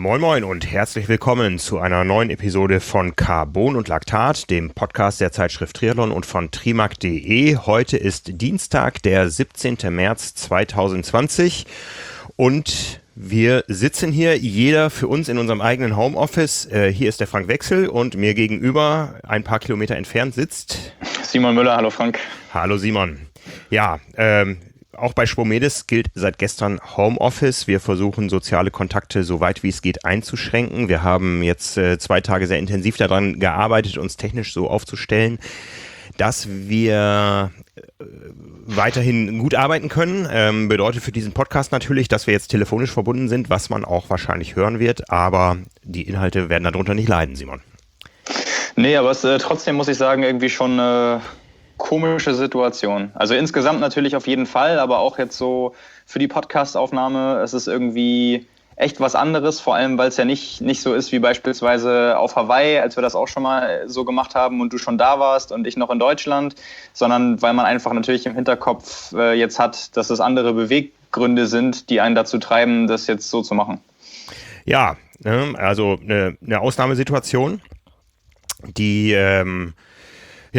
Moin Moin und herzlich willkommen zu einer neuen Episode von Carbon und Laktat, dem Podcast der Zeitschrift Triathlon und von trimark.de. Heute ist Dienstag, der 17. März 2020 und wir sitzen hier, jeder für uns in unserem eigenen Homeoffice. Hier ist der Frank Wechsel und mir gegenüber, ein paar Kilometer entfernt, sitzt Simon Müller. Hallo Frank. Hallo Simon. Ja, auch bei Spomedes gilt seit gestern Homeoffice. Wir versuchen, soziale Kontakte so weit wie es geht einzuschränken. Wir haben jetzt 2 Tage sehr intensiv daran gearbeitet, uns technisch so aufzustellen, dass wir weiterhin gut arbeiten können. Bedeutet für diesen Podcast natürlich, dass wir jetzt telefonisch verbunden sind, was man auch wahrscheinlich hören wird. Aber die Inhalte werden darunter nicht leiden, Simon. Nee, aber es trotzdem muss ich sagen, irgendwie schon eine komische Situation. Also insgesamt natürlich auf jeden Fall, aber auch jetzt so für die Podcast-Aufnahme, es ist irgendwie echt was anderes, vor allem, weil es ja nicht so ist wie beispielsweise auf Hawaii, als wir das auch schon mal so gemacht haben und du schon da warst und ich noch in Deutschland, sondern weil man einfach natürlich im Hinterkopf jetzt hat, dass es andere Beweggründe sind, die einen dazu treiben, das jetzt so zu machen. Ja, also eine Ausnahmesituation, die die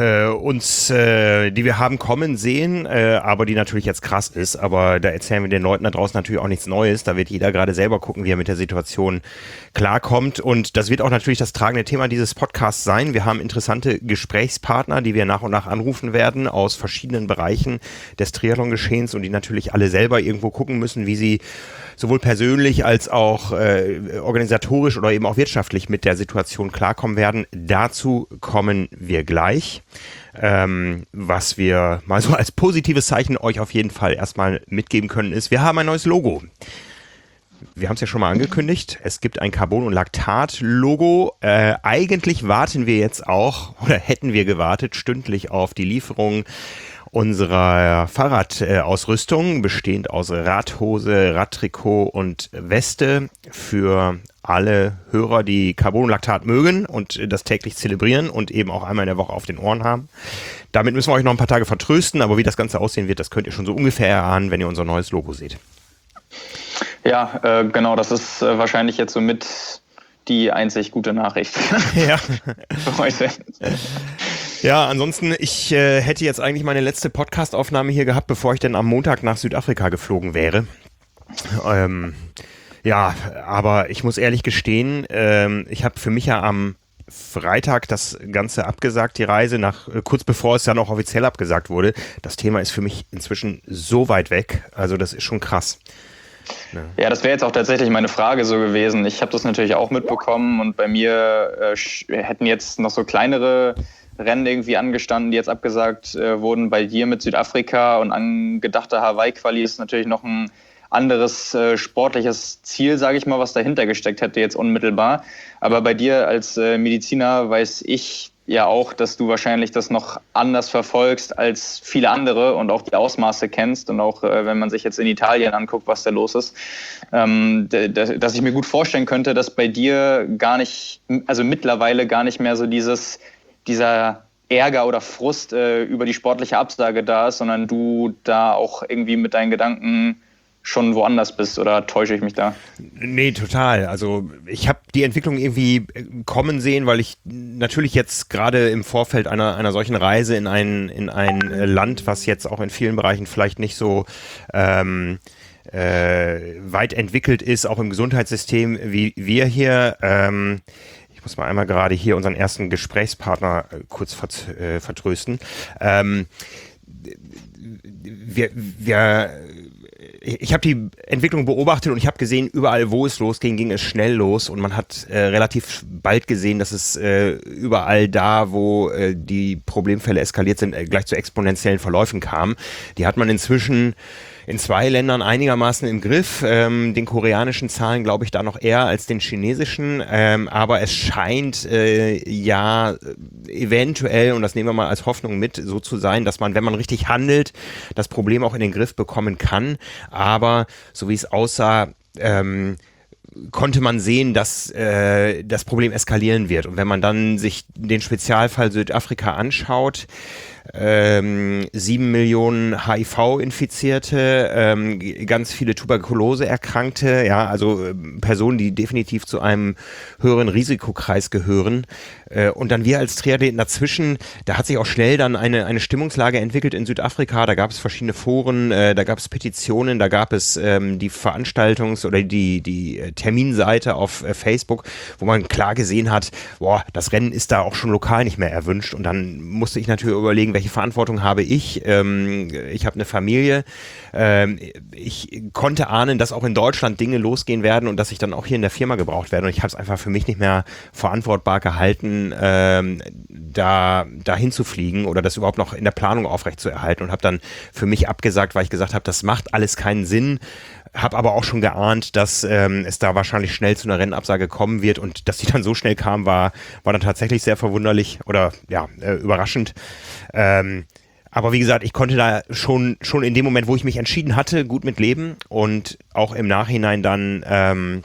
wir haben kommen sehen, aber die natürlich jetzt krass ist. Aber da erzählen wir den Leuten da draußen natürlich auch nichts Neues. Da wird jeder gerade selber gucken, wie er mit der Situation klarkommt. Und das wird auch natürlich das tragende Thema dieses Podcasts sein. Wir haben interessante Gesprächspartner, die wir nach und nach anrufen werden aus verschiedenen Bereichen des Triathlon-Geschehens und die natürlich alle selber irgendwo gucken müssen, wie sie sowohl persönlich als auch organisatorisch oder eben auch wirtschaftlich mit der Situation klarkommen werden. Dazu kommen wir gleich. Was wir mal so als positives Zeichen euch auf jeden Fall erstmal mitgeben können, ist, wir haben ein neues Logo. Wir haben es ja schon mal angekündigt. Es gibt ein Carbon- und Laktat-Logo. Eigentlich warten wir jetzt auch, oder hätten wir gewartet, stündlich auf die Lieferung unserer Fahrradausrüstung, bestehend aus Radhose, Radtrikot und Weste für alle Hörer, die Carbon und Laktat mögen und das täglich zelebrieren und eben auch einmal in der Woche auf den Ohren haben. Damit müssen wir euch noch ein paar Tage vertrösten, aber wie das Ganze aussehen wird, das könnt ihr schon so ungefähr erahnen, wenn ihr unser neues Logo seht. Ja, genau, das ist wahrscheinlich jetzt somit die einzig gute Nachricht ja. für heute. Ja, ansonsten, ich hätte jetzt eigentlich meine letzte Podcast-Aufnahme hier gehabt, bevor ich denn am Montag nach Südafrika geflogen wäre. Ja, aber ich muss ehrlich gestehen, ich habe für mich ja am Freitag das Ganze abgesagt, die Reise, kurz bevor es dann auch offiziell abgesagt wurde. Das Thema ist für mich inzwischen so weit weg, also das ist schon krass. Ja, das wäre jetzt auch tatsächlich meine Frage so gewesen. Ich habe das natürlich auch mitbekommen und bei mir hätten jetzt noch so kleinere Rennen irgendwie angestanden, die jetzt abgesagt wurden. Bei dir mit Südafrika und angedachter Hawaii-Quali ist natürlich noch ein anderes sportliches Ziel, sage ich mal, was dahinter gesteckt hätte jetzt unmittelbar. Aber bei dir als Mediziner weiß ich ja auch, dass du wahrscheinlich das noch anders verfolgst als viele andere und auch die Ausmaße kennst und auch wenn man sich jetzt in Italien anguckt, was da los ist, dass ich mir gut vorstellen könnte, dass bei dir gar nicht, also mittlerweile gar nicht mehr so dieser Ärger oder Frust über die sportliche Absage da ist, sondern du da auch irgendwie mit deinen Gedanken schon woanders bist, oder täusche ich mich da? Nee, total. Also ich habe die Entwicklung irgendwie kommen sehen, weil ich natürlich jetzt gerade im Vorfeld einer solchen Reise in ein Land, was jetzt auch in vielen Bereichen vielleicht nicht so weit entwickelt ist, auch im Gesundheitssystem wie wir hier. Ich muss mal einmal gerade hier unseren ersten Gesprächspartner kurz vertrösten. Ich habe die Entwicklung beobachtet und ich habe gesehen, überall, wo es losging, ging es schnell los und man hat relativ bald gesehen, dass es überall da, wo die Problemfälle eskaliert sind, gleich zu exponentiellen Verläufen kam. Die hat man inzwischen in 2 Ländern einigermaßen im Griff. Den koreanischen Zahlen glaube ich da noch eher als den chinesischen. Aber es scheint ja eventuell, und das nehmen wir mal als Hoffnung mit, so zu sein, dass man, wenn man richtig handelt, das Problem auch in den Griff bekommen kann. Aber so wie es aussah, konnte man sehen, dass das Problem eskalieren wird. Und wenn man dann sich den Spezialfall Südafrika anschaut, 7 Millionen HIV-Infizierte, ganz viele Tuberkulose-Erkrankte, ja, also Personen, die definitiv zu einem höheren Risikokreis gehören. Und dann wir als Triathleten dazwischen, da hat sich auch schnell dann eine Stimmungslage entwickelt in Südafrika. Da gab es verschiedene Foren, da gab es Petitionen, da gab es die Veranstaltungs- oder die Terminseite auf Facebook, wo man klar gesehen hat, boah, das Rennen ist da auch schon lokal nicht mehr erwünscht. Und dann musste ich natürlich überlegen, welche Verantwortung habe ich? Ich habe eine Familie. Ich konnte ahnen, dass auch in Deutschland Dinge losgehen werden und dass ich dann auch hier in der Firma gebraucht werde. Und ich habe es einfach für mich nicht mehr verantwortbar gehalten, da hinzufliegen oder das überhaupt noch in der Planung aufrechtzuerhalten und habe dann für mich abgesagt, weil ich gesagt habe, das macht alles keinen Sinn. Habe aber auch schon geahnt, dass es da wahrscheinlich schnell zu einer Rennabsage kommen wird und dass die dann so schnell kam, war dann tatsächlich sehr verwunderlich oder ja, überraschend. Aber wie gesagt, ich konnte da schon in dem Moment, wo ich mich entschieden hatte, gut mit leben und auch im Nachhinein dann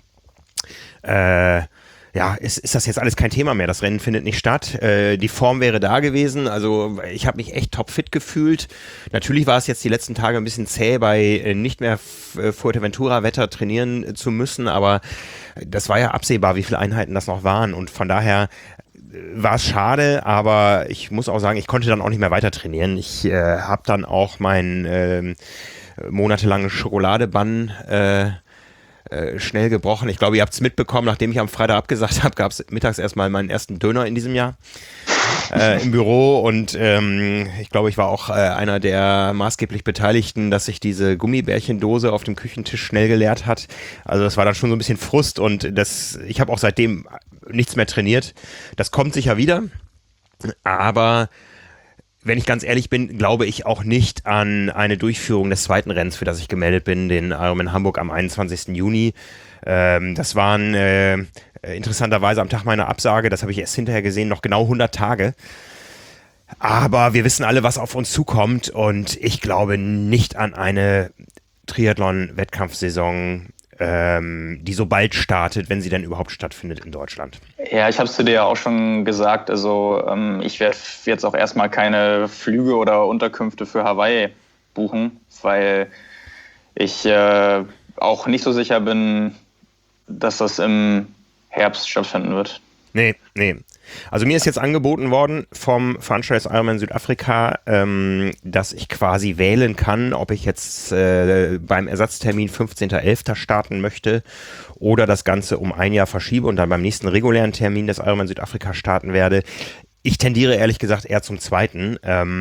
ja, ist das jetzt alles kein Thema mehr. Das Rennen findet nicht statt. Die Form wäre da gewesen. Also ich habe mich echt topfit gefühlt. Natürlich war es jetzt die letzten Tage ein bisschen zäh, bei nicht mehr Fuerteventura-Wetter trainieren zu müssen, aber das war ja absehbar, wie viele Einheiten das noch waren. Und von daher war es schade, aber ich muss auch sagen, ich konnte dann auch nicht mehr weiter trainieren. Ich habe dann auch meinen monatelangen Schokoladebann schnell gebrochen. Ich glaube, ihr habt es mitbekommen, nachdem ich am Freitag abgesagt habe, gab es mittags erstmal meinen ersten Döner in diesem Jahr im Büro und ich glaube, ich war auch einer der maßgeblich Beteiligten, dass sich diese Gummibärchendose auf dem Küchentisch schnell geleert hat. Also das war dann schon so ein bisschen Frust und ich habe auch seitdem nichts mehr trainiert. Das kommt sicher wieder, aber wenn ich ganz ehrlich bin, glaube ich auch nicht an eine Durchführung des zweiten Rennens, für das ich gemeldet bin, den Ironman Hamburg am 21. Juni. Das waren interessanterweise am Tag meiner Absage, das habe ich erst hinterher gesehen, noch genau 100 Tage. Aber wir wissen alle, was auf uns zukommt und ich glaube nicht an eine Triathlon-Wettkampfsaison, die so bald startet, wenn sie denn überhaupt stattfindet in Deutschland. Ja, ich habe es dir ja auch schon gesagt, also ich werde jetzt auch erstmal keine Flüge oder Unterkünfte für Hawaii buchen, weil ich auch nicht so sicher bin, dass das im Herbst stattfinden wird. Nee. Also mir ist jetzt angeboten worden vom Veranstalter des Ironman Südafrika, dass ich quasi wählen kann, ob ich jetzt beim Ersatztermin 15.11. starten möchte oder das Ganze um ein Jahr verschiebe und dann beim nächsten regulären Termin des Ironman Südafrika starten werde. Ich tendiere ehrlich gesagt eher zum zweiten.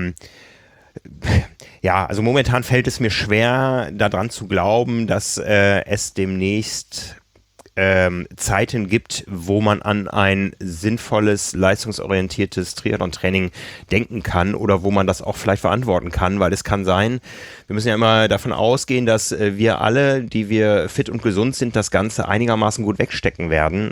Ja, also momentan fällt es mir schwer, daran zu glauben, dass es demnächst Zeiten gibt, wo man an ein sinnvolles, leistungsorientiertes Triathlon-Training denken kann oder wo man das auch vielleicht verantworten kann, weil es kann sein, wir müssen ja immer davon ausgehen, dass wir alle, die wir fit und gesund sind, das Ganze einigermaßen gut wegstecken werden.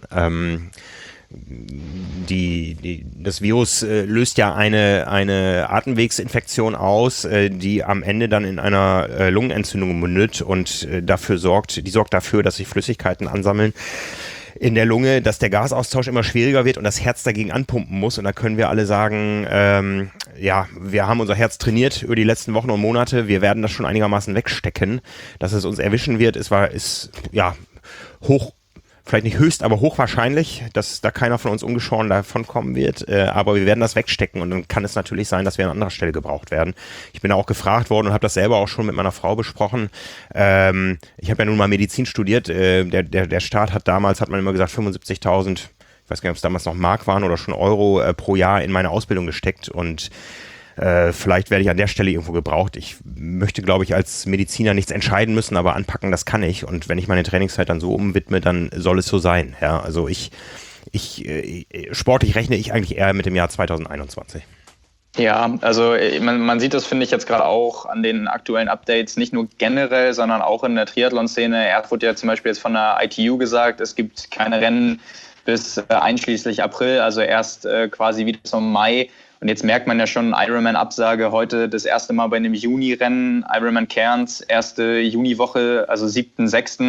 Das Virus löst ja eine Atemwegsinfektion aus, die am Ende dann in einer Lungenentzündung mündet und die sorgt dafür, dass sich Flüssigkeiten ansammeln in der Lunge, dass der Gasaustausch immer schwieriger wird und das Herz dagegen anpumpen muss. Und da können wir alle sagen, ja, wir haben unser Herz trainiert über die letzten Wochen und Monate, wir werden das schon einigermaßen wegstecken. Dass es uns erwischen wird, ist ja hoch, vielleicht nicht höchst, aber hochwahrscheinlich, dass da keiner von uns ungeschoren davon kommen wird. Aber wir werden das wegstecken und dann kann es natürlich sein, dass wir an anderer Stelle gebraucht werden. Ich bin auch gefragt worden und habe das selber auch schon mit meiner Frau besprochen. Ich habe ja nun mal Medizin studiert. Der Staat hat man immer gesagt, 75.000, ich weiß gar nicht, ob es damals noch Mark waren oder schon Euro pro Jahr in meine Ausbildung gesteckt und vielleicht werde ich an der Stelle irgendwo gebraucht. Ich möchte, glaube ich, als Mediziner nichts entscheiden müssen, aber anpacken, das kann ich. Und wenn ich meine Trainingszeit dann so umwidme, dann soll es so sein. Ja, also sportlich rechne ich eigentlich eher mit dem Jahr 2021. Ja, also man sieht das, finde ich, jetzt gerade auch an den aktuellen Updates, nicht nur generell, sondern auch in der Triathlon-Szene. Erfurt ja zum Beispiel jetzt von der ITU gesagt, es gibt keine Rennen bis einschließlich April, also erst quasi wieder zum Mai. Und jetzt merkt man ja schon, Ironman-Absage heute das erste Mal bei einem Juni-Rennen, Ironman Cairns, erste Juniwoche, also 7.6.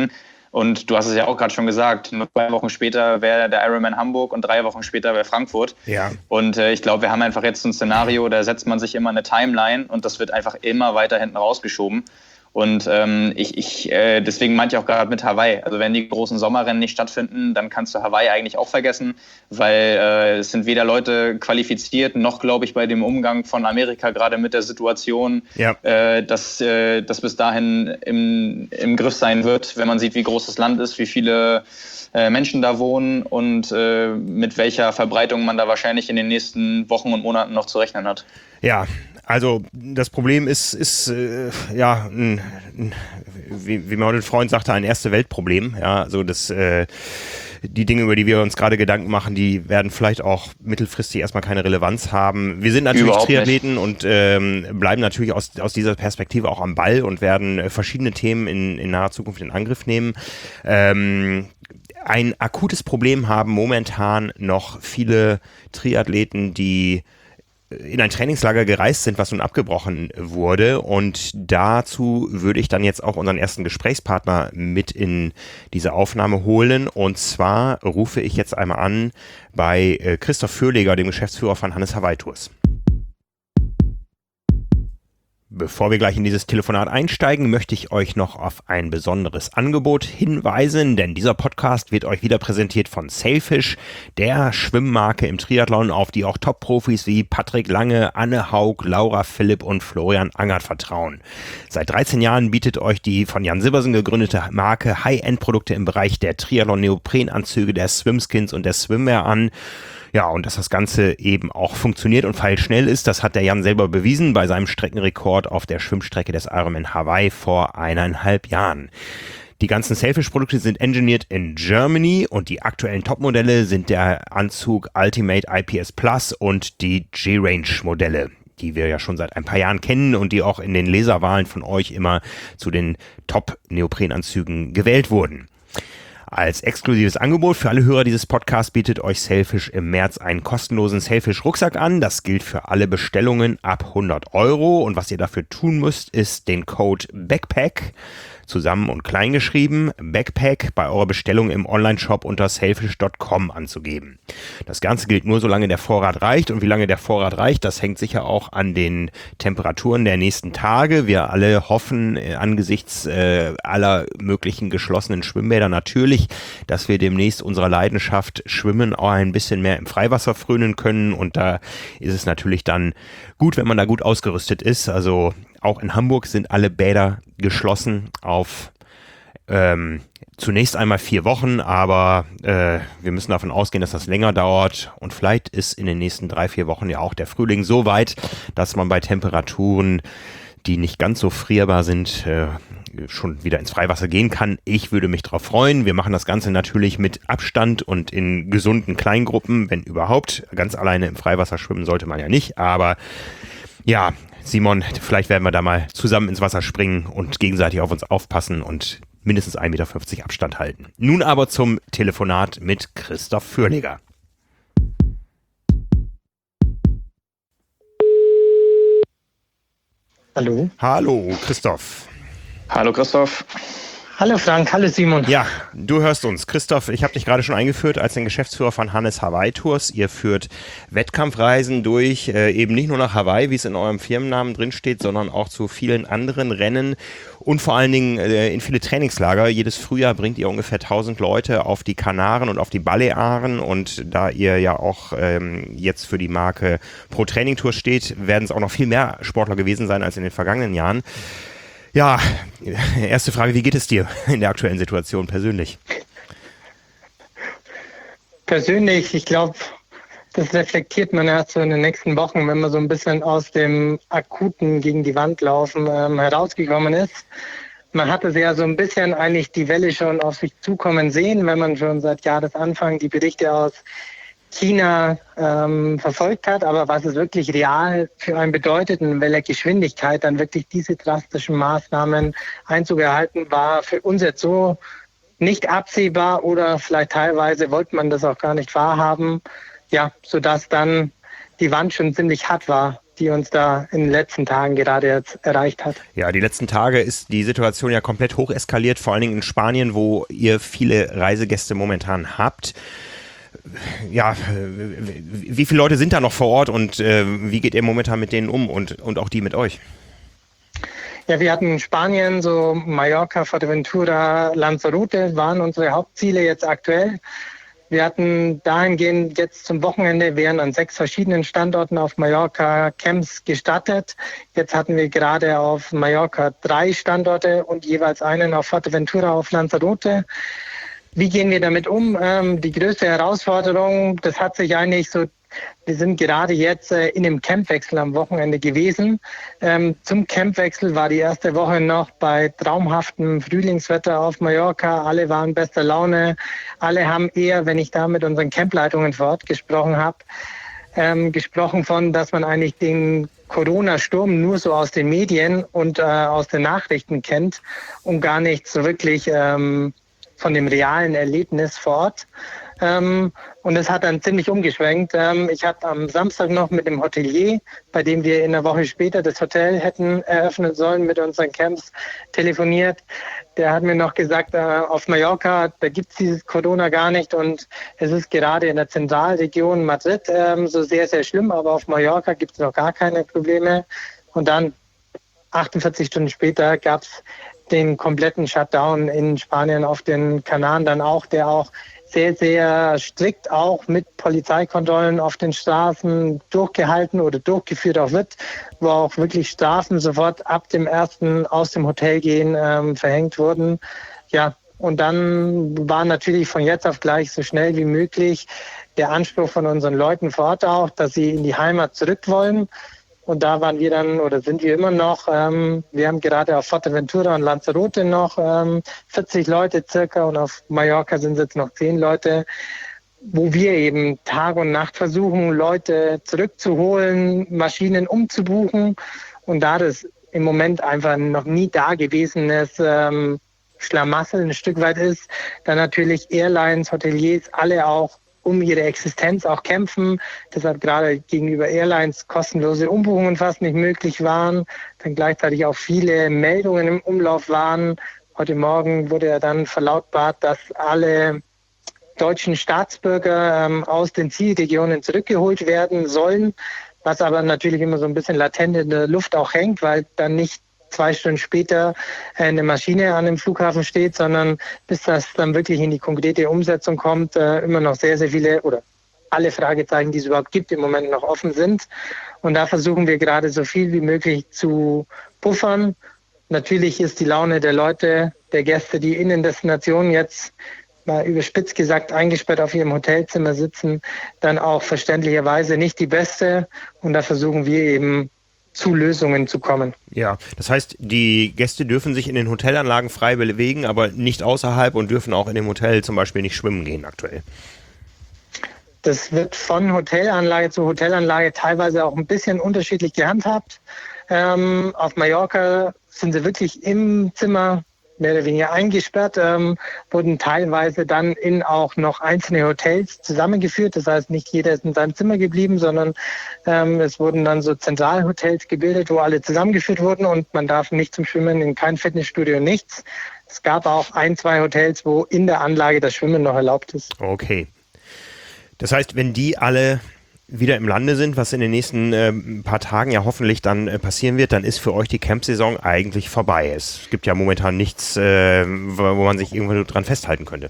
Und du hast es ja auch gerade schon gesagt, nur 2 Wochen später wäre der Ironman Hamburg und 3 Wochen später wäre Frankfurt. Ja. Und ich glaube, wir haben einfach jetzt ein Szenario, da setzt man sich immer eine Timeline und das wird einfach immer weiter hinten rausgeschoben. Und deswegen meinte ich auch gerade mit Hawaii. Also wenn die großen Sommerrennen nicht stattfinden, dann kannst du Hawaii eigentlich auch vergessen, weil es sind weder Leute qualifiziert, noch, glaube ich, bei dem Umgang von Amerika gerade mit der Situation, dass bis dahin im Griff sein wird, wenn man sieht, wie groß das Land ist, wie viele Menschen da wohnen und mit welcher Verbreitung man da wahrscheinlich in den nächsten Wochen und Monaten noch zu rechnen hat. Ja, also das Problem ist wie mein Freund sagte, ein Erste-Welt-Problem. Ja, also die Dinge, über die wir uns gerade Gedanken machen, die werden vielleicht auch mittelfristig erstmal keine Relevanz haben. Wir sind natürlich Triathleten und bleiben natürlich aus dieser Perspektive auch am Ball und werden verschiedene Themen in naher Zukunft in Angriff nehmen. Ein akutes Problem haben momentan noch viele Triathleten, die in ein Trainingslager gereist sind, was nun abgebrochen wurde. Und dazu würde ich dann jetzt auch unseren ersten Gesprächspartner mit in diese Aufnahme holen. Und zwar rufe ich jetzt einmal an bei Christoph Fürleger, dem Geschäftsführer von Hannes Hawaii Tours. Bevor wir gleich in dieses Telefonat einsteigen, möchte ich euch noch auf ein besonderes Angebot hinweisen, denn dieser Podcast wird euch wieder präsentiert von Sailfish, der Schwimmmarke im Triathlon, auf die auch Top-Profis wie Patrick Lange, Anne Haug, Laura Philipp und Florian Angert vertrauen. Seit 13 Jahren bietet euch die von Jan Sibbersen gegründete Marke High-End-Produkte im Bereich der Triathlon-Neoprenanzüge, der Swimskins und der Swimwear an. Ja, und dass das Ganze eben auch funktioniert und pfeilschnell ist, das hat der Jan selber bewiesen bei seinem Streckenrekord auf der Schwimmstrecke des Ironman Hawaii vor 1,5 Jahren. Die ganzen Sailfish-Produkte sind engineered in Germany und die aktuellen Topmodelle sind der Anzug Ultimate IPS Plus und die G-Range-Modelle, die wir ja schon seit ein paar Jahren kennen und die auch in den Leserwahlen von euch immer zu den Top-Neoprenanzügen gewählt wurden. Als exklusives Angebot für alle Hörer dieses Podcasts bietet euch Sailfish im März einen kostenlosen Sailfish-Rucksack an. Das gilt für alle Bestellungen ab 100 €. Und was ihr dafür tun müsst, ist den Code BACKPACK, zusammen und klein geschrieben, BACKPACK bei eurer Bestellung im Onlineshop unter sailfish.com anzugeben. Das Ganze gilt nur, solange der Vorrat reicht. Und wie lange der Vorrat reicht, das hängt sicher auch an den Temperaturen der nächsten Tage. Wir alle hoffen angesichts aller möglichen geschlossenen Schwimmbäder natürlich, dass wir demnächst unserer Leidenschaft Schwimmen auch ein bisschen mehr im Freiwasser frönen können. Und da ist es natürlich dann gut, wenn man da gut ausgerüstet ist. Also auch in Hamburg sind alle Bäder geschlossen auf zunächst einmal 4 Wochen, aber wir müssen davon ausgehen, dass das länger dauert und vielleicht ist in den nächsten 3-4 Wochen ja auch der Frühling so weit, dass man bei Temperaturen, die nicht ganz so frierbar sind, schon wieder ins Freiwasser gehen kann. Ich würde mich darauf freuen. Wir machen das Ganze natürlich mit Abstand und in gesunden Kleingruppen, wenn überhaupt. Ganz alleine im Freiwasser schwimmen sollte man ja nicht, aber ja, Simon, vielleicht werden wir da mal zusammen ins Wasser springen und gegenseitig auf uns aufpassen und mindestens 1,50 Meter Abstand halten. Nun aber zum Telefonat mit Christoph Fürleger. Hallo. Hallo, Christoph. Hallo, Christoph. Hallo Frank, hallo Simon. Ja, du hörst uns. Christoph, ich habe dich gerade schon eingeführt als den Geschäftsführer von Hannes Hawaii Tours. Ihr führt Wettkampfreisen durch, eben nicht nur nach Hawaii, wie es in eurem Firmennamen drinsteht, sondern auch zu vielen anderen Rennen und vor allen Dingen in viele Trainingslager. Jedes Frühjahr bringt ihr ungefähr 1000 Leute auf die Kanaren und auf die Balearen und da ihr ja auch jetzt für die Marke Pro Training Tour steht, werden es auch noch viel mehr Sportler gewesen sein als in den vergangenen Jahren. Ja, erste Frage, wie geht es dir in der aktuellen Situation persönlich? Persönlich, ich glaube, das reflektiert man erst so in den nächsten Wochen, wenn man so ein bisschen aus dem akuten gegen die Wand laufen herausgekommen ist. Man hatte ja so ein bisschen eigentlich die Welle schon auf sich zukommen sehen, wenn man schon seit Jahresanfang die Berichte aus China verfolgt hat, aber was es wirklich real für einen bedeutet, in welcher Geschwindigkeit dann wirklich diese drastischen Maßnahmen Einzug erhalten, war für uns jetzt so nicht absehbar oder vielleicht teilweise wollte man das auch gar nicht wahrhaben, ja, sodass dann die Wand schon ziemlich hart war die uns da in den letzten Tagen gerade jetzt erreicht hat. Ja, die letzten Tage ist die Situation ja komplett hoch eskaliert, vor allen Dingen in Spanien, wo ihr viele Reisegäste momentan habt. Ja, wie viele Leute sind da noch vor Ort und wie geht ihr momentan mit denen um und auch die mit euch? Ja, wir hatten in Spanien so Mallorca, Fuerteventura, Lanzarote waren unsere Hauptziele jetzt aktuell. Wir hatten dahingehend jetzt zum Wochenende, wären an 6 verschiedenen Standorten auf Mallorca Camps gestartet. Jetzt hatten wir gerade auf Mallorca 3 Standorte und jeweils einen auf Fuerteventura, auf Lanzarote. Wie gehen wir damit um? Die größte Herausforderung, das hat sich eigentlich so, wir sind gerade jetzt in dem Campwechsel am Wochenende gewesen. Zum Campwechsel war die erste Woche noch bei traumhaftem Frühlingswetter auf Mallorca. Alle waren bester Laune. Alle haben eher, wenn ich da mit unseren Campleitungen vor Ort gesprochen habe, gesprochen von, dass man eigentlich den Corona-Sturm nur so aus den Medien und aus den Nachrichten kennt und gar nicht so wirklich von dem realen Erlebnis vor Ort. Und es hat dann ziemlich umgeschwenkt. Ich habe am Samstag noch mit dem Hotelier, bei dem wir in einer Woche später das Hotel hätten eröffnen sollen, mit unseren Camps telefoniert. Der hat mir noch gesagt, auf Mallorca, da gibt es dieses Corona gar nicht und es ist gerade in der Zentralregion Madrid so sehr, sehr schlimm, aber auf Mallorca gibt es noch gar keine Probleme. Und dann 48 Stunden später gab es den kompletten Shutdown in Spanien auf den Kanaren dann auch, der auch sehr, sehr strikt auch mit Polizeikontrollen auf den Straßen durchgehalten oder durchgeführt auch wird, wo auch wirklich Strafen sofort ab dem ersten aus dem Hotel gehen verhängt wurden. Ja, und dann war natürlich von jetzt auf gleich so schnell wie möglich der Anspruch von unseren Leuten vor Ort auch, dass sie in die Heimat zurück wollen. Und da waren wir dann oder sind wir immer noch. Wir haben gerade auf Fuerteventura und Lanzarote noch 40 Leute circa und auf Mallorca sind es jetzt noch 10 Leute, wo wir eben Tag und Nacht versuchen, Leute zurückzuholen, Maschinen umzubuchen. Und da das im Moment einfach noch nie dagewesenes Schlamassel ein Stück weit ist, dann natürlich Airlines, Hoteliers, alle auch um ihre Existenz auch kämpfen. Deshalb gerade gegenüber Airlines kostenlose Umbuchungen fast nicht möglich waren. Dann gleichzeitig auch viele Meldungen im Umlauf waren. Heute Morgen wurde ja dann verlautbart, dass alle deutschen Staatsbürger aus den Zielregionen zurückgeholt werden sollen, was aber natürlich immer so ein bisschen latent in der Luft auch hängt, weil dann nicht 2 Stunden später eine Maschine an dem Flughafen steht, sondern bis das dann wirklich in die konkrete Umsetzung kommt, immer noch sehr, sehr viele oder alle Fragezeichen, die es überhaupt gibt, im Moment noch offen sind. Und da versuchen wir gerade so viel wie möglich zu puffern. Natürlich ist die Laune der Leute, der Gäste, die in den Destinationen jetzt mal überspitzt gesagt eingesperrt auf ihrem Hotelzimmer sitzen, dann auch verständlicherweise nicht die beste. Und da versuchen wir eben zu Lösungen zu kommen. Ja, das heißt, die Gäste dürfen sich in den Hotelanlagen frei bewegen, aber nicht außerhalb und dürfen auch in dem Hotel zum Beispiel nicht schwimmen gehen aktuell. Das wird von Hotelanlage zu Hotelanlage teilweise auch ein bisschen unterschiedlich gehandhabt. Auf Mallorca sind sie wirklich im Zimmer mehr oder weniger eingesperrt, wurden teilweise dann in auch noch einzelne Hotels zusammengeführt. Das heißt, nicht jeder ist in seinem Zimmer geblieben, sondern es wurden dann so Zentralhotels gebildet, wo alle zusammengeführt wurden und man darf nicht zum Schwimmen in kein Fitnessstudio, nichts. Es gab auch 1, 2 Hotels, wo in der Anlage das Schwimmen noch erlaubt ist. Okay. Das heißt, wenn die alle wieder im Lande sind, was in den nächsten paar Tagen ja hoffentlich dann passieren wird, dann ist für euch die Campsaison eigentlich vorbei. Es gibt ja momentan nichts, wo man sich irgendwo dran festhalten könnte.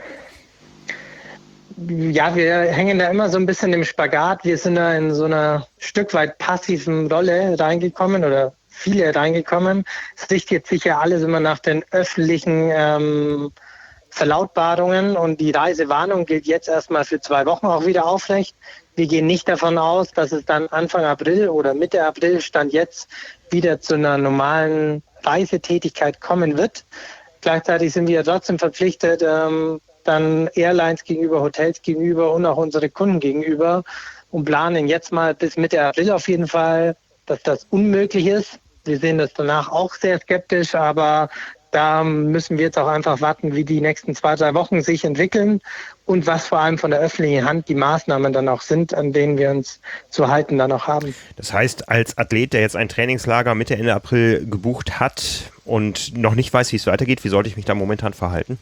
Ja, wir hängen da immer so ein bisschen im Spagat. Wir sind da in so einer Stück weit passiven Rolle reingekommen oder viele reingekommen. Es richtet sich ja alles immer nach den öffentlichen Verlautbarungen und die Reisewarnung gilt jetzt erstmal für 2 Wochen auch wieder aufrecht. Wir gehen nicht davon aus, dass es dann Anfang April oder Mitte April Stand jetzt wieder zu einer normalen Reisetätigkeit kommen wird. Gleichzeitig sind wir trotzdem verpflichtet, dann Airlines gegenüber, Hotels gegenüber und auch unsere Kunden gegenüber und planen jetzt mal bis Mitte April auf jeden Fall, dass das unmöglich ist. Wir sehen das danach auch sehr skeptisch, aber da müssen wir jetzt auch einfach warten, wie die nächsten 2-3 Wochen sich entwickeln und was vor allem von der öffentlichen Hand die Maßnahmen dann auch sind, an denen wir uns zu halten dann auch haben. Das heißt, als Athlet, der jetzt ein Trainingslager Mitte, Ende April gebucht hat und noch nicht weiß, wie es weitergeht, wie sollte ich mich da momentan verhalten?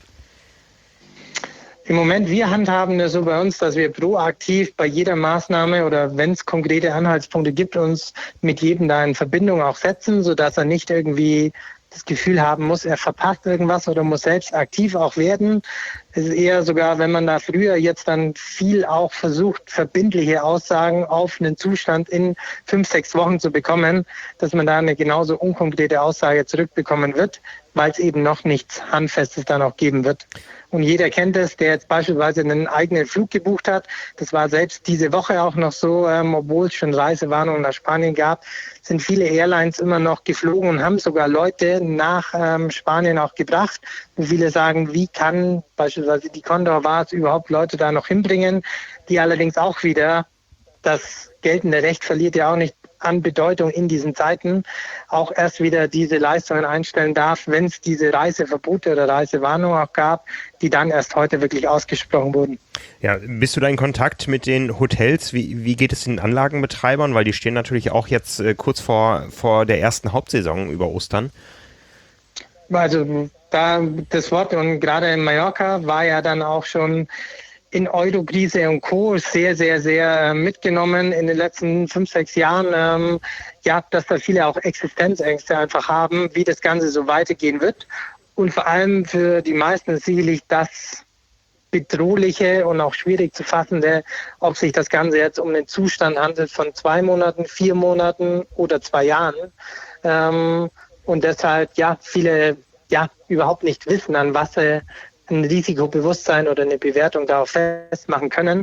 Im Moment, wir handhaben das so bei uns, dass wir proaktiv bei jeder Maßnahme oder wenn es konkrete Anhaltspunkte gibt, uns mit jedem da in Verbindung auch setzen, sodass er nicht irgendwie das Gefühl haben muss, er verpasst irgendwas oder muss selbst aktiv auch werden. Es ist eher sogar, wenn man da früher jetzt dann viel auch versucht, verbindliche Aussagen auf einen Zustand in 5-6 Wochen zu bekommen, dass man da eine genauso unkonkrete Aussage zurückbekommen wird, weil es eben noch nichts Handfestes dann auch geben wird. Und jeder kennt es, der jetzt beispielsweise einen eigenen Flug gebucht hat. Das war selbst diese Woche auch noch so, obwohl es schon Reisewarnungen nach Spanien gab, sind viele Airlines immer noch geflogen und haben sogar Leute nach Spanien auch gebracht, wo viele sagen, wie kann beispielsweise die Condor Vars überhaupt Leute da noch hinbringen, die allerdings auch wieder, das geltende Recht verliert ja auch nicht an Bedeutung in diesen Zeiten, auch erst wieder diese Leistungen einstellen darf, wenn es diese Reiseverbote oder Reisewarnungen auch gab, die dann erst heute wirklich ausgesprochen wurden. Ja, bist du da in Kontakt mit den Hotels? Wie geht es den Anlagenbetreibern? Weil die stehen natürlich auch jetzt kurz vor der ersten Hauptsaison über Ostern. Also da das Wort, und gerade in Mallorca war ja dann auch schon in Eurokrise und Co. sehr, sehr, sehr mitgenommen in den letzten 5-6 Jahren, dass da viele auch Existenzängste einfach haben, wie das Ganze so weitergehen wird. Und vor allem für die meisten ist sicherlich das Bedrohliche und auch schwierig zu fassende, ob sich das Ganze jetzt um einen Zustand handelt von 2 Monaten, 4 Monaten oder 2 Jahren. Und deshalb, viele überhaupt nicht wissen, an was sie ein Risikobewusstsein oder eine Bewertung darauf festmachen können.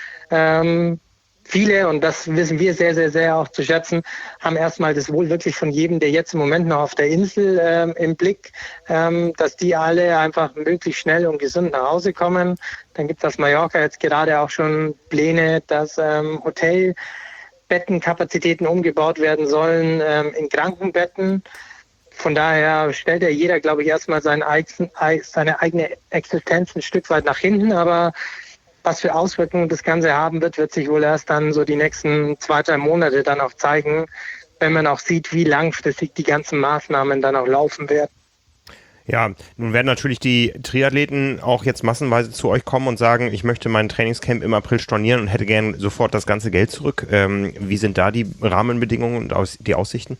Viele, und das wissen wir sehr, sehr, sehr auch zu schätzen, haben erstmal das Wohl wirklich von jedem, der jetzt im Moment noch auf der Insel im Blick, dass die alle einfach möglichst schnell und gesund nach Hause kommen. Dann gibt es auf Mallorca jetzt gerade auch schon Pläne, dass Hotelbettenkapazitäten umgebaut werden sollen in Krankenbetten. Von daher stellt ja jeder, glaube ich, erstmal seine eigene Existenz ein Stück weit nach hinten. Aber was für Auswirkungen das Ganze haben wird, wird sich wohl erst dann so die nächsten 2-3 Monate dann auch zeigen, wenn man auch sieht, wie langfristig die ganzen Maßnahmen dann auch laufen werden. Ja, nun werden natürlich die Triathleten auch jetzt massenweise zu euch kommen und sagen, ich möchte mein Trainingscamp im April stornieren und hätte gern sofort das ganze Geld zurück. Wie sind da die Rahmenbedingungen und die Aussichten?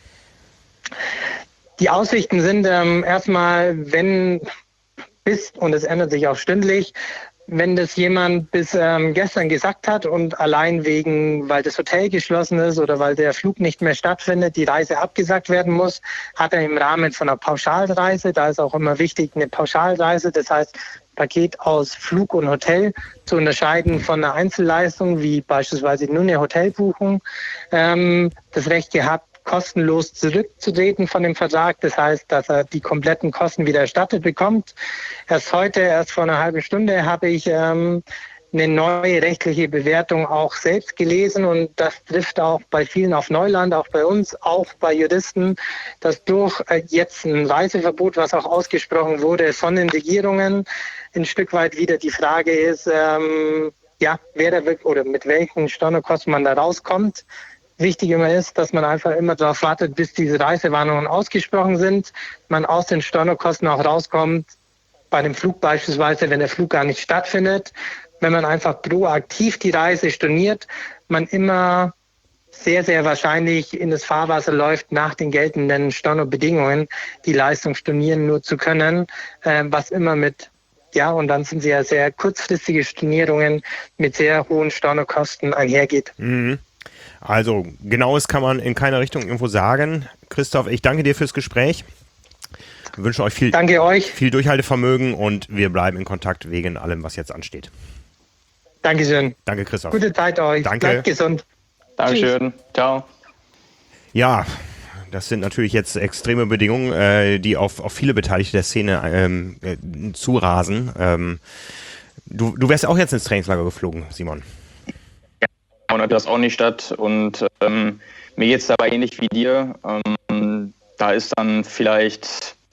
Die Aussichten sind erstmal, und es ändert sich auch stündlich, wenn das jemand bis gestern gesagt hat und allein weil das Hotel geschlossen ist oder weil der Flug nicht mehr stattfindet, die Reise abgesagt werden muss, hat er im Rahmen von einer Pauschalreise, da ist auch immer wichtig eine Pauschalreise, das heißt Paket aus Flug und Hotel zu unterscheiden von einer Einzelleistung, wie beispielsweise nur eine Hotelbuchung, das Recht gehabt, kostenlos zurückzutreten von dem Vertrag. Das heißt, dass er die kompletten Kosten wieder erstattet bekommt. Erst vor einer halben Stunde, habe ich eine neue rechtliche Bewertung auch selbst gelesen und das trifft auch bei vielen auf Neuland, auch bei uns, auch bei Juristen, dass durch jetzt ein Reiseverbot, was auch ausgesprochen wurde von den Regierungen, ein Stück weit wieder die Frage ist, wer da wirklich oder mit welchen Stornokosten man da rauskommt. Wichtig immer ist, dass man einfach immer darauf wartet, bis diese Reisewarnungen ausgesprochen sind, man aus den Stornokosten auch rauskommt, bei dem Flug beispielsweise, wenn der Flug gar nicht stattfindet, wenn man einfach proaktiv die Reise storniert, man immer sehr, sehr wahrscheinlich in das Fahrwasser läuft, nach den geltenden Stornobedingungen die Leistung stornieren nur zu können, was immer und dann sind sie ja sehr kurzfristige Stornierungen mit sehr hohen Stornokosten einhergeht. Mhm. Also, Genaues kann man in keiner Richtung irgendwo sagen. Christoph, ich danke dir fürs Gespräch. Wir wünschen euch viel Durchhaltevermögen und wir bleiben in Kontakt wegen allem, was jetzt ansteht. Dankeschön. Danke, Christoph. Gute Zeit euch. Danke. Bleibt gesund. Dankeschön. Tschüss. Ciao. Ja, das sind natürlich jetzt extreme Bedingungen, die auf viele Beteiligte der Szene zurasen. Du wärst auch jetzt ins Trainingslager geflogen, Simon. Und das auch nicht statt und mir geht es dabei ähnlich wie dir. Da ist dann vielleicht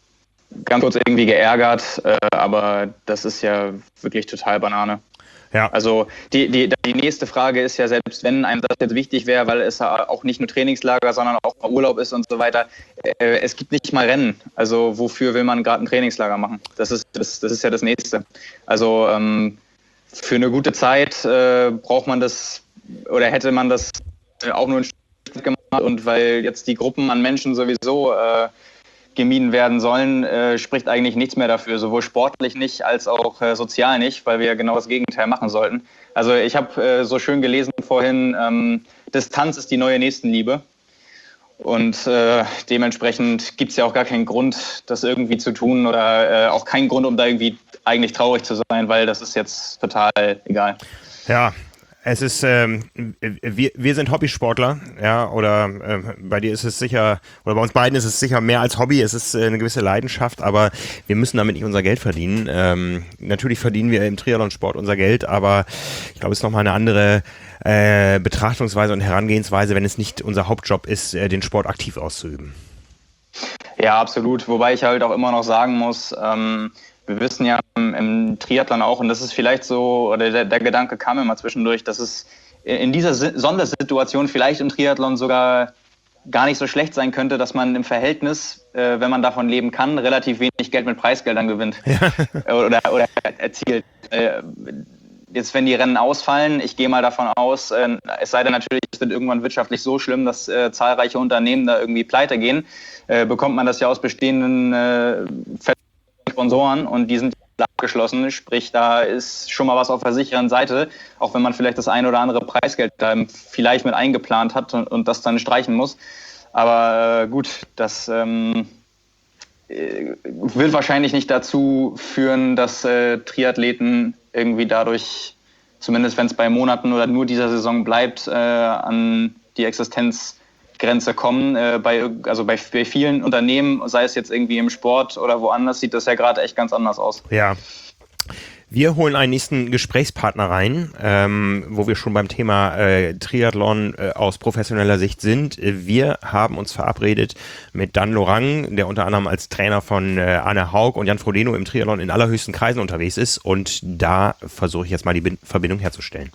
ganz kurz irgendwie geärgert, aber das ist ja wirklich total Banane. Ja. Also die nächste Frage ist ja, selbst wenn einem das jetzt wichtig wäre, weil es ja auch nicht nur Trainingslager, sondern auch mal Urlaub ist und so weiter, es gibt nicht mal Rennen. Also wofür will man gerade ein Trainingslager machen? Das ist ja das Nächste. Also für eine gute Zeit braucht man das oder hätte man das auch nur ein Stück gemacht, und weil jetzt die Gruppen an Menschen sowieso gemieden werden sollen, spricht eigentlich nichts mehr dafür, sowohl sportlich nicht als auch sozial nicht, weil wir ja genau das Gegenteil machen sollten. Also ich habe so schön gelesen vorhin, Distanz ist die neue Nächstenliebe, und dementsprechend gibt es ja auch gar keinen Grund, das irgendwie zu tun, oder auch keinen Grund, um da irgendwie eigentlich traurig zu sein, weil das ist jetzt total egal. Ja. Es ist, wir sind Hobbysportler, ja, oder bei dir ist es sicher, oder bei uns beiden ist es sicher mehr als Hobby, es ist eine gewisse Leidenschaft, aber wir müssen damit nicht unser Geld verdienen. Natürlich verdienen wir im Triathlonsport unser Geld, aber ich glaube, es ist nochmal eine andere Betrachtungsweise und Herangehensweise, wenn es nicht unser Hauptjob ist, den Sport aktiv auszuüben. Ja, absolut, wobei ich halt auch immer noch sagen muss, wir wissen ja im Triathlon auch, und das ist vielleicht so, oder der Gedanke kam immer zwischendurch, dass es in dieser Sondersituation vielleicht im Triathlon sogar gar nicht so schlecht sein könnte, dass man im Verhältnis, wenn man davon leben kann, relativ wenig Geld mit Preisgeldern gewinnt oder erzielt. Jetzt, wenn die Rennen ausfallen, ich gehe mal davon aus, es sei denn natürlich, es wird irgendwann wirtschaftlich so schlimm, dass zahlreiche Unternehmen da irgendwie pleite gehen, bekommt man das ja aus bestehenden Sponsoren, und die sind abgeschlossen, sprich, da ist schon mal was auf der sicheren Seite, auch wenn man vielleicht das ein oder andere Preisgeld da vielleicht mit eingeplant hat und das dann streichen muss. Aber gut, das wird wahrscheinlich nicht dazu führen, dass Triathleten irgendwie dadurch, zumindest wenn es bei Monaten oder nur dieser Saison bleibt, an die Existenzgrenze kommen. Bei vielen Unternehmen, sei es jetzt irgendwie im Sport oder woanders, sieht das ja gerade echt ganz anders aus. Ja. Wir holen einen nächsten Gesprächspartner rein, wo wir schon beim Thema Triathlon aus professioneller Sicht sind. Wir haben uns verabredet mit Dan Lorang, der unter anderem als Trainer von Anne Haug und Jan Frodeno im Triathlon in allerhöchsten Kreisen unterwegs ist. Und da versuche ich jetzt mal die Verbindung herzustellen.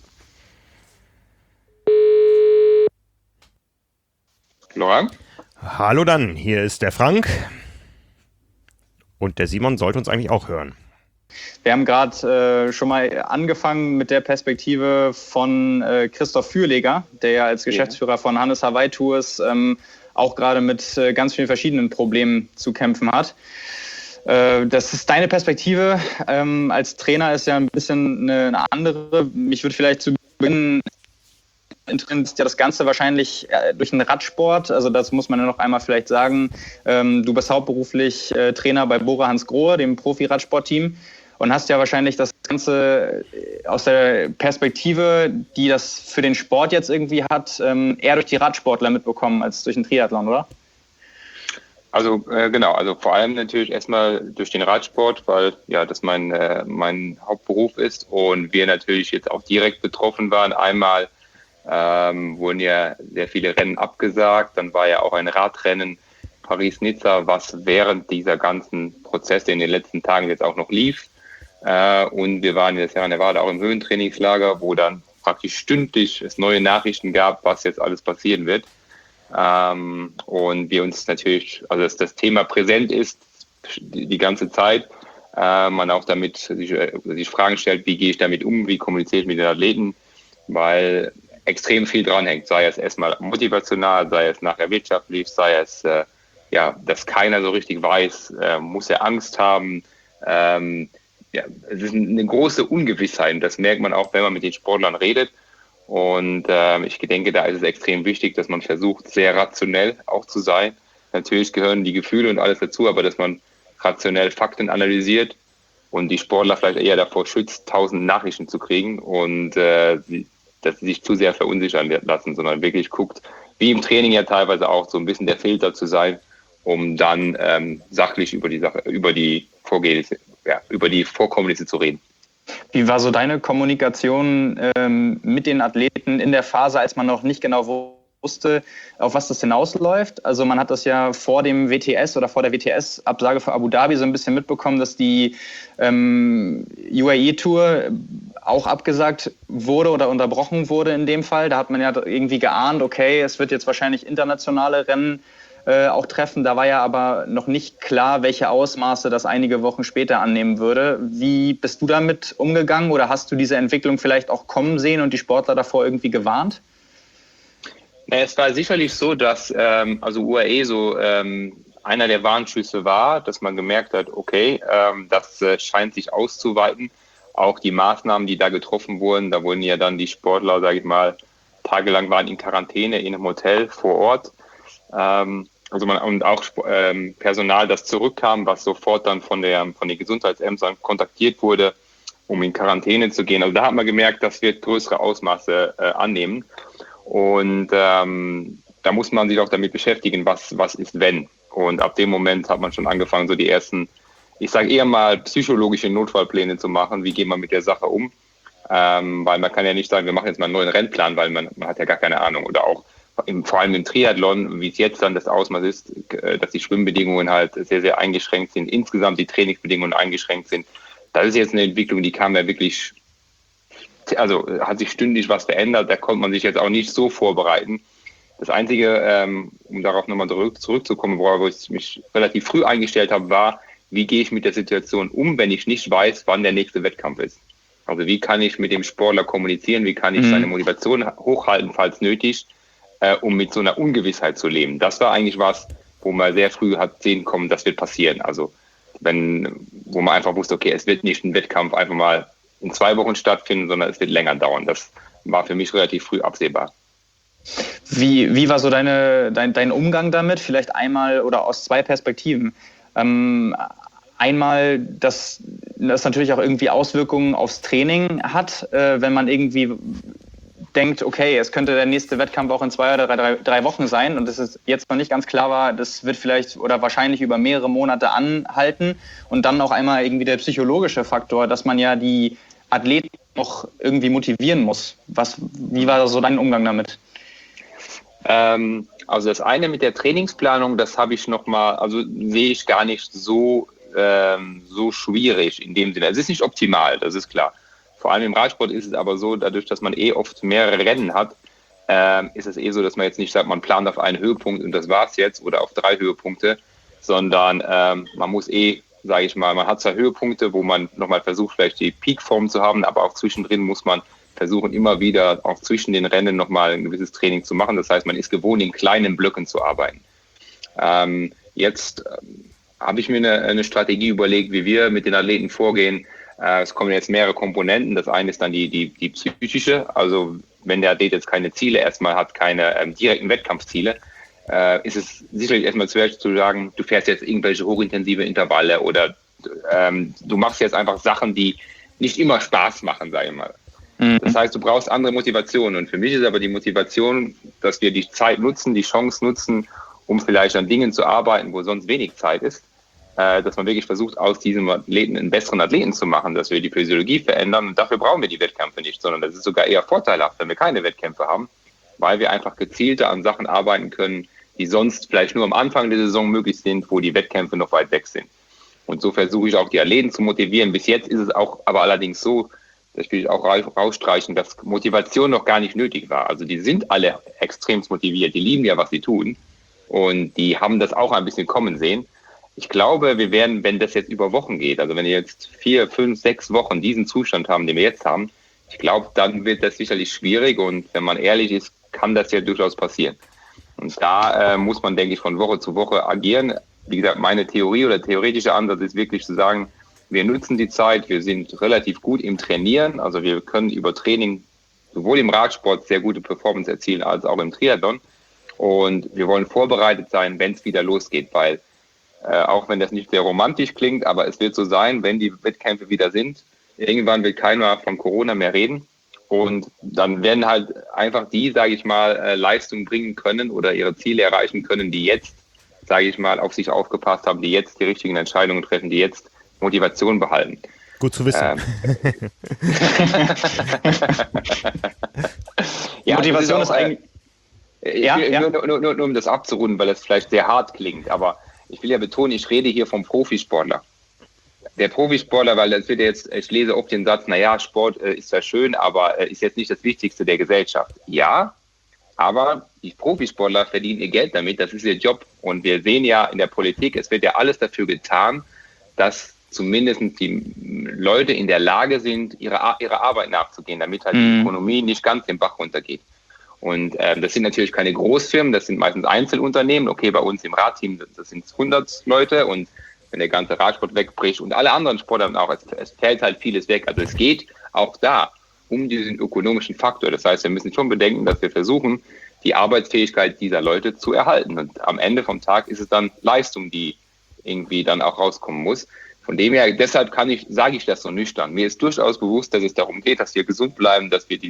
Lorang? Hallo Dan, hier ist der Frank. Und der Simon sollte uns eigentlich auch hören. Wir haben gerade schon mal angefangen mit der Perspektive von Christoph Fürleger, der ja als Geschäftsführer von Hannes Hawaii Tours auch gerade mit ganz vielen verschiedenen Problemen zu kämpfen hat. Das ist deine Perspektive. Als Trainer ist ja ein bisschen eine andere. Mich würde vielleicht zu Beginn interessiert ja das Ganze wahrscheinlich durch den Radsport. Also das muss man ja noch einmal vielleicht sagen. Du bist hauptberuflich Trainer bei Bora Hansgrohe, dem Profi-Radsportteam, und hast ja wahrscheinlich das Ganze aus der Perspektive, die das für den Sport jetzt irgendwie hat, eher durch die Radsportler mitbekommen als durch den Triathlon, oder? Also genau, also vor allem natürlich erstmal durch den Radsport, weil ja das mein Hauptberuf ist und wir natürlich jetzt auch direkt betroffen waren. Einmal wurden ja sehr viele Rennen abgesagt, dann war ja auch ein Radrennen Paris-Nizza, was während dieser ganzen Prozesse in den letzten Tagen jetzt auch noch lief. Und wir waren jetzt ja in Nevada auch im Höhentrainingslager, wo dann praktisch stündlich es neue Nachrichten gab, was jetzt alles passieren wird. Und wir uns natürlich, also dass das Thema präsent ist die ganze Zeit, man auch damit sich Fragen stellt, wie gehe ich damit um, wie kommuniziere ich mit den Athleten, weil extrem viel dranhängt, sei es erstmal motivational, sei es nachher wirtschaftlich, sei es dass keiner so richtig weiß, muss er Angst haben. Es ist eine große Ungewissheit, das merkt man auch, wenn man mit den Sportlern redet. Und ich denke, da ist es extrem wichtig, dass man versucht, sehr rationell auch zu sein. Natürlich gehören die Gefühle und alles dazu, aber dass man rationell Fakten analysiert und die Sportler vielleicht eher davor schützt, 1000 Nachrichten zu kriegen und dass sie sich zu sehr verunsichern lassen, sondern wirklich guckt, wie im Training ja teilweise auch so ein bisschen der Filter zu sein, um dann sachlich über die Vorkommnisse zu reden. Wie war so deine Kommunikation mit den Athleten in der Phase, als man noch nicht genau wusste, auf was das hinausläuft. Also man hat das ja vor dem WTS oder vor der WTS-Absage für Abu Dhabi so ein bisschen mitbekommen, dass die UAE-Tour auch abgesagt wurde oder unterbrochen wurde in dem Fall. Da hat man ja irgendwie geahnt, okay, es wird jetzt wahrscheinlich internationale Rennen auch treffen. Da war ja aber noch nicht klar, welche Ausmaße das einige Wochen später annehmen würde. Wie bist du damit umgegangen oder hast du diese Entwicklung vielleicht auch kommen sehen und die Sportler davor irgendwie gewarnt? Es war sicherlich so, dass UAE so einer der Warnschüsse war, dass man gemerkt hat, okay, das scheint sich auszuweiten. Auch die Maßnahmen, die da getroffen wurden, da wurden ja dann die Sportler, sage ich mal, tagelang waren in Quarantäne in einem Hotel vor Ort. Und auch Personal, das zurückkam, was sofort dann von den Gesundheitsämtern kontaktiert wurde, um in Quarantäne zu gehen. Also da hat man gemerkt, das wird größere Ausmaße annehmen. Und da muss man sich auch damit beschäftigen, was ist wenn. Und ab dem Moment hat man schon angefangen, so die ersten, ich sage eher mal, psychologische Notfallpläne zu machen. Wie geht man mit der Sache um? Weil man kann ja nicht sagen, wir machen jetzt mal einen neuen Rennplan, weil man hat ja gar keine Ahnung. Oder auch vor allem im Triathlon, wie es jetzt dann das Ausmaß ist, dass die Schwimmbedingungen halt sehr, sehr eingeschränkt sind, insgesamt die Trainingsbedingungen eingeschränkt sind. Das ist jetzt eine Entwicklung, die kam ja wirklich, also hat sich stündlich was verändert, da konnte man sich jetzt auch nicht so vorbereiten. Das Einzige, um darauf nochmal zurückzukommen, worauf ich mich relativ früh eingestellt habe, war, wie gehe ich mit der Situation um, wenn ich nicht weiß, wann der nächste Wettkampf ist. Also wie kann ich mit dem Sportler kommunizieren, wie kann ich seine Motivation hochhalten, falls nötig, um mit so einer Ungewissheit zu leben. Das war eigentlich was, wo man sehr früh hat sehen kommen, das wird passieren. Also wo man einfach wusste, okay, es wird nicht ein Wettkampf einfach mal in 2 Wochen stattfinden, sondern es wird länger dauern. Das war für mich relativ früh absehbar. Wie war so dein Umgang damit? Vielleicht einmal oder aus 2 Perspektiven. Einmal, dass das natürlich auch irgendwie Auswirkungen aufs Training hat, wenn man irgendwie denkt, okay, es könnte der nächste Wettkampf auch in 2 oder 3 Wochen sein und es ist jetzt noch nicht ganz klar war, das wird vielleicht oder wahrscheinlich über mehrere Monate anhalten und dann auch einmal irgendwie der psychologische Faktor, dass man ja die Athleten noch irgendwie motivieren muss. Wie war so dein Umgang damit? Also das eine mit der Trainingsplanung, das habe ich nochmal, also sehe ich gar nicht so schwierig in dem Sinne. Es ist nicht optimal, das ist klar. Vor allem im Radsport ist es aber so, dadurch, dass man oft mehrere Rennen hat, ist es so, dass man jetzt nicht sagt, man plant auf einen Höhepunkt und das war's jetzt oder auf 3 Höhepunkte, sondern man muss sage ich mal, man hat 2 Höhepunkte, wo man nochmal versucht, vielleicht die Peakform zu haben, aber auch zwischendrin muss man versuchen, immer wieder auch zwischen den Rennen nochmal ein gewisses Training zu machen. Das heißt, man ist gewohnt, in kleinen Blöcken zu arbeiten. Jetzt habe ich mir eine Strategie überlegt, wie wir mit den Athleten vorgehen. Es kommen jetzt mehrere Komponenten. Das eine ist dann die psychische. Also wenn der Athlet jetzt keine Ziele erstmal hat, keine direkten Wettkampfziele, ist es sicherlich erstmal zuerst zu sagen, du fährst jetzt irgendwelche hochintensive Intervalle oder du machst jetzt einfach Sachen, die nicht immer Spaß machen, sage ich mal. Das heißt, du brauchst andere Motivationen. Und für mich ist aber die Motivation, dass wir die Zeit nutzen, die Chance nutzen, um vielleicht an Dingen zu arbeiten, wo sonst wenig Zeit ist. Dass man wirklich versucht, aus diesem Athleten einen besseren Athleten zu machen, dass wir die Physiologie verändern. Und dafür brauchen wir die Wettkämpfe nicht, sondern das ist sogar eher vorteilhaft, wenn wir keine Wettkämpfe haben, weil wir einfach gezielter an Sachen arbeiten können, die sonst vielleicht nur am Anfang der Saison möglich sind, wo die Wettkämpfe noch weit weg sind. Und so versuche ich auch die Athleten zu motivieren. Bis jetzt ist es auch aber allerdings so, das will ich auch rausstreichen, dass Motivation noch gar nicht nötig war. Also die sind alle extremst motiviert, die lieben ja, was sie tun und die haben das auch ein bisschen kommen sehen. Ich glaube, wir werden, wenn das jetzt über Wochen geht, also wenn wir jetzt 4, 5, 6 Wochen diesen Zustand haben, den wir jetzt haben, ich glaube, dann wird das sicherlich schwierig und wenn man ehrlich ist, kann das ja durchaus passieren. Und da muss man, denke ich, von Woche zu Woche agieren. Wie gesagt, meine Theorie oder theoretische Ansatz ist wirklich zu sagen, wir nutzen die Zeit, wir sind relativ gut im Trainieren, also wir können über Training sowohl im Radsport sehr gute Performance erzielen als auch im Triathlon und wir wollen vorbereitet sein, wenn es wieder losgeht, weil auch wenn das nicht sehr romantisch klingt, aber es wird so sein, wenn die Wettkämpfe wieder sind, irgendwann wird keiner von Corona mehr reden und dann werden halt einfach die, sage ich mal, Leistung bringen können oder ihre Ziele erreichen können, die jetzt, sage ich mal, auf sich aufgepasst haben, die jetzt die richtigen Entscheidungen treffen, die jetzt Motivation behalten. Gut zu wissen. Ja, Motivation ist eigentlich... Nur um das abzurunden, weil das vielleicht sehr hart klingt, aber ich will ja betonen, ich rede hier vom Profisportler. Der Profisportler, weil das wird jetzt, ich lese oft den Satz, naja, Sport ist zwar schön, aber ist jetzt nicht das Wichtigste der Gesellschaft. Ja, aber die Profisportler verdienen ihr Geld damit, das ist ihr Job. Und wir sehen ja in der Politik, es wird ja alles dafür getan, dass zumindest die Leute in der Lage sind, ihrer Arbeit nachzugehen, damit halt die Ökonomie nicht ganz den Bach runtergeht. Und das sind natürlich keine Großfirmen, das sind meistens Einzelunternehmen. Okay, bei uns im Radteam, das sind 100 Leute und wenn der ganze Radsport wegbricht und alle anderen Sportarten auch, es fällt halt vieles weg. Also es geht auch da um diesen ökonomischen Faktor. Das heißt, wir müssen schon bedenken, dass wir versuchen, die Arbeitsfähigkeit dieser Leute zu erhalten. Und am Ende vom Tag ist es dann Leistung, die irgendwie dann auch rauskommen muss. Von dem her, deshalb sage ich das so nüchtern. Mir ist durchaus bewusst, dass es darum geht, dass wir gesund bleiben, dass wir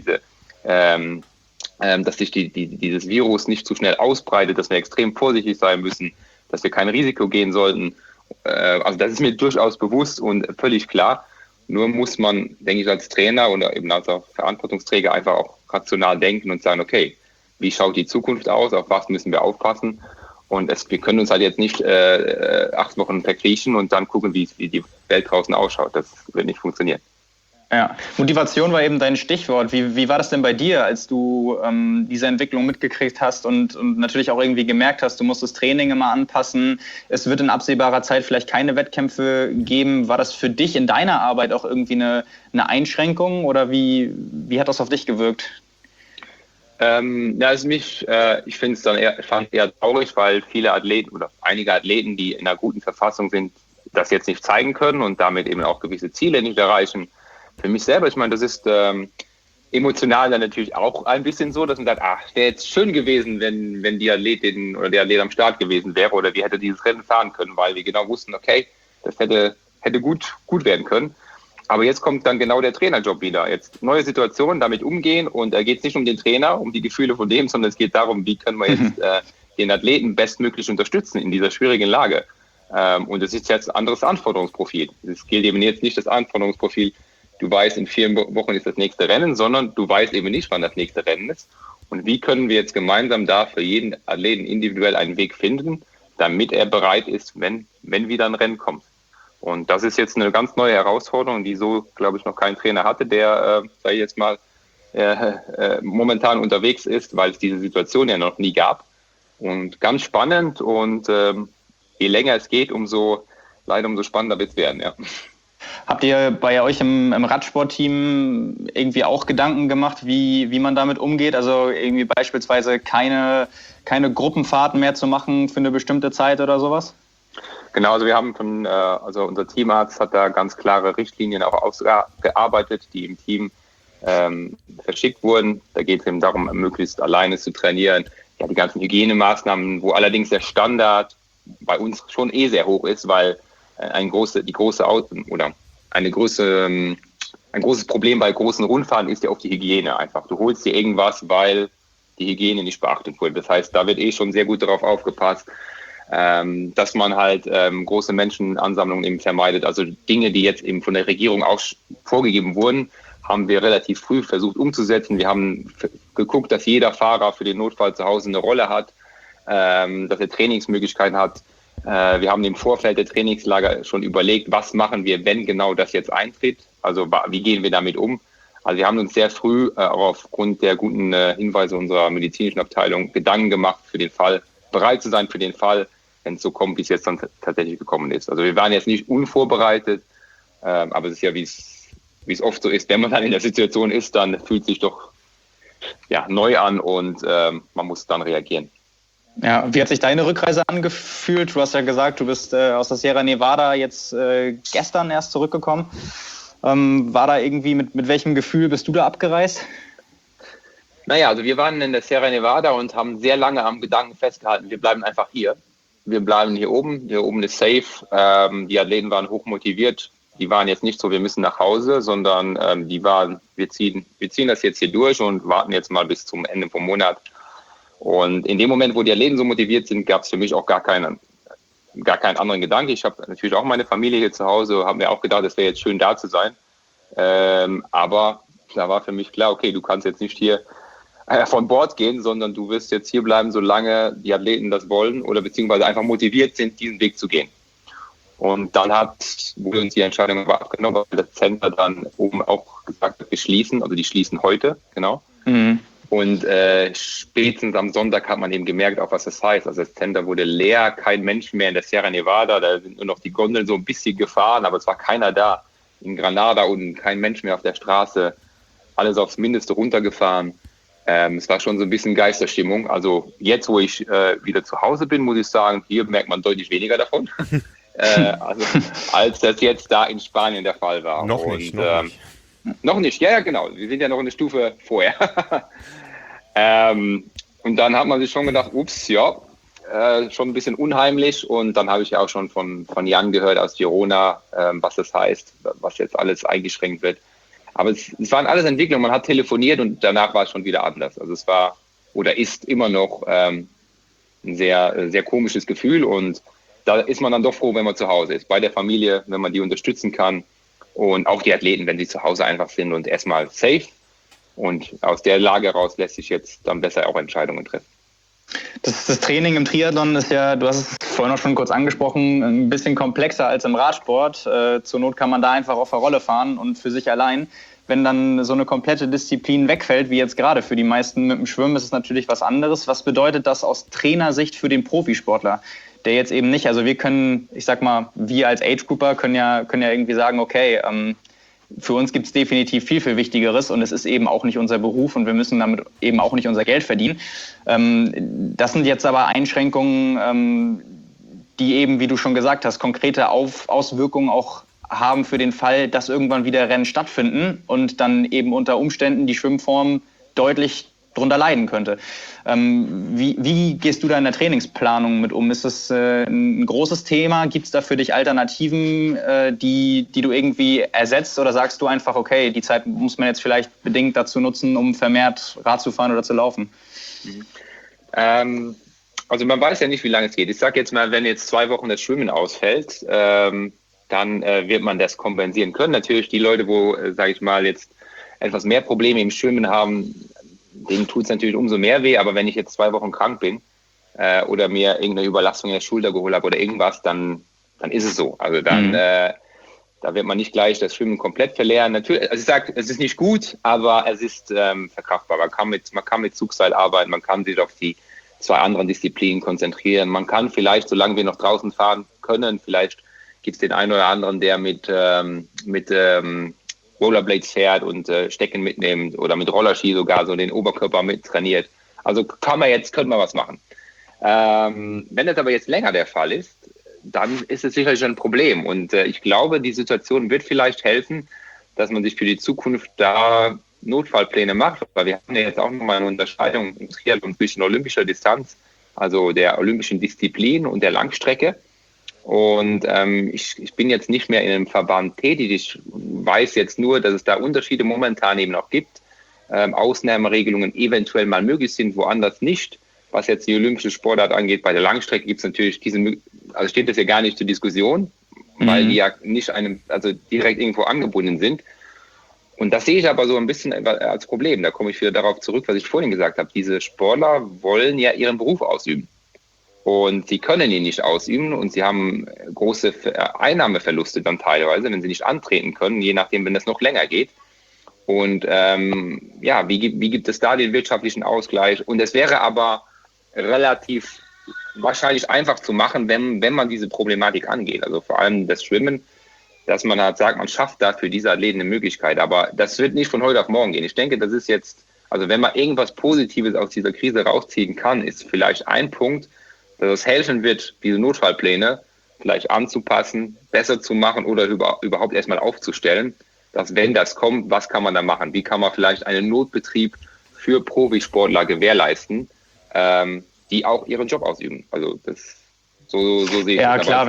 dass sich dieses Virus nicht zu schnell ausbreitet, dass wir extrem vorsichtig sein müssen, dass wir kein Risiko gehen sollten. Also das ist mir durchaus bewusst und völlig klar. Nur muss man, denke ich, als Trainer oder eben als Verantwortungsträger einfach auch rational denken und sagen, okay, wie schaut die Zukunft aus, auf was müssen wir aufpassen? Und wir können uns halt jetzt nicht 8 Wochen verkriechen und dann gucken, wie die Welt draußen ausschaut. Das wird nicht funktionieren. Ja, Motivation war eben dein Stichwort. Wie war das denn bei dir, als du diese Entwicklung mitgekriegt hast und natürlich auch irgendwie gemerkt hast, du musst das Training immer anpassen, es wird in absehbarer Zeit vielleicht keine Wettkämpfe geben. War das für dich in deiner Arbeit auch irgendwie eine Einschränkung oder wie hat das auf dich gewirkt? Ich finde es dann eher traurig, weil viele Athleten oder einige Athleten, die in einer guten Verfassung sind, das jetzt nicht zeigen können und damit eben auch gewisse Ziele nicht erreichen. Für mich selber, ich meine, das ist emotional dann natürlich auch ein bisschen so, dass man sagt, es wäre jetzt schön gewesen, wenn die Athletin oder der Athlet am Start gewesen wäre oder wir hätte dieses Rennen fahren können, weil wir genau wussten, okay, das hätte gut werden können. Aber jetzt kommt dann genau der Trainerjob wieder. Jetzt neue Situationen, damit umgehen und da geht es nicht um den Trainer, um die Gefühle von dem, sondern es geht darum, wie können wir jetzt den Athleten bestmöglich unterstützen in dieser schwierigen Lage. Und es ist jetzt ein anderes Anforderungsprofil. Es gilt eben jetzt nicht das Anforderungsprofil, du weißt, in 4 Wochen ist das nächste Rennen, sondern du weißt eben nicht, wann das nächste Rennen ist. Und wie können wir jetzt gemeinsam da für jeden Athleten individuell einen Weg finden, damit er bereit ist, wenn wieder ein Rennen kommt. Und das ist jetzt eine ganz neue Herausforderung, die so, glaube ich, noch kein Trainer hatte, der, sage ich jetzt mal, momentan unterwegs ist, weil es diese Situation ja noch nie gab. Und ganz spannend und je länger es geht, umso spannender wird es werden, ja. Habt ihr bei euch im Radsportteam irgendwie auch Gedanken gemacht, wie man damit umgeht? Also irgendwie beispielsweise keine Gruppenfahrten mehr zu machen für eine bestimmte Zeit oder sowas? Genau, also wir haben unser Teamarzt hat da ganz klare Richtlinien auch ausgearbeitet, die im Team verschickt wurden. Da geht es eben darum, möglichst alleine zu trainieren. Ja, die ganzen Hygienemaßnahmen, wo allerdings der Standard bei uns schon sehr hoch ist, weil ein großes Problem bei großen Rundfahrten ist ja auch die Hygiene einfach. Du holst dir irgendwas, weil die Hygiene nicht beachtet wurde. Das heißt, da wird schon sehr gut darauf aufgepasst, dass man halt große Menschenansammlungen eben vermeidet. Also Dinge, die jetzt eben von der Regierung auch vorgegeben wurden, haben wir relativ früh versucht umzusetzen. Wir haben geguckt, dass jeder Fahrer für den Notfall zu Hause eine Rolle hat, dass er Trainingsmöglichkeiten hat. Wir haben im Vorfeld der Trainingslager schon überlegt, was machen wir, wenn genau das jetzt eintritt. Also wie gehen wir damit um? Also wir haben uns sehr früh auch aufgrund der guten Hinweise unserer medizinischen Abteilung Gedanken gemacht für den Fall, bereit zu sein für den Fall, wenn es so kommt, wie es jetzt dann tatsächlich gekommen ist. Also wir waren jetzt nicht unvorbereitet, aber es ist ja, wie es oft so ist, wenn man dann in der Situation ist, dann fühlt es sich doch neu an und man muss dann reagieren. Ja, wie hat sich deine Rückreise angefühlt? Du hast ja gesagt, du bist aus der Sierra Nevada jetzt gestern erst zurückgekommen. War da irgendwie, mit welchem Gefühl bist du da abgereist? Naja, also wir waren in der Sierra Nevada und haben sehr lange am Gedanken festgehalten, wir bleiben einfach hier. Wir bleiben hier oben ist safe. Die Athleten waren hoch motiviert. Die waren jetzt nicht so, wir müssen nach Hause, sondern wir ziehen das jetzt hier durch und warten jetzt mal bis zum Ende vom Monat. Und in dem Moment, wo die Athleten so motiviert sind, gab es für mich auch gar keinen anderen Gedanken. Ich habe natürlich auch meine Familie hier zu Hause, habe mir auch gedacht, es wäre jetzt schön da zu sein. Aber da war für mich klar, okay, du kannst jetzt nicht hier von Bord gehen, sondern du wirst jetzt hier bleiben, solange die Athleten das wollen oder beziehungsweise einfach motiviert sind, diesen Weg zu gehen. Und dann wurde uns die Entscheidung aber abgenommen, weil das Center dann oben auch gesagt hat, wir schließen, also die schließen heute, genau. Mhm. Und spätestens am Sonntag hat man eben gemerkt, auch was das heißt. Also das Center wurde leer, kein Mensch mehr in der Sierra Nevada, da sind nur noch die Gondeln so ein bisschen gefahren, aber es war keiner da. In Granada und kein Mensch mehr auf der Straße, alles aufs Mindeste runtergefahren. Es war schon so ein bisschen Geisterstimmung. Also jetzt, wo ich wieder zu Hause bin, muss ich sagen, hier merkt man deutlich weniger davon, als das jetzt da in Spanien der Fall war. Noch nicht. Noch nicht, ja, genau. Wir sind ja noch eine Stufe vorher. Und dann hat man sich schon gedacht, ups, ja, schon ein bisschen unheimlich. Und dann habe ich ja auch schon von Jan gehört aus Girona, was das heißt, was jetzt alles eingeschränkt wird. Aber es waren alles Entwicklungen. Man hat telefoniert und danach war es schon wieder anders. Also es war oder ist immer noch ein sehr, sehr komisches Gefühl. Und da ist man dann doch froh, wenn man zu Hause ist. Bei der Familie, wenn man die unterstützen kann. Und auch die Athleten, wenn sie zu Hause einfach sind und erstmal safe. Und aus der Lage heraus lässt sich jetzt dann besser auch Entscheidungen treffen. Das Training im Triathlon ist ja, du hast es vorhin auch schon kurz angesprochen, ein bisschen komplexer als im Radsport. Zur Not kann man da einfach auf der Rolle fahren und für sich allein. Wenn dann so eine komplette Disziplin wegfällt, wie jetzt gerade für die meisten mit dem Schwimmen, ist es natürlich was anderes. Was bedeutet das aus Trainersicht für den Profisportler? Der jetzt eben nicht, also wir können, ich sag mal, wir als Age-Grouper können ja irgendwie sagen, okay, für uns gibt es definitiv viel, viel Wichtigeres und es ist eben auch nicht unser Beruf und wir müssen damit eben auch nicht unser Geld verdienen. Das sind jetzt aber Einschränkungen, die eben, wie du schon gesagt hast, konkrete Auswirkungen auch haben für den Fall, dass irgendwann wieder Rennen stattfinden und dann eben unter Umständen die Schwimmform deutlich drunter leiden könnte. Wie gehst du da in der Trainingsplanung mit um? Ist das ein großes Thema? Gibt es da für dich Alternativen, die du irgendwie ersetzt? Oder sagst du einfach, okay, die Zeit muss man jetzt vielleicht bedingt dazu nutzen, um vermehrt Rad zu fahren oder zu laufen? Also man weiß ja nicht, wie lange es geht. Ich sage jetzt mal, wenn jetzt 2 Wochen das Schwimmen ausfällt, dann wird man das kompensieren können. Natürlich die Leute, wo, sage ich mal, jetzt etwas mehr Probleme im Schwimmen haben, denen tut es natürlich umso mehr weh, aber wenn ich jetzt 2 Wochen krank bin oder mir irgendeine Überlastung in der Schulter geholt habe oder irgendwas, dann ist es so. Also dann da wird man nicht gleich das Schwimmen komplett verlieren. Natürlich, also ich sage, es ist nicht gut, aber es ist verkraftbar. Man kann mit Zugseil arbeiten, man kann sich auf die 2 anderen Disziplinen konzentrieren. Man kann vielleicht, solange wir noch draußen fahren können, vielleicht gibt es den einen oder anderen, der mit Rollerblades fährt und Stecken mitnimmt oder mit Rollerski sogar so den Oberkörper mit trainiert. Also könnte man was machen. Wenn das aber jetzt länger der Fall ist, dann ist es sicherlich ein Problem. Und ich glaube, die Situation wird vielleicht helfen, dass man sich für die Zukunft da Notfallpläne macht. Weil wir haben ja jetzt auch nochmal eine Unterscheidung im Triathlon zwischen olympischer Distanz, also der olympischen Disziplin und der Langstrecke. Und ich bin jetzt nicht mehr in einem Verband tätig. Ich weiß jetzt nur, dass es da Unterschiede momentan eben auch gibt. Ausnahmeregelungen eventuell mal möglich sind, woanders nicht. Was jetzt die olympische Sportart angeht, bei der Langstrecke gibt es natürlich also steht das ja gar nicht zur Diskussion, weil die ja nicht direkt irgendwo angebunden sind. Und das sehe ich aber so ein bisschen als Problem. Da komme ich wieder darauf zurück, was ich vorhin gesagt habe. Diese Sportler wollen ja ihren Beruf ausüben. Und sie können ihn nicht ausüben und sie haben große Einnahmeverluste dann teilweise, wenn sie nicht antreten können, je nachdem, wenn das noch länger geht. Und wie gibt es da den wirtschaftlichen Ausgleich? Und es wäre aber relativ wahrscheinlich einfach zu machen, wenn man diese Problematik angeht. Also vor allem das Schwimmen, dass man halt sagt, man schafft da für diese Athleten eine Möglichkeit. Aber das wird nicht von heute auf morgen gehen. Ich denke, das ist jetzt, also wenn man irgendwas Positives aus dieser Krise rausziehen kann, ist vielleicht ein Punkt, dass es helfen wird, diese Notfallpläne vielleicht anzupassen, besser zu machen oder überhaupt erstmal aufzustellen, dass wenn das kommt, was kann man da machen? Wie kann man vielleicht einen Notbetrieb für Profisportler gewährleisten, die auch ihren Job ausüben? Also so sehe ich das. Ja klar,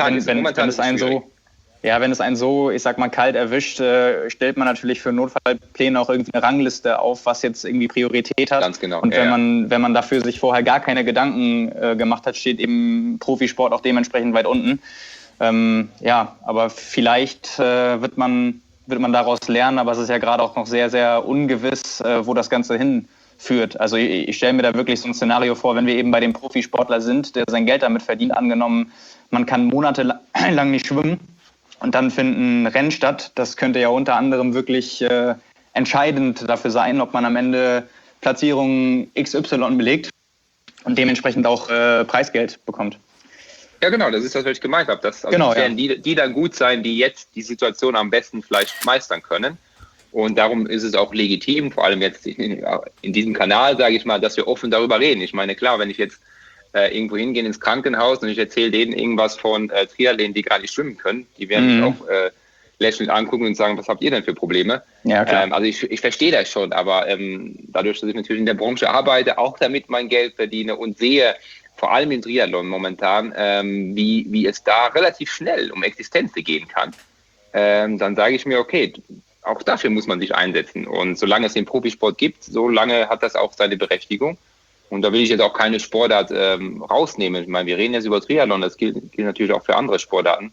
wenn es einen so, ich sag mal, kalt erwischt, stellt man natürlich für Notfallpläne auch irgendwie eine Rangliste auf, was jetzt irgendwie Priorität hat. Ganz genau. Und wenn man dafür sich vorher gar keine Gedanken gemacht hat, steht eben Profisport auch dementsprechend weit unten. Aber vielleicht wird man daraus lernen, aber es ist ja gerade auch noch sehr, sehr ungewiss, wo das Ganze führt. Also ich stelle mir da wirklich so ein Szenario vor, wenn wir eben bei dem Profisportler sind, der sein Geld damit verdient, angenommen, man kann monatelang nicht schwimmen und dann finden Rennen statt. Das könnte ja unter anderem wirklich entscheidend dafür sein, ob man am Ende Platzierung XY belegt und dementsprechend auch Preisgeld bekommt. Ja, genau, das ist das, was ich gemeint habe. Das werden die dann gut sein, die jetzt die Situation am besten vielleicht meistern können. Und darum ist es auch legitim, vor allem jetzt in diesem Kanal, sage ich mal, dass wir offen darüber reden. Ich meine, klar, wenn ich jetzt irgendwo hingehe ins Krankenhaus und ich erzähle denen irgendwas von Triathleten, die gar nicht schwimmen können, die werden mich auch lächelnd angucken und sagen, was habt ihr denn für Probleme? Ja, klar. Also ich verstehe das schon, aber dadurch, dass ich natürlich in der Branche arbeite, auch damit mein Geld verdiene und sehe, vor allem im Triathlon momentan, wie es da relativ schnell um Existenzen gehen kann, dann sage ich mir, okay, auch dafür muss man sich einsetzen. Und solange es den Profisport gibt, solange hat das auch seine Berechtigung. Und da will ich jetzt auch keine Sportart rausnehmen. Ich meine, wir reden jetzt über Triathlon, das gilt natürlich auch für andere Sportarten.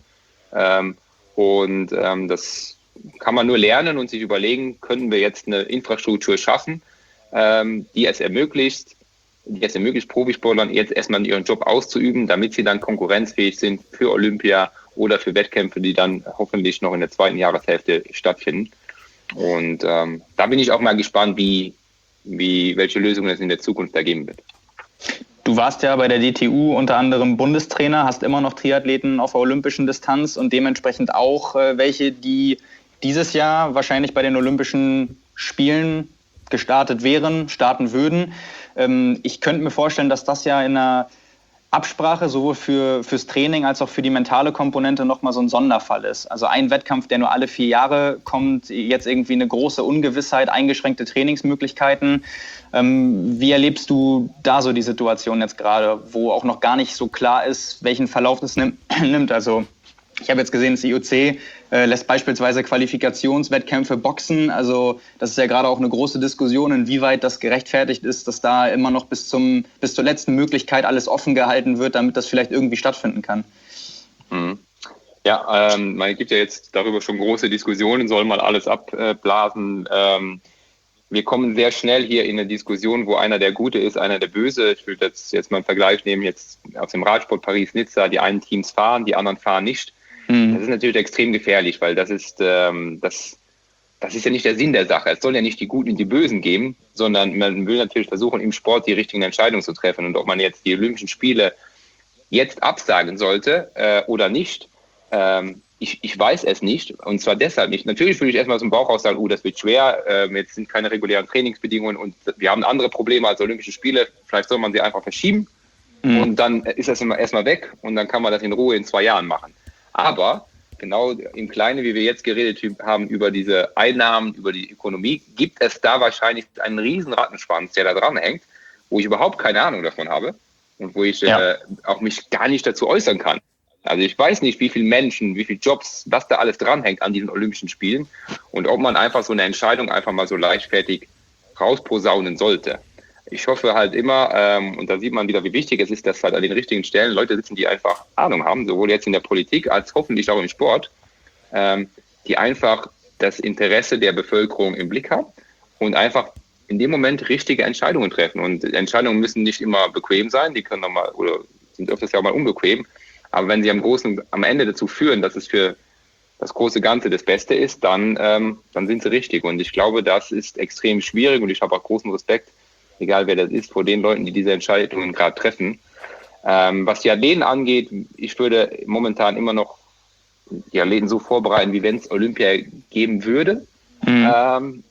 Das kann man nur lernen und sich überlegen, können wir jetzt eine Infrastruktur schaffen, die es ermöglicht, Profisportlern jetzt erstmal ihren Job auszuüben, damit sie dann konkurrenzfähig sind für Olympia oder für Wettkämpfe, die dann hoffentlich noch in der zweiten Jahreshälfte stattfinden. Und da bin ich auch mal gespannt, welche Lösungen es in der Zukunft ergeben wird. Du warst ja bei der DTU unter anderem Bundestrainer, hast immer noch Triathleten auf der olympischen Distanz und dementsprechend auch welche, die dieses Jahr wahrscheinlich bei den Olympischen Spielen starten würden. Ich könnte mir vorstellen, dass das ja in einer Absprache sowohl fürs Training als auch für die mentale Komponente nochmal so ein Sonderfall ist. Also ein Wettkampf, der nur alle 4 Jahre kommt, jetzt irgendwie eine große Ungewissheit, eingeschränkte Trainingsmöglichkeiten. Wie erlebst du da so die Situation jetzt gerade, wo auch noch gar nicht so klar ist, welchen Verlauf das nimmt? Also ich habe jetzt gesehen, das IOC lässt beispielsweise Qualifikationswettkämpfe boxen. Also das ist ja gerade auch eine große Diskussion, inwieweit das gerechtfertigt ist, dass da immer noch bis zur letzten Möglichkeit alles offen gehalten wird, damit das vielleicht irgendwie stattfinden kann. Ja, man gibt ja jetzt darüber schon große Diskussionen, soll mal alles abblasen. Wir kommen sehr schnell hier in eine Diskussion, wo einer der Gute ist, einer der Böse. Ich will jetzt mal einen Vergleich nehmen, jetzt aus dem Radsport Paris-Nizza, die einen Teams fahren, die anderen fahren nicht. Das ist natürlich extrem gefährlich, weil das ist ja nicht der Sinn der Sache. Es soll ja nicht die Guten und die Bösen geben, sondern man will natürlich versuchen, im Sport die richtigen Entscheidungen zu treffen. Und ob man jetzt die Olympischen Spiele jetzt absagen sollte oder nicht, ich weiß es nicht. Und zwar deshalb nicht. Natürlich würde ich erstmal aus dem Bauch raus sagen, das wird schwer, jetzt sind keine regulären Trainingsbedingungen und wir haben andere Probleme als Olympische Spiele. Vielleicht soll man sie einfach verschieben und dann ist das erstmal weg und dann kann man das in Ruhe in 2 Jahren machen. Aber genau im Kleinen, wie wir jetzt geredet haben über diese Einnahmen, über die Ökonomie, gibt es da wahrscheinlich einen riesen Rattenschwanz, der da dran hängt, wo ich überhaupt keine Ahnung davon habe und wo ich auch mich gar nicht dazu äußern kann. Also ich weiß nicht, wie viele Menschen, wie viele Jobs, was da alles dranhängt an diesen Olympischen Spielen und ob man einfach so eine Entscheidung einfach mal so leichtfertig rausposaunen sollte. Ich hoffe halt immer, und da sieht man wieder, wie wichtig es ist, dass halt an den richtigen Stellen Leute sitzen, die einfach Ahnung haben, sowohl jetzt in der Politik als hoffentlich auch im Sport, die einfach das Interesse der Bevölkerung im Blick haben und einfach in dem Moment richtige Entscheidungen treffen. Und Entscheidungen müssen nicht immer bequem sein, die können nochmal oder sind öfters ja auch mal unbequem. Aber wenn sie am Ende dazu führen, dass es für das große Ganze das Beste ist, dann sind sie richtig. Und ich glaube, das ist extrem schwierig und ich habe auch großen Respekt, egal wer das ist, vor den Leuten, die diese Entscheidungen gerade treffen. Was die Athleten angeht, ich würde momentan immer noch die Athleten so vorbereiten, wie wenn es Olympia geben würde. Wenn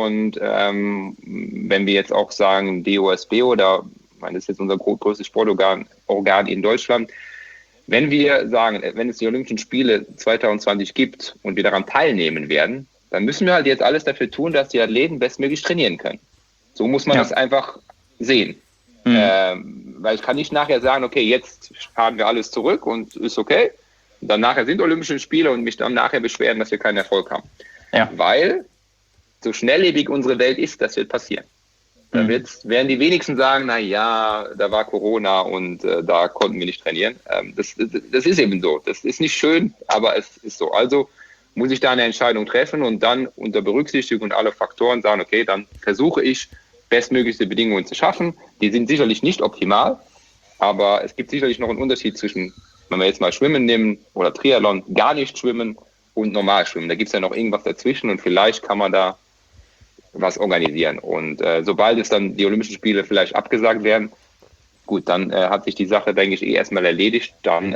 wir jetzt auch sagen, DOSB oder, ich meine, das ist jetzt unser größtes Sportorgan in Deutschland, wenn wir sagen, wenn es die Olympischen Spiele 2020 gibt und wir daran teilnehmen werden, dann müssen wir halt jetzt alles dafür tun, dass die Athleten bestmöglich trainieren können. So muss man das einfach sehen. Weil ich kann nicht nachher sagen, okay, jetzt fahren wir alles zurück und ist okay. Und dann nachher sind Olympische Spiele und mich dann nachher beschweren, dass wir keinen Erfolg haben. Ja. Weil so schnelllebig unsere Welt ist, das wird passieren. Da werden die wenigsten sagen, na ja, da war Corona und da konnten wir nicht trainieren. Das ist eben so. Das ist nicht schön, aber es ist so. Also muss ich da eine Entscheidung treffen und dann unter Berücksichtigung aller Faktoren sagen, okay, dann versuche ich bestmöglichste Bedingungen zu schaffen. Die sind sicherlich nicht optimal, aber es gibt sicherlich noch einen Unterschied zwischen, wenn wir jetzt mal Schwimmen nehmen oder Triathlon, gar nicht schwimmen und normal schwimmen. Da gibt es ja noch irgendwas dazwischen und vielleicht kann man da was organisieren. Und sobald es dann die Olympischen Spiele vielleicht abgesagt werden, gut, dann hat sich die Sache, denke ich, erstmal erledigt. Dann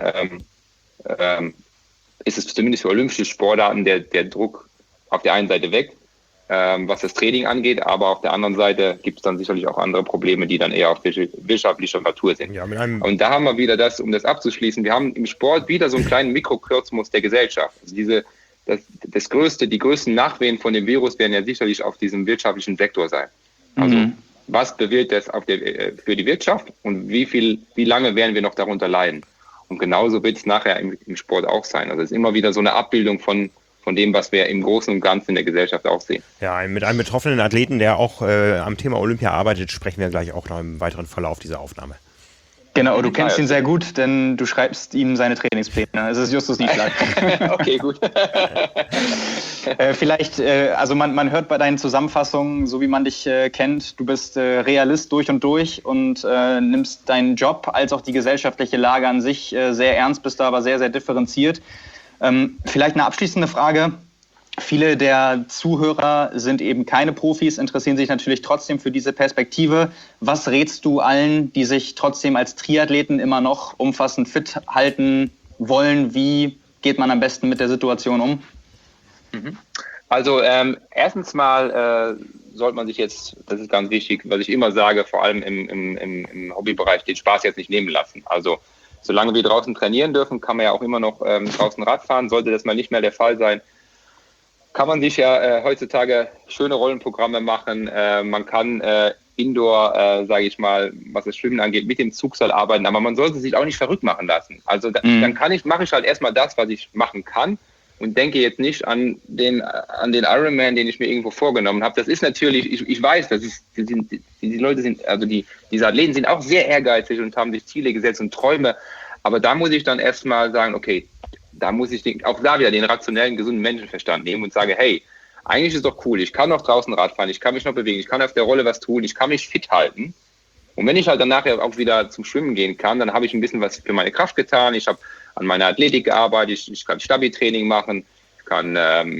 ist es zumindest für olympische Sportarten der Druck auf der einen Seite weg, was das Training angeht, aber auf der anderen Seite gibt es dann sicherlich auch andere Probleme, die dann eher auf wirtschaftlicher Natur sind. Ja, und da haben wir wieder das, um das abzuschließen, wir haben im Sport wieder so einen kleinen Mikrokosmos der Gesellschaft. Also die größten Nachwehen von dem Virus werden ja sicherlich auf diesem wirtschaftlichen Sektor sein. Also was bewirkt das für die Wirtschaft und wie lange werden wir noch darunter leiden? Und genauso wird es nachher im Sport auch sein. Also es ist immer wieder so eine Abbildung von dem, was wir im Großen und Ganzen in der Gesellschaft auch sehen. Ja, mit einem betroffenen Athleten, der auch am Thema Olympia arbeitet, sprechen wir gleich auch noch im weiteren Verlauf dieser Aufnahme. Genau, du kennst ihn sehr gut, denn du schreibst ihm seine Trainingspläne. Es ist Justus Nieschlag. Okay, gut. Vielleicht, also man hört bei deinen Zusammenfassungen, so wie man dich kennt, du bist Realist durch und nimmst deinen Job als auch die gesellschaftliche Lage an sich sehr ernst, bist da aber sehr, sehr differenziert. Vielleicht eine abschließende Frage. Viele der Zuhörer sind eben keine Profis, interessieren sich natürlich trotzdem für diese Perspektive. Was rätst du allen, die sich trotzdem als Triathleten immer noch umfassend fit halten wollen? Wie geht man am besten mit der Situation um? Also erstens mal sollte man sich jetzt, das ist ganz wichtig, was ich immer sage, vor allem im Hobbybereich, den Spaß jetzt nicht nehmen lassen. Also solange wir draußen trainieren dürfen, kann man ja auch immer noch draußen Rad fahren. Sollte das mal nicht mehr der Fall sein, kann man sich ja heutzutage schöne Rollenprogramme machen. Man kann Indoor, sage ich mal, was das Schwimmen angeht, mit dem Zugseil arbeiten. Aber man sollte sich auch nicht verrückt machen lassen. Also dann mache ich halt erstmal das, was ich machen kann und denke jetzt nicht an den Ironman, den ich mir irgendwo vorgenommen habe. Das ist natürlich, ich weiß, die Leute sind, also diese Athleten sind auch sehr ehrgeizig und haben sich Ziele gesetzt und Träume. Aber da muss ich dann erstmal sagen, okay, da muss ich auch da wieder den rationellen, gesunden Menschenverstand nehmen und sage, hey, eigentlich ist doch cool, ich kann noch draußen Rad fahren, ich kann mich noch bewegen, ich kann auf der Rolle was tun, ich kann mich fit halten. Und wenn ich halt dann nachher auch wieder zum Schwimmen gehen kann, dann habe ich ein bisschen was für meine Kraft getan, ich habe an meiner Athletik gearbeitet, ich kann Stabi-Training machen, ich kann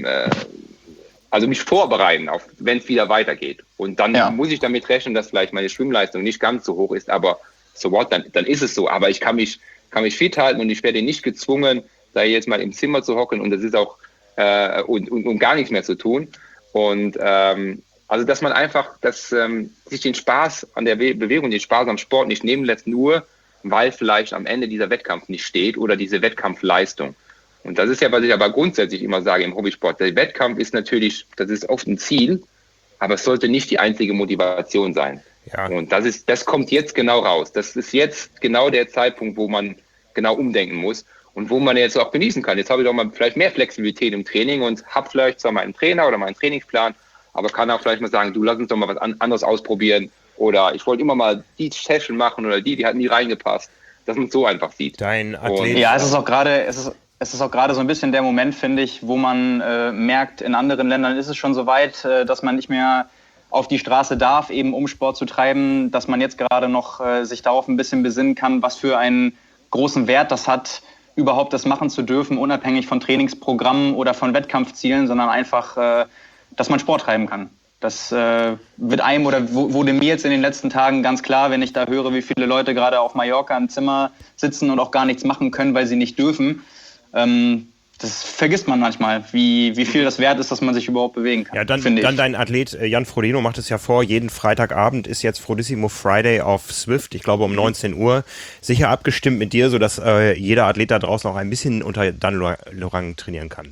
also mich vorbereiten, wenn es wieder weitergeht. Und dann muss ich damit rechnen, dass vielleicht meine Schwimmleistung nicht ganz so hoch ist, aber so what, dann ist es so. Aber ich kann mich fit halten und ich werde nicht gezwungen, da jetzt mal im Zimmer zu hocken und das ist auch und gar nichts mehr zu tun. Und also dass man einfach sich den Spaß an der Bewegung, den Spaß am Sport nicht nehmen lässt, nur weil vielleicht am Ende dieser Wettkampf nicht steht oder diese Wettkampfleistung. Und das ist ja, was ich aber grundsätzlich immer sage im Hobbysport. Der Wettkampf ist natürlich, das ist oft ein Ziel, aber es sollte nicht die einzige Motivation sein. Ja. Und das kommt jetzt genau raus. Das ist jetzt genau der Zeitpunkt, wo man genau umdenken muss. Und wo man jetzt auch genießen kann. Jetzt habe ich doch mal vielleicht mehr Flexibilität im Training und habe vielleicht zwar meinen Trainer oder meinen Trainingsplan, aber kann auch vielleicht mal sagen, du, lass uns doch mal was anderes ausprobieren. Oder ich wollte immer mal die Session machen oder die hat nie reingepasst. Dass man es so einfach sieht. Dein Athlet. Ja, es ist auch gerade so ein bisschen der Moment, finde ich, wo man merkt, in anderen Ländern ist es schon so weit, dass man nicht mehr auf die Straße darf, eben um Sport zu treiben, dass man jetzt gerade noch sich darauf ein bisschen besinnen kann, was für einen großen Wert das hat, überhaupt das machen zu dürfen, unabhängig von Trainingsprogrammen oder von Wettkampfzielen, sondern einfach, dass man Sport treiben kann. Das wird einem oder wurde mir jetzt in den letzten Tagen ganz klar, wenn ich da höre, wie viele Leute gerade auf Mallorca im Zimmer sitzen und auch gar nichts machen können, weil sie nicht dürfen. Das vergisst man manchmal, wie viel das wert ist, dass man sich überhaupt bewegen kann. Ja, dann dein Athlet Jan Frodeno macht es ja vor, jeden Freitagabend ist jetzt Frodissimo Friday auf Zwift, ich glaube um 19 Uhr, sicher abgestimmt mit dir, sodass jeder Athlet da draußen auch ein bisschen unter Dan Lorang trainieren kann.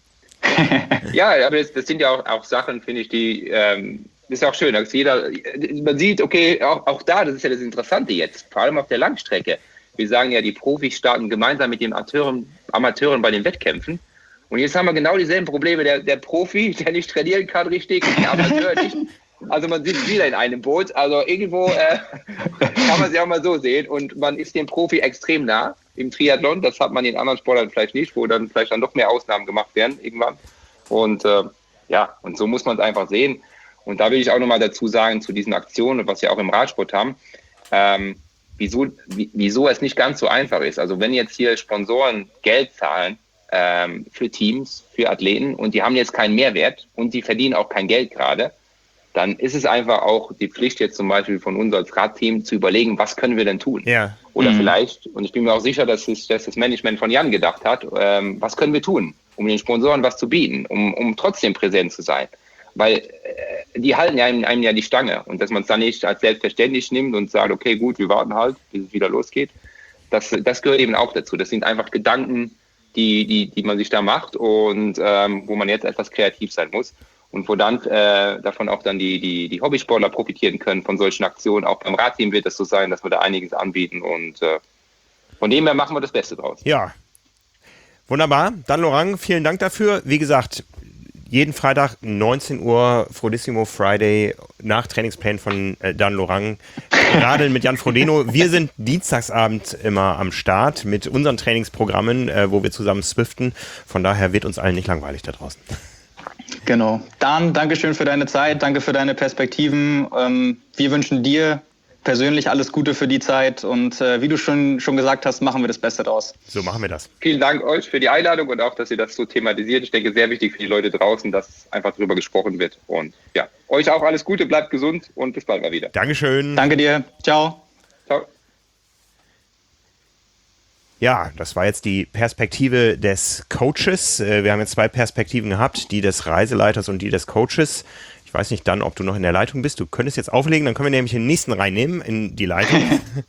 Ja, aber das sind ja auch Sachen, finde ich, die ist auch schön, dass man sieht, okay, auch da, das ist ja das Interessante jetzt, vor allem auf der Langstrecke. Wir sagen ja, die Profis starten gemeinsam mit den Amateuren bei den Wettkämpfen. Und jetzt haben wir genau dieselben Probleme. Der Profi, der nicht trainieren kann richtig, der Amateur nicht. Also man sitzt wieder in einem Boot. Also irgendwo kann man sich auch mal so sehen. Und man ist dem Profi extrem nah im Triathlon. Das hat man in anderen Sportarten vielleicht nicht, wo dann vielleicht noch mehr Ausnahmen gemacht werden irgendwann. Und und so muss man es einfach sehen. Und da will ich auch nochmal dazu sagen, zu diesen Aktionen, was wir auch im Radsport haben, wieso es nicht ganz so einfach ist. Also wenn jetzt hier Sponsoren Geld zahlen für Teams, für Athleten und die haben jetzt keinen Mehrwert und die verdienen auch kein Geld gerade, dann ist es einfach auch die Pflicht jetzt zum Beispiel von uns als Radteam zu überlegen, was können wir denn tun? Ja. Oder vielleicht, und ich bin mir auch sicher, dass das Management von Jan gedacht hat, was können wir tun, um den Sponsoren was zu bieten, um trotzdem präsent zu sein? Weil die halten ja einem ja die Stange und dass man es dann nicht als selbstverständlich nimmt und sagt, okay, gut, wir warten halt, bis es wieder losgeht, das gehört eben auch dazu. Das sind einfach Gedanken, die man sich da macht und wo man jetzt etwas kreativ sein muss. Und wo dann davon auch dann die Hobbysportler profitieren können von solchen Aktionen. Auch beim Radteam wird es so sein, dass wir da einiges anbieten. Und von dem her machen wir das Beste draus. Ja, wunderbar. Dan Lorang, vielen Dank dafür. Wie gesagt, jeden Freitag 19 Uhr Frodissimo Friday nach Trainingsplan von Dan Lorang. Radeln mit Jan Frodeno. Wir sind dienstagsabend immer am Start mit unseren Trainingsprogrammen, wo wir zusammen swiften. Von daher wird uns allen nicht langweilig da draußen. Genau. Dan, Dankeschön für deine Zeit, danke für deine Perspektiven. Wir wünschen dir persönlich alles Gute für die Zeit und wie du schon gesagt hast, machen wir das Beste draus. So machen wir das. Vielen Dank euch für die Einladung und auch, dass ihr das so thematisiert. Ich denke, sehr wichtig für die Leute draußen, dass einfach darüber gesprochen wird. Und ja, euch auch alles Gute, bleibt gesund und bis bald mal wieder. Dankeschön. Danke dir. Ciao. Ciao. Ja, das war jetzt die Perspektive des Coaches. Wir haben jetzt 2 Perspektiven gehabt, die des Reiseleiters und die des Coaches. Ich weiß nicht dann, ob du noch in der Leitung bist. Du könntest jetzt auflegen, dann können wir nämlich den nächsten reinnehmen in die Leitung.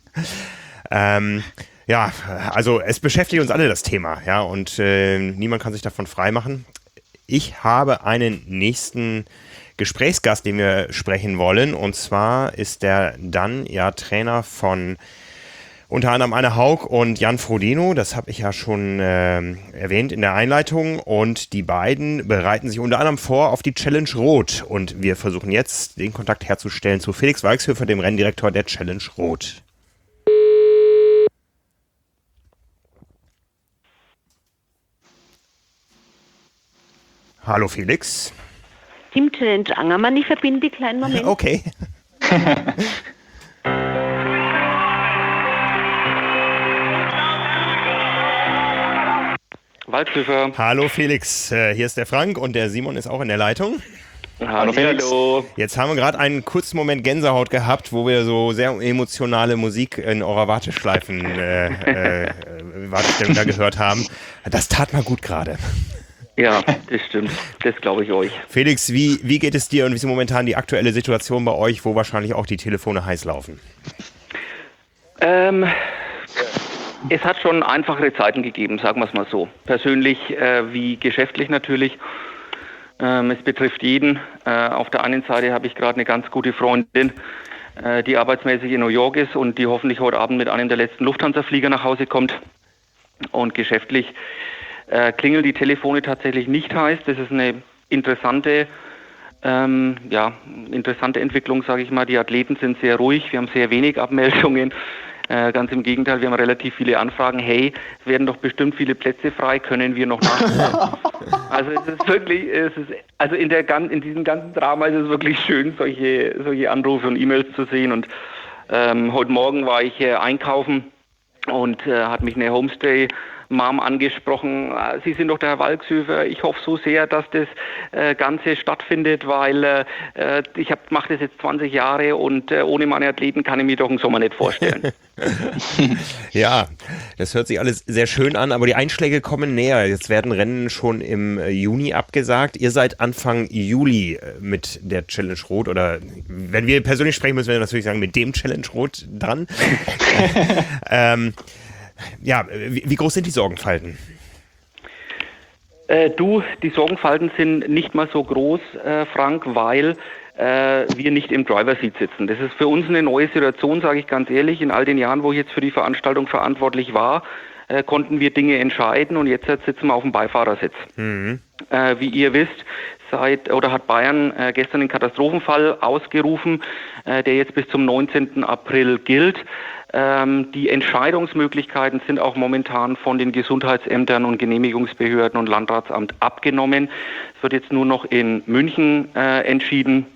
Ja, also es beschäftigt uns alle das Thema, ja, und niemand kann sich davon freimachen. Ich habe einen nächsten Gesprächsgast, den wir sprechen wollen, und zwar ist der dann ja Trainer von unter anderem Anne Haug und Jan Frodeno, das habe ich ja schon erwähnt in der Einleitung, und die beiden bereiten sich unter anderem vor auf die Challenge Rot und wir versuchen jetzt den Kontakt herzustellen zu Felix Walkshöfer, dem Renndirektor der Challenge Rot. Hallo Felix. Team Challenge Angermann, ich verbinde die kleinen Moment. Okay. Walkshöfer. Hallo Felix, hier ist der Frank und der Simon ist auch in der Leitung. Hallo Felix. Hallo. Jetzt haben wir gerade einen kurzen Moment Gänsehaut gehabt, wo wir so sehr emotionale Musik in eurer Warteschleifen Wartestellung da gehört haben. Das tat mal gut gerade. Ja, das stimmt. Das glaube ich euch. Felix, wie geht es dir und wie ist momentan die aktuelle Situation bei euch, wo wahrscheinlich auch die Telefone heiß laufen? Es hat schon einfachere Zeiten gegeben, sagen wir es mal so. Persönlich wie geschäftlich natürlich. Es betrifft jeden. Auf der einen Seite habe ich gerade eine ganz gute Freundin, die arbeitsmäßig in New York ist und die hoffentlich heute Abend mit einem der letzten Lufthansa-Flieger nach Hause kommt. Und geschäftlich klingeln die Telefone tatsächlich nicht heiß. Das ist eine interessante Entwicklung, sage ich mal. Die Athleten sind sehr ruhig, wir haben sehr wenig Abmeldungen. Ganz im Gegenteil, wir haben relativ viele Anfragen. Hey, es werden doch bestimmt viele Plätze frei, können wir noch nachholen? Also es ist wirklich, in diesem ganzen Drama ist es wirklich schön, solche Anrufe und E-Mails zu sehen. Und heute Morgen war ich einkaufen und hat mich eine Homestay-Mom angesprochen. Sie sind doch der Herr Walkshöfer. Ich hoffe so sehr, dass das Ganze stattfindet, weil ich mache das jetzt 20 Jahre und ohne meine Athleten kann ich mir doch einen Sommer nicht vorstellen. Ja, das hört sich alles sehr schön an, aber die Einschläge kommen näher. Jetzt werden Rennen schon im Juni abgesagt. Ihr seid Anfang Juli mit der Challenge Rot oder wenn wir persönlich sprechen, müssen wir natürlich sagen, mit dem Challenge Rot dran. Ja, wie groß sind die Sorgenfalten? Die Sorgenfalten sind nicht mal so groß, Frank, weil wir nicht im Driver-Seat sitzen. Das ist für uns eine neue Situation, sage ich ganz ehrlich. In all den Jahren, wo ich jetzt für die Veranstaltung verantwortlich war, konnten wir Dinge entscheiden und jetzt sitzen wir auf dem Beifahrersitz. Mhm. Wie ihr wisst, hat Bayern gestern den Katastrophenfall ausgerufen, der jetzt bis zum 19. April gilt. Die Entscheidungsmöglichkeiten sind auch momentan von den Gesundheitsämtern und Genehmigungsbehörden und Landratsamt abgenommen. Es wird jetzt nur noch in München entschieden.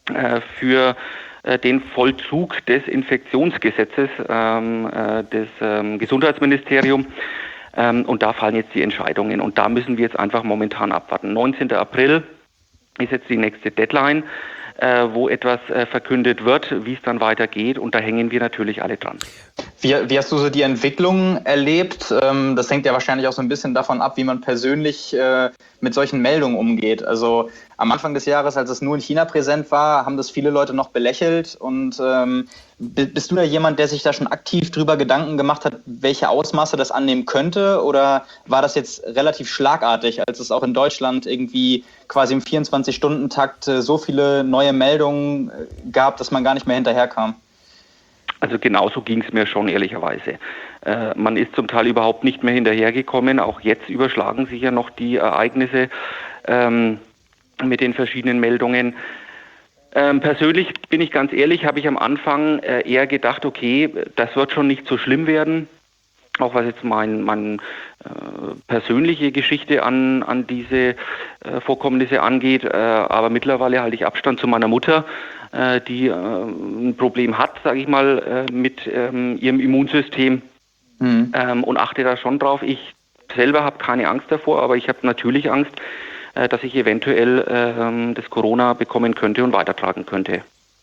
für den Vollzug des Infektionsgesetzes des Gesundheitsministeriums. Und da fallen jetzt die Entscheidungen. Und da müssen wir jetzt einfach momentan abwarten. 19. April ist jetzt die nächste Deadline, wo etwas verkündet wird, wie es dann weitergeht. Und da hängen wir natürlich alle dran. Wie hast du so die Entwicklung erlebt? Das hängt ja wahrscheinlich auch so ein bisschen davon ab, wie man persönlich mit solchen Meldungen umgeht. Also am Anfang des Jahres, als es nur in China präsent war, haben das viele Leute noch belächelt. Und bist du da jemand, der sich da schon aktiv drüber Gedanken gemacht hat, welche Ausmaße das annehmen könnte? Oder war das jetzt relativ schlagartig, als es auch in Deutschland irgendwie quasi im 24-Stunden-Takt so viele neue Meldungen gab, dass man gar nicht mehr hinterherkam? Also genauso ging es mir schon, ehrlicherweise. Man ist zum Teil überhaupt nicht mehr hinterhergekommen. Auch jetzt überschlagen sich ja noch die Ereignisse mit den verschiedenen Meldungen. Persönlich, bin ich ganz ehrlich, habe ich am Anfang eher gedacht, okay, das wird schon nicht so schlimm werden. Auch was jetzt meine persönliche Geschichte an diese Vorkommnisse angeht. Aber mittlerweile halte ich Abstand zu meiner Mutter, die ein Problem hat, sage ich mal, mit ihrem Immunsystem und achte da schon drauf. Ich selber habe keine Angst davor, aber ich habe natürlich Angst, dass ich eventuell das Corona bekommen könnte und weitertragen könnte.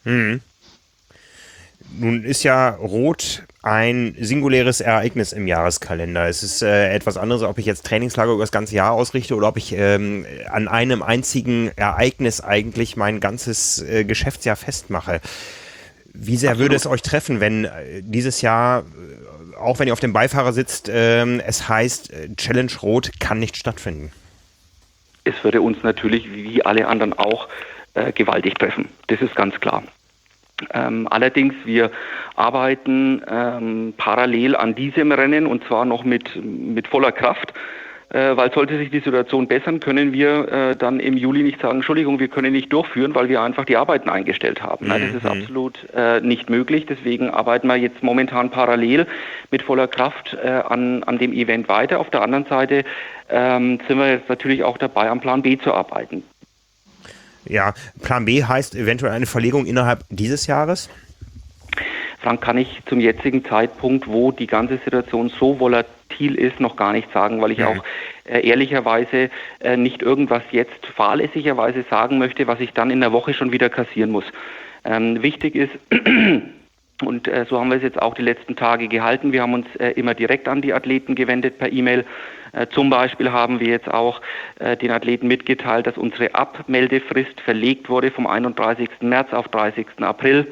Nun ist ja Rot ein singuläres Ereignis im Jahreskalender. Es ist etwas anderes, ob ich jetzt Trainingslager über das ganze Jahr ausrichte oder ob ich an einem einzigen Ereignis eigentlich mein ganzes Geschäftsjahr festmache. Wie sehr würde es euch treffen, wenn dieses Jahr, auch wenn ihr auf dem Beifahrer sitzt, es heißt, Challenge Rot kann nicht stattfinden? Es würde uns natürlich, wie alle anderen auch, gewaltig treffen. Das ist ganz klar. Allerdings, wir arbeiten parallel an diesem Rennen und zwar noch mit voller Kraft, weil sollte sich die Situation bessern, können wir dann im Juli nicht sagen, Entschuldigung, wir können nicht durchführen, weil wir einfach die Arbeiten eingestellt haben. Das ist absolut nicht möglich, deswegen arbeiten wir jetzt momentan parallel mit voller Kraft an dem Event weiter. Auf der anderen Seite sind wir jetzt natürlich auch dabei, am Plan B zu arbeiten. Ja, Plan B heißt eventuell eine Verlegung innerhalb dieses Jahres? Frank, kann ich zum jetzigen Zeitpunkt, wo die ganze Situation so volatil ist, noch gar nicht sagen, weil ich auch ehrlicherweise nicht irgendwas jetzt fahrlässigerweise sagen möchte, was ich dann in der Woche schon wieder kassieren muss. Wichtig ist, und so haben wir es jetzt auch die letzten Tage gehalten, wir haben uns immer direkt an die Athleten gewendet per E-Mail. Zum Beispiel haben wir jetzt auch den Athleten mitgeteilt, dass unsere Abmeldefrist verlegt wurde vom 31. März auf 30. April.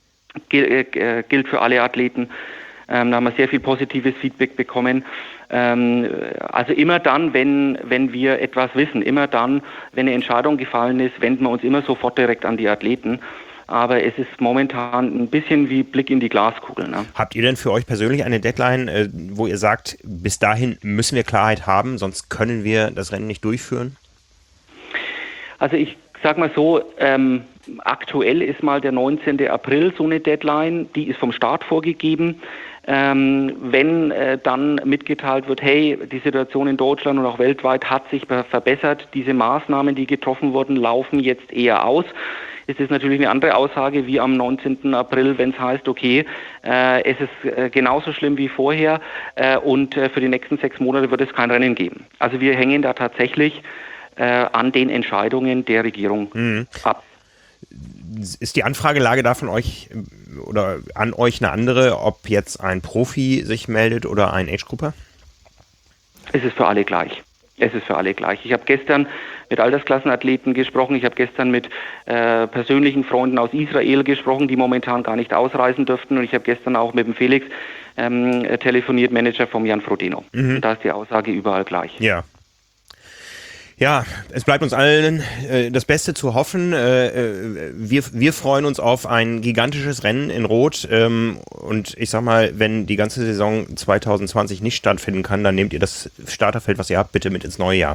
Gilt für alle Athleten. Da haben wir sehr viel positives Feedback bekommen. Also immer dann, wenn wir etwas wissen, immer dann, wenn eine Entscheidung gefallen ist, wenden wir uns immer sofort direkt an die Athleten. Aber es ist momentan ein bisschen wie Blick in die Glaskugel. Ne? Habt ihr denn für euch persönlich eine Deadline, wo ihr sagt, bis dahin müssen wir Klarheit haben, sonst können wir das Rennen nicht durchführen? Also ich sag mal so, aktuell ist mal der 19. April so eine Deadline, die ist vom Start vorgegeben. Wenn dann mitgeteilt wird, hey, die Situation in Deutschland und auch weltweit hat sich verbessert, diese Maßnahmen, die getroffen wurden, laufen jetzt eher aus. Es ist natürlich eine andere Aussage wie am 19. April, wenn es heißt, okay, es ist genauso schlimm wie vorher und für die nächsten 6 Monate wird es kein Rennen geben. Also wir hängen da tatsächlich an den Entscheidungen der Regierung ab. Ist die Anfragelage da von euch oder an euch eine andere, ob jetzt ein Profi sich meldet oder ein Age-Grupper? Es ist für alle gleich. Es ist für alle gleich. Ich habe gestern mit Altersklassenathleten gesprochen. Ich habe gestern mit persönlichen Freunden aus Israel gesprochen, die momentan gar nicht ausreisen dürften. Und ich habe gestern auch mit dem Felix telefoniert, Manager vom Jan Frodeno. Und da ist die Aussage überall gleich. Ja. Ja, es bleibt uns allen das Beste zu hoffen. Wir freuen uns auf ein gigantisches Rennen in Rot. Und ich sag mal, wenn die ganze Saison 2020 nicht stattfinden kann, dann nehmt ihr das Starterfeld, was ihr habt, bitte mit ins neue Jahr.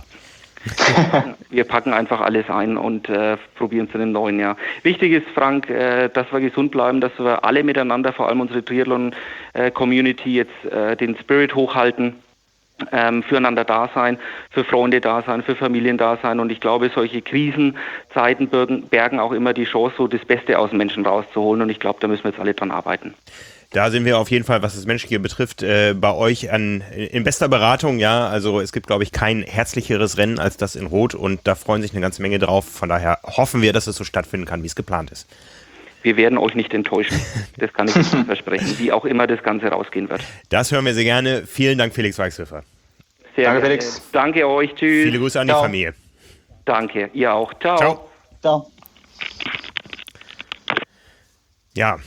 Wir packen einfach alles ein und probieren es in dem neuen Jahr. Wichtig ist, Frank, dass wir gesund bleiben, dass wir alle miteinander, vor allem unsere Triathlon-Community, jetzt den Spirit hochhalten. füreinander da sein, für Freunde da sein, für Familien da sein. Und ich glaube, solche Krisenzeiten bergen auch immer die Chance, so das Beste aus dem Menschen rauszuholen. Und ich glaube, da müssen wir jetzt alle dran arbeiten. Da sind wir auf jeden Fall, was das Menschliche betrifft, bei euch in bester Beratung. Ja, also es gibt, glaube ich, kein herzlicheres Rennen als das in Rot. Und da freuen sich eine ganze Menge drauf. Von daher hoffen wir, dass es so stattfinden kann, wie es geplant ist. Wir werden euch nicht enttäuschen. Das kann ich Ihnen versprechen, wie auch immer das Ganze rausgehen wird. Das hören wir sehr gerne. Vielen Dank, Felix Weichshöfer. Danke, Felix. Danke euch. Tschüss. Viele Grüße an die Familie. Danke. Ihr auch. Ciao. Ciao. Ciao. Ja,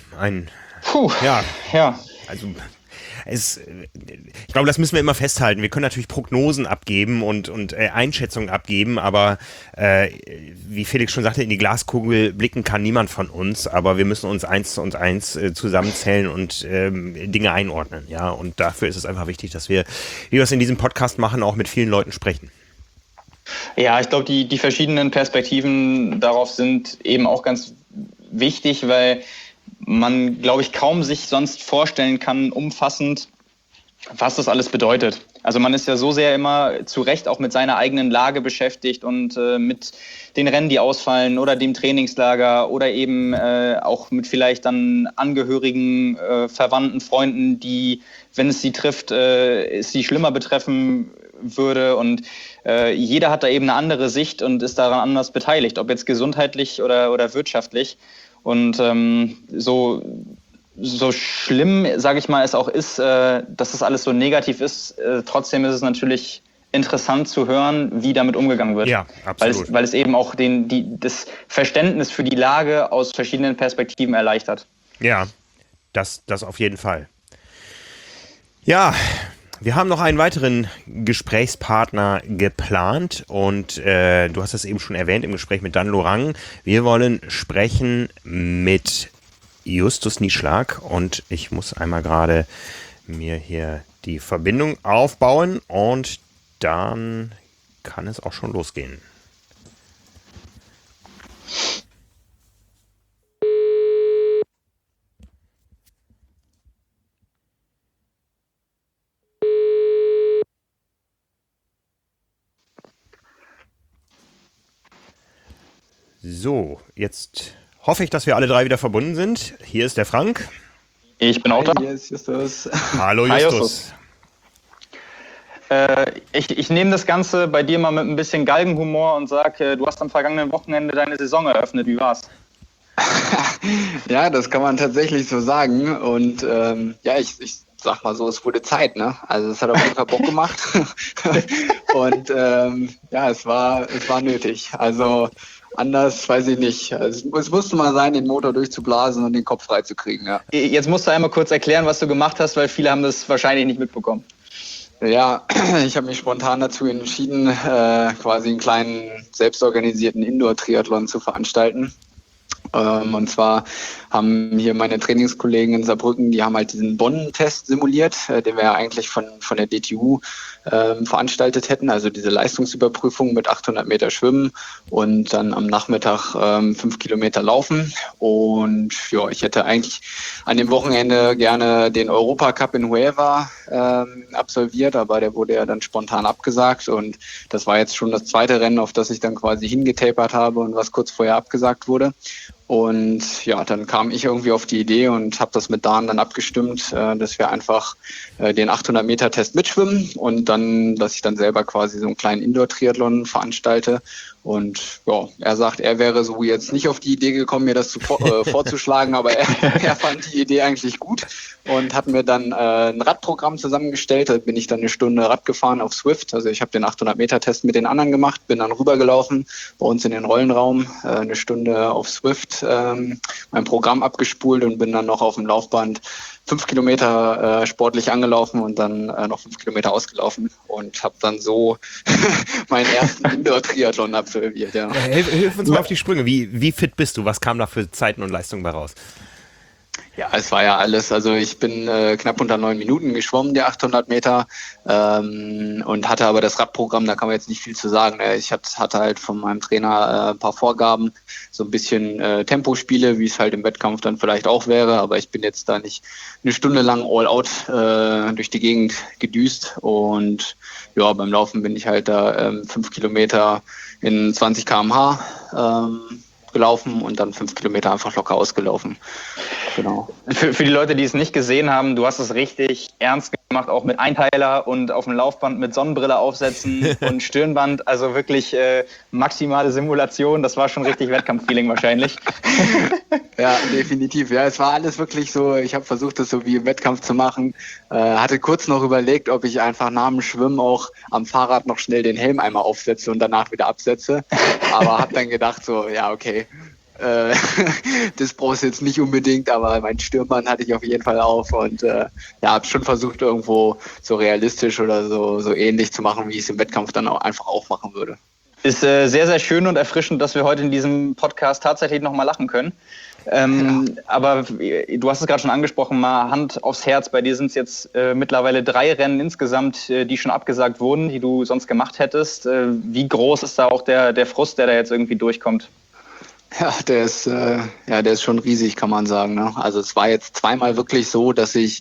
also ich glaube, das müssen wir immer festhalten. Wir können natürlich Prognosen abgeben und Einschätzungen abgeben, aber wie Felix schon sagte, in die Glaskugel blicken kann niemand von uns, aber wir müssen uns 1 und 1 zusammenzählen und Dinge einordnen. Ja, und dafür ist es einfach wichtig, dass wir, wie wir es in diesem Podcast machen, auch mit vielen Leuten sprechen. Ja, ich glaube, die verschiedenen Perspektiven darauf sind eben auch ganz wichtig, weil man, glaube ich, kaum sich sonst vorstellen kann, umfassend, was das alles bedeutet. Also man ist ja so sehr immer zu Recht auch mit seiner eigenen Lage beschäftigt und mit den Rennen, die ausfallen oder dem Trainingslager oder eben auch mit vielleicht dann Angehörigen, Verwandten, Freunden, die, wenn es sie trifft, es sie schlimmer betreffen würde. Und jeder hat da eben eine andere Sicht und ist daran anders beteiligt, ob jetzt gesundheitlich oder wirtschaftlich. Und so schlimm, sage ich mal, es auch ist, dass das alles so negativ ist, trotzdem ist es natürlich interessant zu hören, wie damit umgegangen wird. Ja, absolut. Weil es eben auch das Verständnis für die Lage aus verschiedenen Perspektiven erleichtert. Ja, das auf jeden Fall. Ja, wir haben noch einen weiteren Gesprächspartner geplant und du hast es eben schon erwähnt im Gespräch mit Dan Lorang. Wir wollen sprechen mit Justus Nieschlag und ich muss einmal gerade mir hier die Verbindung aufbauen und dann kann es auch schon losgehen. So, jetzt hoffe ich, dass wir alle drei wieder verbunden sind. Hier ist der Frank. Ich bin auch da. Hier ist Justus. Hallo Justus. Ich nehme das Ganze bei dir mal mit ein bisschen Galgenhumor und sage, du hast am vergangenen Wochenende deine Saison eröffnet. Wie war's? Ja, das kann man tatsächlich so sagen. Und ich sag mal so, es wurde Zeit, ne? Also es hat auf jeden Fall Bock gemacht. Und es war nötig. Also anders weiß ich nicht. Also, es musste mal sein, den Motor durchzublasen und den Kopf freizukriegen, ja. Jetzt musst du einmal kurz erklären, was du gemacht hast, weil viele haben das wahrscheinlich nicht mitbekommen. Ja, ich habe mich spontan dazu entschieden, quasi einen kleinen selbstorganisierten Indoor-Triathlon zu veranstalten. Und zwar haben hier meine Trainingskollegen in Saarbrücken, die haben halt diesen Bonn-Test simuliert, den wir ja eigentlich von der DTU veranstaltet hätten, also diese Leistungsüberprüfung mit 800 Meter Schwimmen und dann am Nachmittag 5 Kilometer Laufen. Und ja, ich hätte eigentlich an dem Wochenende gerne den Europacup in Huelva absolviert, aber der wurde ja dann spontan abgesagt und das war jetzt schon das zweite Rennen, auf das ich dann quasi hingetapert habe und was kurz vorher abgesagt wurde. Und ja, dann kam ich irgendwie auf die Idee und habe das mit Dan dann abgestimmt, dass wir einfach den 800-Meter-Test mitschwimmen und dann, dass ich dann selber quasi so einen kleinen Indoor-Triathlon veranstalte. Und ja, er sagt, er wäre so jetzt nicht auf die Idee gekommen, mir das vorzuschlagen, aber er fand die Idee eigentlich gut und hat mir dann ein Radprogramm zusammengestellt. Da bin ich dann eine Stunde Rad gefahren auf Swift. Also ich habe den 800-Meter-Test mit den anderen gemacht, bin dann rübergelaufen bei uns in den Rollenraum, eine Stunde auf Swift, mein Programm abgespult und bin dann noch auf dem Laufband 5 Kilometer sportlich angelaufen und dann noch 5 Kilometer ausgelaufen und habe dann so meinen ersten Indoor-Triathlon absolviert. Ja. Hilf uns mal auf die Sprünge. Wie fit bist du? Was kam da für Zeiten und Leistungen bei raus? Ja, es war ja alles. Also ich bin knapp unter 9 Minuten geschwommen, die 800 Meter, und hatte aber das Radprogramm, da kann man jetzt nicht viel zu sagen. Ich hatte halt von meinem Trainer ein paar Vorgaben, so ein bisschen Tempospiele, wie es halt im Wettkampf dann vielleicht auch wäre, aber ich bin jetzt da nicht eine Stunde lang all out durch die Gegend gedüst, und ja, beim Laufen bin ich halt da 5 Kilometer in 20 km/h gelaufen und dann 5 Kilometer einfach locker ausgelaufen. Genau. Für die Leute, die es nicht gesehen haben, du hast es richtig ernst gemacht, auch mit Einteiler und auf dem Laufband mit Sonnenbrille aufsetzen und Stirnband, also wirklich maximale Simulation, das war schon richtig Wettkampffeeling wahrscheinlich. Ja, definitiv. Ja, es war alles wirklich so, ich habe versucht, das so wie im Wettkampf zu machen. Hatte kurz noch überlegt, ob ich einfach nach dem Schwimmen auch am Fahrrad noch schnell den Helm einmal aufsetze und danach wieder absetze. Aber habe dann gedacht so, ja, okay, das brauchst du jetzt nicht unbedingt, aber mein Stirnband hatte ich auf jeden Fall auf, und ja, habe schon versucht, irgendwo so realistisch oder so ähnlich zu machen, wie ich es im Wettkampf dann auch einfach auch machen würde. Ist sehr, sehr schön und erfrischend, dass wir heute in diesem Podcast tatsächlich nochmal lachen können. Ja. Aber du hast es gerade schon angesprochen, mal Hand aufs Herz, bei dir sind es jetzt mittlerweile 3 Rennen insgesamt, die schon abgesagt wurden, die du sonst gemacht hättest. Wie groß ist da auch der Frust, der da jetzt irgendwie durchkommt? Ja, der ist schon riesig, kann man sagen, ne? Also es war jetzt zweimal wirklich so, dass ich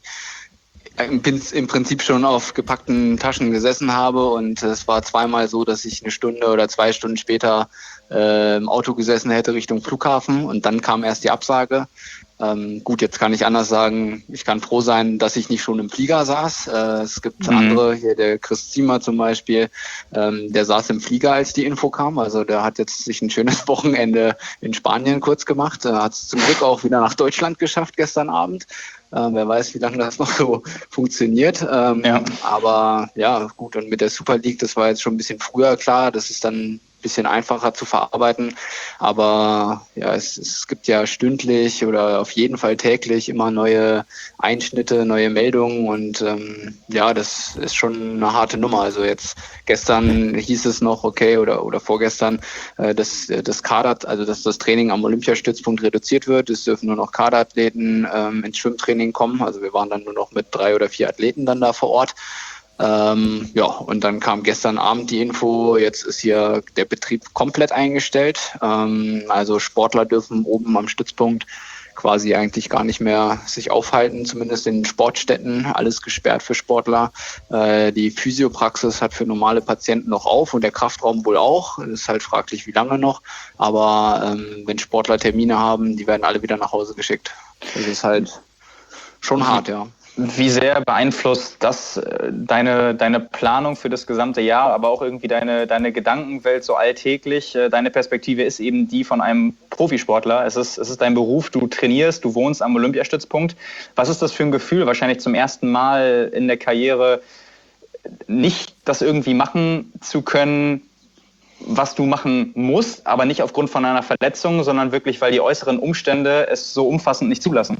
im Prinzip schon auf gepackten Taschen gesessen habe, und es war zweimal so, dass ich 1 Stunde oder 2 Stunden später im Auto gesessen hätte Richtung Flughafen, und dann kam erst die Absage. Gut, jetzt kann ich anders sagen, ich kann froh sein, dass ich nicht schon im Flieger saß. Es gibt andere, hier der Chris Ziemer zum Beispiel, der saß im Flieger, als die Info kam. Also der hat jetzt sich ein schönes Wochenende in Spanien kurz gemacht. Er hat es zum Glück auch wieder nach Deutschland geschafft gestern Abend. Wer weiß, wie lange das noch so funktioniert. Ja. Aber ja, gut, und mit der Super League, das war jetzt schon ein bisschen früher klar. Das ist dann ein bisschen einfacher zu verarbeiten. Aber ja, es gibt ja stündlich oder auf jeden Fall täglich immer neue Einschnitte, neue Meldungen, und ja, das ist schon eine harte Nummer. Also jetzt gestern hieß es noch, okay, oder vorgestern, dass das Training am Olympiastützpunkt reduziert wird. Es dürfen nur noch Kaderathleten ins Schwimmtraining kommen. Also wir waren dann nur noch mit 3 oder 4 Athleten dann da vor Ort. Ja, und dann kam gestern Abend die Info, jetzt ist hier der Betrieb komplett eingestellt. Also Sportler dürfen oben am Stützpunkt quasi eigentlich gar nicht mehr sich aufhalten, zumindest in den Sportstätten, alles gesperrt für Sportler. Die Physiopraxis hat für normale Patienten noch auf, und der Kraftraum wohl auch. Es ist halt fraglich, wie lange noch. Aber wenn Sportler Termine haben, die werden alle wieder nach Hause geschickt. Das ist halt schon hart, ja. Wie sehr beeinflusst das deine Planung für das gesamte Jahr, aber auch irgendwie deine Gedankenwelt so alltäglich? Deine Perspektive ist eben die von einem Profisportler. Es ist dein Beruf, du trainierst, du wohnst am Olympiastützpunkt. Was ist das für ein Gefühl, wahrscheinlich zum ersten Mal in der Karriere nicht das irgendwie machen zu können, was du machen musst, aber nicht aufgrund von einer Verletzung, sondern wirklich, weil die äußeren Umstände es so umfassend nicht zulassen?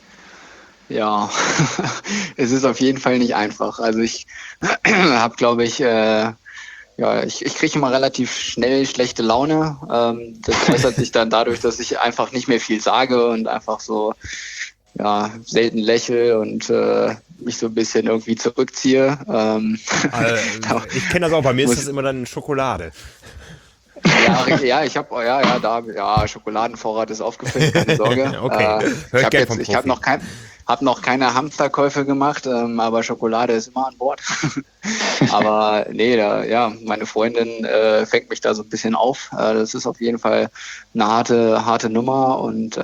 Ja, es ist auf jeden Fall nicht einfach. Also ich habe, glaube ich, ich kriege immer relativ schnell schlechte Laune. Das äußert sich dann dadurch, dass ich einfach nicht mehr viel sage und einfach so selten lächle und mich so ein bisschen irgendwie zurückziehe. Ich kenne das auch, bei mir ist das immer dann Schokolade. Ich habe Schokoladenvorrat ist aufgefüllt, keine Sorge. Okay. Ich habe noch keine Hamsterkäufe gemacht, aber Schokolade ist immer an Bord. Aber nee, meine Freundin fängt mich da so ein bisschen auf. Das ist auf jeden Fall eine harte Nummer, und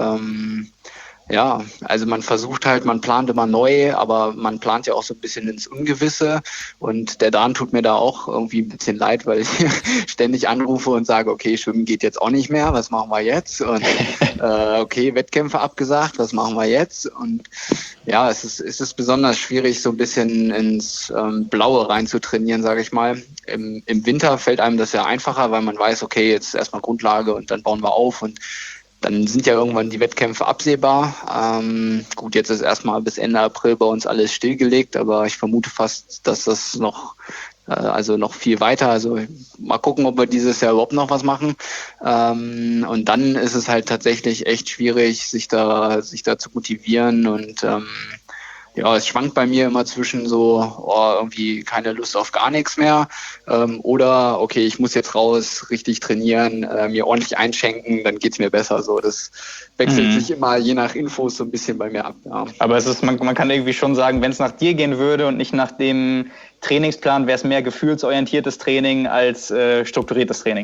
also man versucht halt, man plant immer neu, aber man plant ja auch so ein bisschen ins Ungewisse, und der Dan tut mir da auch irgendwie ein bisschen leid, weil ich ständig anrufe und sage, okay, Schwimmen geht jetzt auch nicht mehr, was machen wir jetzt? Und okay, Wettkämpfe abgesagt, was machen wir jetzt? Und ja, es ist besonders schwierig, so ein bisschen ins Blaue rein zu trainieren, sage ich mal. Im Winter fällt einem das ja einfacher, weil man weiß, okay, jetzt erstmal Grundlage und dann bauen wir auf, und dann sind ja irgendwann die Wettkämpfe absehbar. Gut, jetzt ist erstmal bis Ende April bei uns alles stillgelegt, aber ich vermute fast, dass das noch also noch viel weiter. Also mal gucken, ob wir dieses Jahr überhaupt noch was machen. Und dann ist es halt tatsächlich echt schwierig, sich da zu motivieren und ja, es schwankt bei mir immer zwischen so, irgendwie keine Lust auf gar nichts mehr oder, okay, ich muss jetzt raus, richtig trainieren, mir ordentlich einschenken, dann geht's mir besser. So, das wechselt sich immer je nach Infos so ein bisschen bei mir ab. Ja. Aber es ist, man kann irgendwie schon sagen, wenn es nach dir gehen würde und nicht nach dem Trainingsplan, wäre es mehr gefühlsorientiertes Training als strukturiertes Training.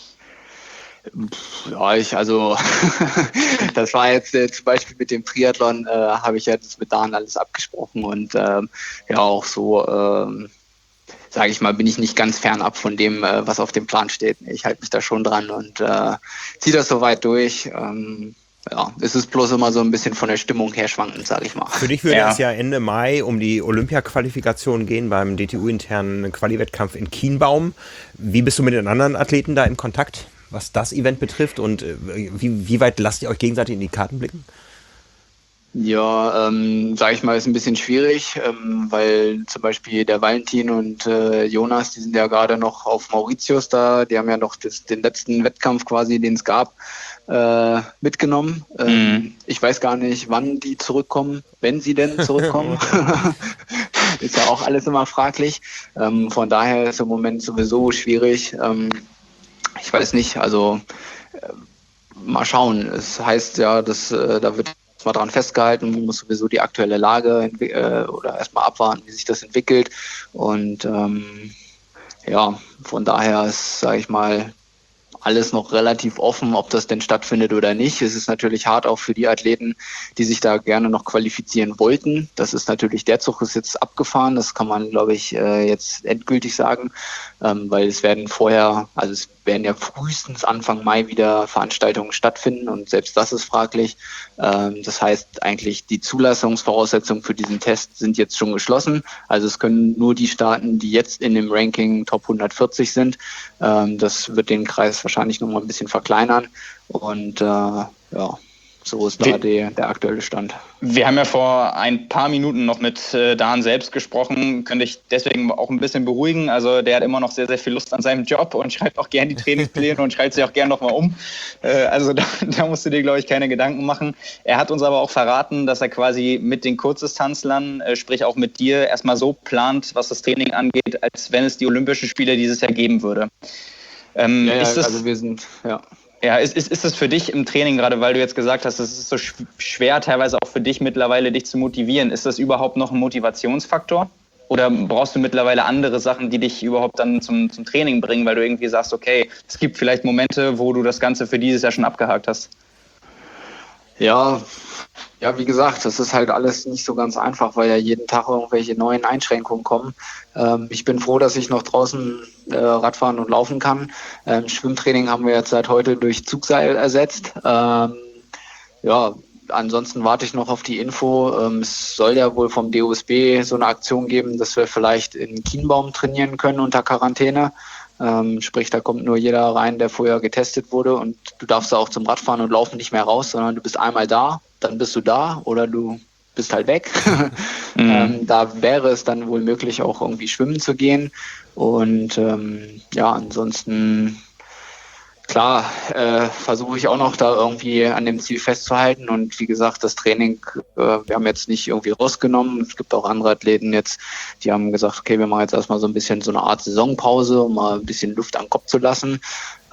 Ja, das war jetzt zum Beispiel mit dem Triathlon, habe ich jetzt mit Dan alles abgesprochen und ja auch so, sage ich mal, bin ich nicht ganz fernab von dem, was auf dem Plan steht. Ich halte mich da schon dran und ziehe das so weit durch. Ja, es ist bloß immer so ein bisschen von der Stimmung her schwankend, sage ich mal. Für dich würde es ja Ende Mai um die Olympia-Qualifikation gehen beim DTU-internen Quali-Wettkampf in Kienbaum. Wie bist du mit den anderen Athleten da in Kontakt, was das Event betrifft und wie weit lasst ihr euch gegenseitig in die Karten blicken? Ja, sage ich mal, ist ein bisschen schwierig, weil zum Beispiel der Valentin und Jonas, die sind ja gerade noch auf Mauritius da, die haben ja noch den letzten Wettkampf quasi, den es gab, mitgenommen. Ich weiß gar nicht, wann die zurückkommen, wenn sie denn zurückkommen. Ist ja auch alles immer fraglich. Von daher ist im Moment sowieso schwierig. Ich weiß nicht, also mal schauen. Es heißt ja, dass da wird mal dran festgehalten, man muss sowieso die aktuelle Lage oder erstmal abwarten, wie sich das entwickelt. Und ja, von daher ist, sage ich mal, alles noch relativ offen, ob das denn stattfindet oder nicht. Es ist natürlich hart auch für die Athleten, die sich da gerne noch qualifizieren wollten. Das ist natürlich, der Zug ist jetzt abgefahren. Das kann man, glaube ich, jetzt endgültig sagen, weil es werden ja frühestens Anfang Mai wieder Veranstaltungen stattfinden und selbst das ist fraglich. Das heißt eigentlich, die Zulassungsvoraussetzungen für diesen Test sind jetzt schon geschlossen. Also es können nur die starten, die jetzt in dem Ranking Top 140 sind. Das wird den Kreis wahrscheinlich noch mal ein bisschen verkleinern und ja, so ist da der aktuelle Stand. Wir haben ja vor ein paar Minuten noch mit Dan selbst gesprochen, könnte ich deswegen auch ein bisschen beruhigen. Also der hat immer noch sehr, sehr viel Lust an seinem Job und schreibt auch gerne die Trainingspläne und schreibt sie auch gerne nochmal um. Also da musst du dir, glaube ich, keine Gedanken machen. Er hat uns aber auch verraten, dass er quasi mit den Kurzdistanzlern, sprich auch mit dir, erstmal so plant, was das Training angeht, als wenn es die Olympischen Spiele dieses Jahr geben würde. Also wir sind, ja. Ja, ist das für dich im Training, gerade weil du jetzt gesagt hast, es ist so schwer teilweise auch für dich mittlerweile, dich zu motivieren, ist das überhaupt noch ein Motivationsfaktor? Oder brauchst du mittlerweile andere Sachen, die dich überhaupt dann zum Training bringen, weil du irgendwie sagst, okay, es gibt vielleicht Momente, wo du das Ganze für dieses Jahr schon abgehakt hast? Ja, wie gesagt, das ist halt alles nicht so ganz einfach, weil ja jeden Tag irgendwelche neuen Einschränkungen kommen. Ich bin froh, dass ich noch draußen Radfahren und laufen kann. Schwimmtraining haben wir jetzt seit heute durch Zugseil ersetzt. Ja, ansonsten warte ich noch auf die Info. Es soll ja wohl vom DOSB so eine Aktion geben, dass wir vielleicht in Kienbaum trainieren können unter Quarantäne. Sprich, da kommt nur jeder rein, der vorher getestet wurde und du darfst da auch zum Radfahren und Laufen nicht mehr raus, sondern du bist einmal da, dann bist du da oder du bist halt weg. Da wäre es dann wohl möglich, auch irgendwie schwimmen zu gehen und ja, ansonsten klar, versuche ich auch noch da irgendwie an dem Ziel festzuhalten und wie gesagt, das Training, wir haben jetzt nicht irgendwie rausgenommen. Es gibt auch andere Athleten jetzt, die haben gesagt, okay, wir machen jetzt erstmal so ein bisschen so eine Art Saisonpause, um mal ein bisschen Luft an den Kopf zu lassen.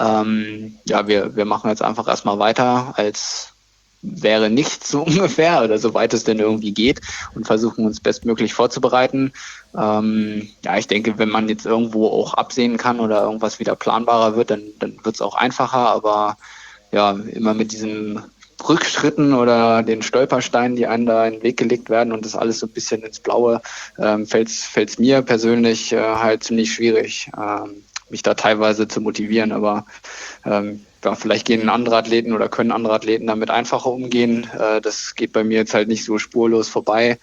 Ja, wir machen jetzt einfach erstmal weiter, als wäre nichts so ungefähr oder soweit es denn irgendwie geht und versuchen uns bestmöglich vorzubereiten. Ja, ich denke, wenn man jetzt irgendwo auch absehen kann oder irgendwas wieder planbarer wird, dann wird es auch einfacher, aber ja, immer mit diesen Rückschritten oder den Stolpersteinen, die einem da in den Weg gelegt werden und das alles so ein bisschen ins Blaue, fällt's mir persönlich halt ziemlich schwierig, mich da teilweise zu motivieren, aber ja, vielleicht gehen andere Athleten oder können andere Athleten damit einfacher umgehen. Das geht bei mir jetzt halt nicht so spurlos vorbei.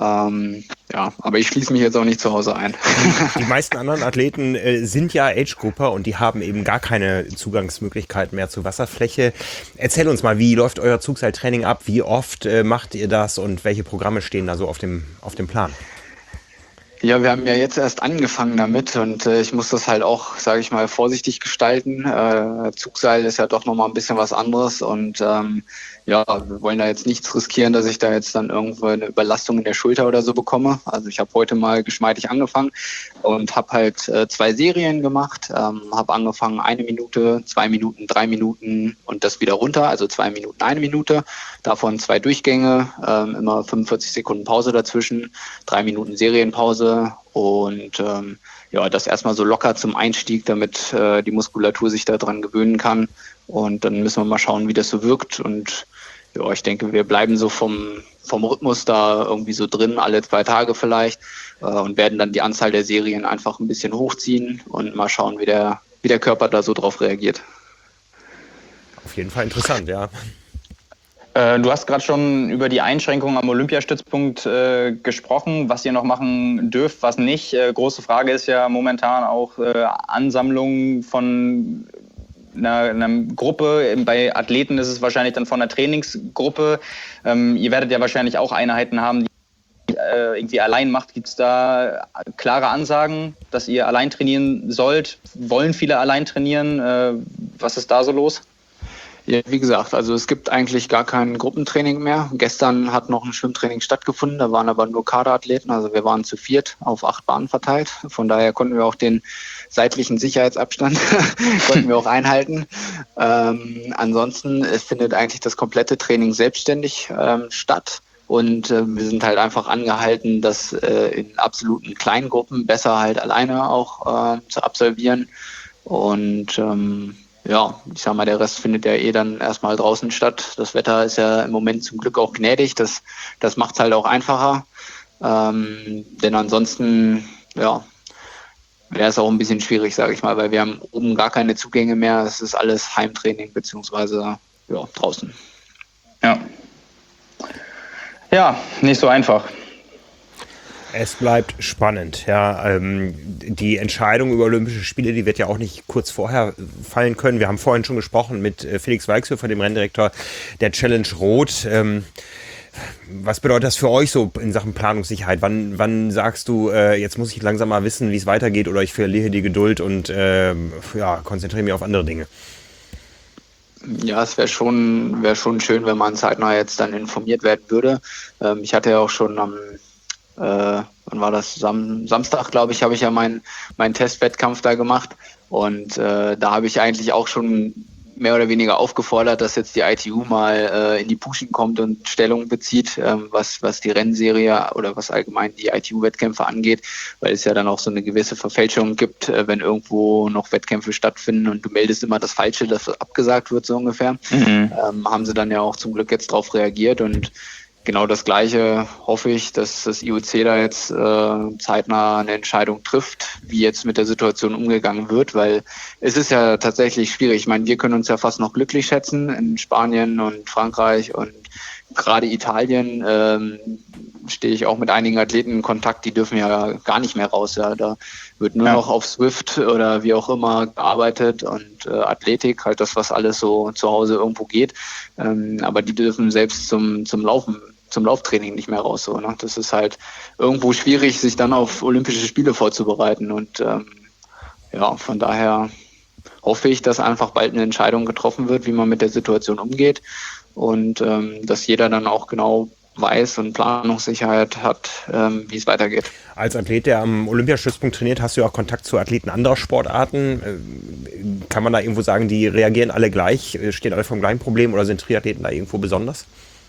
Ja, aber ich schließe mich jetzt auch nicht zu Hause ein. Die meisten anderen Athleten sind ja Age-Grupper und die haben eben gar keine Zugangsmöglichkeit mehr zur Wasserfläche. Erzähl uns mal, wie läuft euer Zugseiltraining ab? Wie oft macht ihr das und welche Programme stehen da so auf dem Plan? Ja, wir haben ja jetzt erst angefangen damit und ich muss das halt auch, sage ich mal, vorsichtig gestalten. Zugseil ist ja doch nochmal ein bisschen was anderes und ja, wir wollen da jetzt nichts riskieren, dass ich da jetzt dann irgendwo eine Überlastung in der Schulter oder so bekomme. Also ich habe heute mal geschmeidig angefangen und habe halt 2 Serien gemacht, habe angefangen 1 Minute, 2 Minuten, 3 Minuten und das wieder runter, also 2 Minuten, 1 Minute, davon 2 Durchgänge, immer 45 Sekunden Pause dazwischen, 3 Minuten Serienpause und ja, das erstmal so locker zum Einstieg, damit die Muskulatur sich daran gewöhnen kann und dann müssen wir mal schauen, wie das so wirkt und ja, ich denke, wir bleiben so vom Rhythmus da irgendwie so drin, alle 2 Tage vielleicht und werden dann die Anzahl der Serien einfach ein bisschen hochziehen und mal schauen, wie der Körper da so drauf reagiert. Auf jeden Fall interessant, ja. Du hast gerade schon über die Einschränkungen am Olympiastützpunkt gesprochen, was ihr noch machen dürft, was nicht. Große Frage ist ja momentan auch Ansammlung von einer Gruppe. Bei Athleten ist es wahrscheinlich dann von einer Trainingsgruppe. Ihr werdet ja wahrscheinlich auch Einheiten haben, die irgendwie allein macht. Gibt es da klare Ansagen, dass ihr allein trainieren sollt? Wollen viele allein trainieren? Was ist da so los? Ja, wie gesagt, also es gibt eigentlich gar kein Gruppentraining mehr. Gestern hat noch ein Schwimmtraining stattgefunden, da waren aber nur Kaderathleten, also wir waren zu 4 auf 8 Bahnen verteilt. Von daher konnten wir auch den seitlichen Sicherheitsabstand konnten wir auch einhalten. Ansonsten findet eigentlich das komplette Training selbstständig statt. Und wir sind halt einfach angehalten, das in absoluten Kleingruppen besser halt alleine auch zu absolvieren. Und ja, ich sag mal, der Rest findet ja eh dann erstmal draußen statt. Das Wetter ist ja im Moment zum Glück auch gnädig. Das macht es halt auch einfacher. Denn ansonsten, ja, wäre es auch ein bisschen schwierig, sage ich mal, weil wir haben oben gar keine Zugänge mehr. Es ist alles Heimtraining beziehungsweise ja, draußen. Ja. Ja, nicht so einfach. Es bleibt spannend. Ja, die Entscheidung über Olympische Spiele, die wird ja auch nicht kurz vorher fallen können. Wir haben vorhin schon gesprochen mit Felix Weichshöfer, dem Renndirektor der Challenge Rot. Was bedeutet das für euch so in Sachen Planungssicherheit? Wann sagst du, jetzt muss ich langsam mal wissen, wie es weitergeht oder ich verliere die Geduld und ja, konzentriere mich auf andere Dinge? Ja, es wäre schon schön, wenn man zeitnah jetzt dann informiert werden würde. Ich hatte ja auch schon am wann war das? Samstag, glaube ich, habe ich ja meinen Testwettkampf da gemacht. Und da habe ich eigentlich auch schon mehr oder weniger aufgefordert, dass jetzt die ITU mal in die Puschen kommt und Stellung bezieht, was die Rennserie oder was allgemein die ITU-Wettkämpfe angeht, weil es ja dann auch so eine gewisse Verfälschung gibt, wenn irgendwo noch Wettkämpfe stattfinden und du meldest immer das Falsche, das abgesagt wird, so ungefähr. Haben sie dann ja auch zum Glück jetzt drauf reagiert und genau das Gleiche hoffe ich, dass das IOC da jetzt zeitnah eine Entscheidung trifft, wie jetzt mit der Situation umgegangen wird, weil es ist ja tatsächlich schwierig. Ich meine, wir können uns ja fast noch glücklich schätzen in Spanien und Frankreich und gerade Italien stehe ich auch mit einigen Athleten in Kontakt, die dürfen ja gar nicht mehr raus. Ja. Da wird nur noch auf Swift oder wie auch immer gearbeitet und Athletik, halt das, was alles so zu Hause irgendwo geht. Aber die dürfen selbst zum Lauftraining nicht mehr raus. So, ne? Das ist halt irgendwo schwierig, sich dann auf Olympische Spiele vorzubereiten. Und ja, von daher hoffe ich, dass einfach bald eine Entscheidung getroffen wird, wie man mit der Situation umgeht. Und dass jeder dann auch genau weiß und Planungssicherheit hat, wie es weitergeht. Als Athlet, der am Olympiastützpunkt trainiert, hast du ja auch Kontakt zu Athleten anderer Sportarten. Kann man da irgendwo sagen, die reagieren alle gleich, stehen alle vor dem gleichen Problem oder sind Triathleten da irgendwo besonders?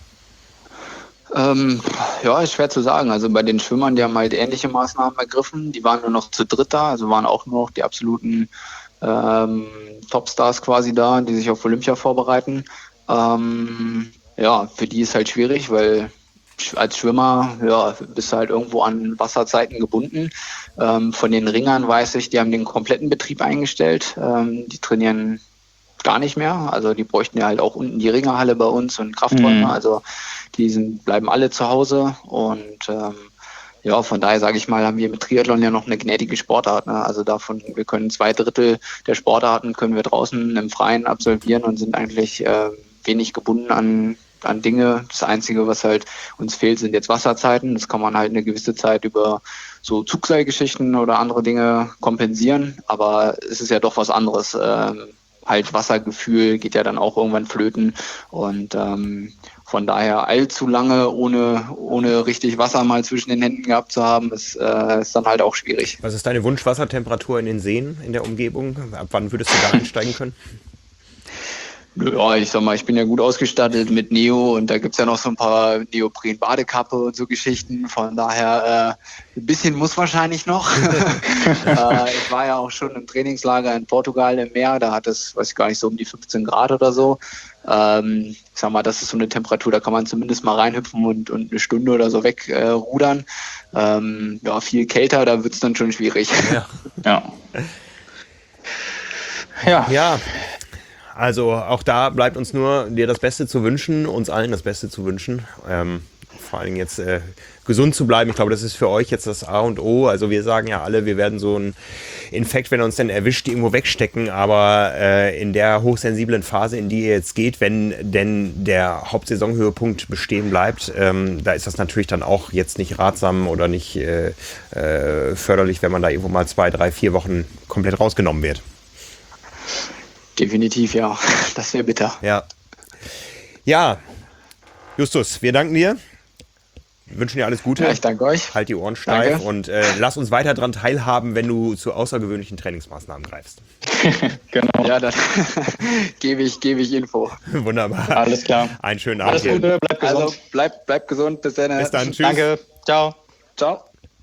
Ja, ist schwer zu sagen. Also bei den Schwimmern, die haben halt ähnliche Maßnahmen ergriffen. Die waren nur noch zu dritt da, also waren auch nur noch die absoluten Topstars quasi da, die sich auf Olympia vorbereiten. Ja, für die ist halt schwierig, weil als Schwimmer ja, bist du halt irgendwo an Wasserzeiten gebunden. Von den Ringern weiß ich, die haben den kompletten Betrieb eingestellt. Die trainieren gar nicht mehr. Also die bräuchten ja halt auch unten die Ringerhalle bei uns und Krafträume. Also die bleiben alle zu Hause. Und ja, von daher sage ich mal, haben wir mit Triathlon ja noch eine gnädige Sportart. Ne? Also wir können 2/3 der Sportarten können wir draußen im Freien absolvieren und sind eigentlich wenig gebunden an Dinge. Das Einzige, was halt uns fehlt, sind jetzt Wasserzeiten. Das kann man halt eine gewisse Zeit über so Zugseilgeschichten oder andere Dinge kompensieren. Aber es ist ja doch was anderes. Halt Wassergefühl geht ja dann auch irgendwann flöten. Und von daher allzu lange ohne richtig Wasser mal zwischen den Händen gehabt zu haben, ist dann halt auch schwierig. Was ist deine Wunschwassertemperatur in den Seen in der Umgebung? Ab wann würdest du da einsteigen können? Ja, ich sag mal, ich bin ja gut ausgestattet mit Neo und da gibt's ja noch so ein paar Neopren-Badekappe und so Geschichten. Von daher, ein bisschen muss wahrscheinlich noch. Ich war ja auch schon im Trainingslager in Portugal im Meer, da hat es, weiß ich gar nicht, so um die 15 Grad oder so. Ich sag mal, das ist so eine Temperatur, da kann man zumindest mal reinhüpfen und eine Stunde oder so wegrudern. Ja, viel kälter, da wird's dann schon schwierig. Ja. Also auch da bleibt uns nur, dir das Beste zu wünschen, uns allen das Beste zu wünschen. Vor allem jetzt gesund zu bleiben. Ich glaube, das ist für euch jetzt das A und O. Also wir sagen ja alle, wir werden so einen Infekt, wenn er uns denn erwischt, irgendwo wegstecken. Aber in der hochsensiblen Phase, in die ihr jetzt geht, wenn denn der Hauptsaisonhöhepunkt bestehen bleibt, da ist das natürlich dann auch jetzt nicht ratsam oder nicht förderlich, wenn man da irgendwo mal 2, 3, 4 Wochen komplett rausgenommen wird. Definitiv, ja. Das wäre bitter. Ja, Justus, wir danken dir. Wir wünschen dir alles Gute. Ja, ich danke euch. Halt die Ohren steif. Danke. Und lass uns weiter daran teilhaben, wenn du zu außergewöhnlichen Trainingsmaßnahmen greifst. Genau. Ja, dann gebe ich Info. Wunderbar. Alles klar. Einen schönen Abend. Alles Gute, bleibt gesund. Also bleibt gesund. Bis dann. Bis dann. Tschüss. Danke. Ciao. Ciao.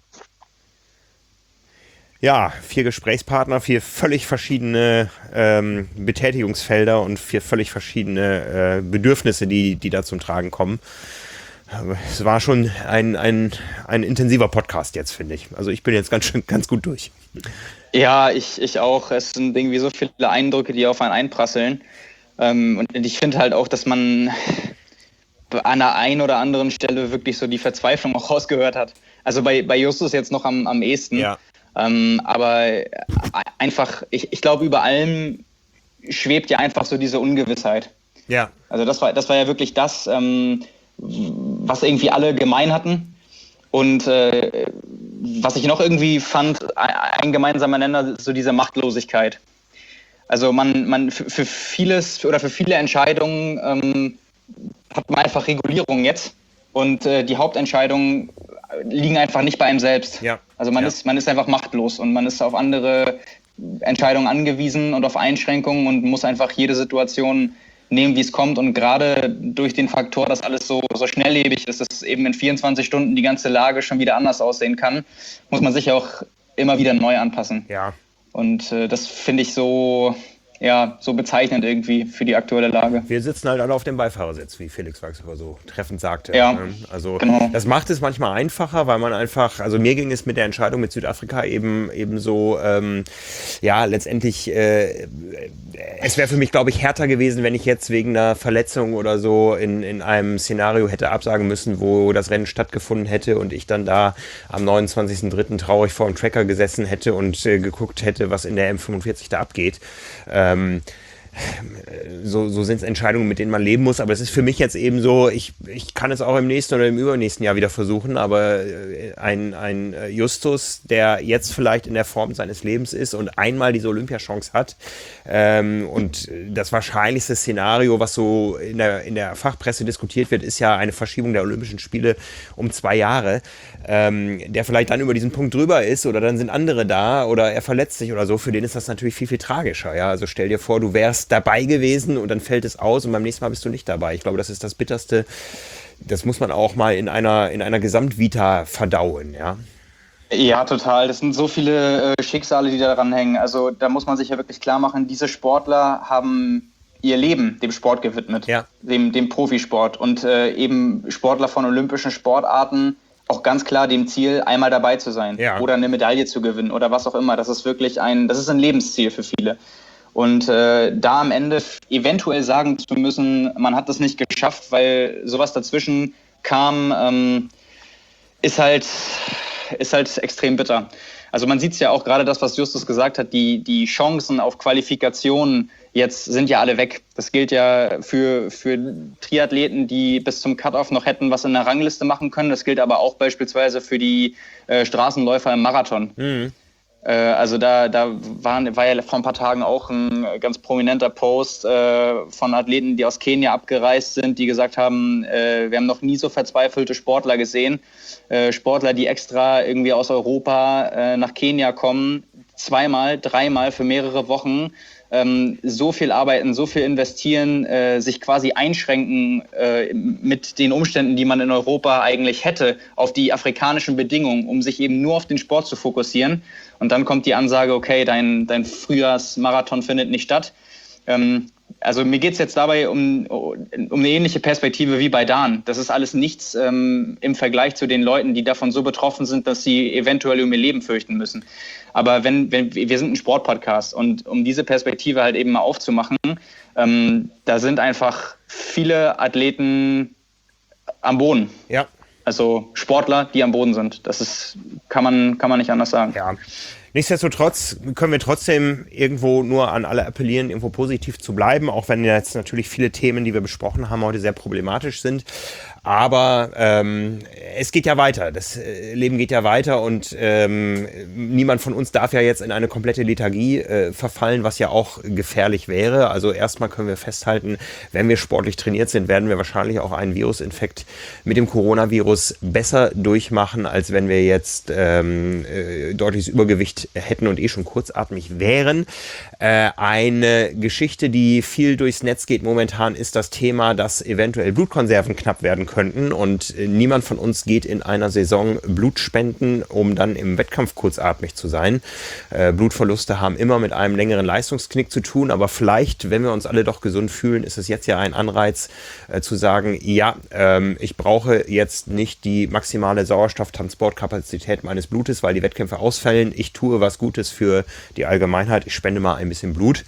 Ja, 4 Gesprächspartner, 4 völlig verschiedene Betätigungsfelder und 4 völlig verschiedene Bedürfnisse, die da zum Tragen kommen. Aber es war schon ein intensiver Podcast jetzt, finde ich. Also ich bin jetzt ganz gut durch. Ja, ich auch. Es sind irgendwie so viele Eindrücke, die auf einen einprasseln. Und ich finde halt auch, dass man an der einen oder anderen Stelle wirklich so die Verzweiflung auch rausgehört hat. Also bei Justus jetzt noch am ehesten. Ja. Aber einfach, ich glaube, über allem schwebt ja einfach so diese Ungewissheit. Ja. Also das war ja wirklich das, was irgendwie alle gemein hatten. Und was ich noch irgendwie fand, ein gemeinsamer Nenner, ist so diese Machtlosigkeit. Also man für vieles oder für viele Entscheidungen hat man einfach Regulierung jetzt. Und die Hauptentscheidungen liegen einfach nicht bei einem selbst. Ja. Also man ist einfach machtlos und man ist auf andere Entscheidungen angewiesen und auf Einschränkungen und muss einfach jede Situation nehmen, wie es kommt. Und gerade durch den Faktor, dass alles so schnelllebig ist, dass eben in 24 Stunden die ganze Lage schon wieder anders aussehen kann, muss man sich auch immer wieder neu anpassen. Ja. Und das finde ich so bezeichnend irgendwie für die aktuelle Lage. Wir sitzen halt alle auf dem Beifahrersitz, wie Felix Wachshofer so treffend sagte. Ja, also genau. Das macht es manchmal einfacher, weil man einfach, also mir ging es mit der Entscheidung mit Südafrika eben so, letztendlich, es wäre für mich, glaube ich, härter gewesen, wenn ich jetzt wegen einer Verletzung oder so in einem Szenario hätte absagen müssen, wo das Rennen stattgefunden hätte und ich dann da am 29.03. traurig vor dem Tracker gesessen hätte und geguckt hätte, was in der M45 da abgeht. So sind es Entscheidungen, mit denen man leben muss, aber es ist für mich jetzt eben so, ich kann es auch im nächsten oder im übernächsten Jahr wieder versuchen, aber ein Justus, der jetzt vielleicht in der Form seines Lebens ist und einmal diese Olympiachance hat und das wahrscheinlichste Szenario, was so in der Fachpresse diskutiert wird, ist ja eine Verschiebung der Olympischen Spiele um 2 Jahre, der vielleicht dann über diesen Punkt drüber ist oder dann sind andere da oder er verletzt sich oder so, für den ist das natürlich viel, viel tragischer. Ja? Also stell dir vor, du wärst dabei gewesen und dann fällt es aus und beim nächsten Mal bist du nicht dabei. Ich glaube, das ist das Bitterste. Das muss man auch mal in einer Gesamtvita verdauen, ja. Ja, total. Das sind so viele Schicksale, die daran hängen. Also da muss man sich ja wirklich klar machen, diese Sportler haben ihr Leben dem Sport gewidmet, ja. dem Profisport und eben Sportler von olympischen Sportarten auch ganz klar dem Ziel, einmal dabei zu sein, ja, oder eine Medaille zu gewinnen oder was auch immer. Das ist wirklich ein Lebensziel für viele. Und da am Ende eventuell sagen zu müssen, man hat das nicht geschafft, weil sowas dazwischen kam, ist halt extrem bitter. Also man sieht es ja auch gerade das, was Justus gesagt hat, die Chancen auf Qualifikationen Jetzt sind ja alle weg. Das gilt ja für Triathleten, die bis zum Cut-Off noch hätten was in der Rangliste machen können. Das gilt aber auch beispielsweise für die Straßenläufer im Marathon. Mhm. Also da war ja vor ein paar Tagen auch ein ganz prominenter Post von Athleten, die aus Kenia abgereist sind, die gesagt haben, wir haben noch nie so verzweifelte Sportler gesehen. Sportler, die extra irgendwie aus Europa nach Kenia kommen, 2-mal, 3-mal für mehrere Wochen, so viel arbeiten, so viel investieren, sich quasi einschränken mit den Umständen, die man in Europa eigentlich hätte, auf die afrikanischen Bedingungen, um sich eben nur auf den Sport zu fokussieren. Und dann kommt die Ansage, okay, dein Frühjahrsmarathon findet nicht statt. Also mir geht es jetzt dabei um eine ähnliche Perspektive wie bei Dan. Das ist alles nichts im Vergleich zu den Leuten, die davon so betroffen sind, dass sie eventuell um ihr Leben fürchten müssen. Aber wenn wir sind ein Sportpodcast und um diese Perspektive halt eben mal aufzumachen, da sind einfach viele Athleten am Boden. Ja. Also Sportler, die am Boden sind. Das kann man nicht anders sagen. Ja. Nichtsdestotrotz können wir trotzdem irgendwo nur an alle appellieren, irgendwo positiv zu bleiben, auch wenn jetzt natürlich viele Themen, die wir besprochen haben, heute sehr problematisch sind. Aber es geht ja weiter, das Leben geht ja weiter und niemand von uns darf ja jetzt in eine komplette Lethargie verfallen, was ja auch gefährlich wäre. Also erstmal können wir festhalten, wenn wir sportlich trainiert sind, werden wir wahrscheinlich auch einen Virusinfekt mit dem Coronavirus besser durchmachen, als wenn wir jetzt deutliches Übergewicht hätten und schon kurzatmig wären. Eine Geschichte, die viel durchs Netz geht momentan, ist das Thema, dass eventuell Blutkonserven knapp werden können und niemand von uns geht in einer Saison Blut spenden, um dann im Wettkampf kurzatmig zu sein. Blutverluste haben immer mit einem längeren Leistungsknick zu tun, aber vielleicht, wenn wir uns alle doch gesund fühlen, ist es jetzt ja ein Anreiz zu sagen, ja, ich brauche jetzt nicht die maximale Sauerstofftransportkapazität meines Blutes, weil die Wettkämpfe ausfallen. Ich tue was Gutes für die Allgemeinheit. Ich spende mal ein bisschen Blut.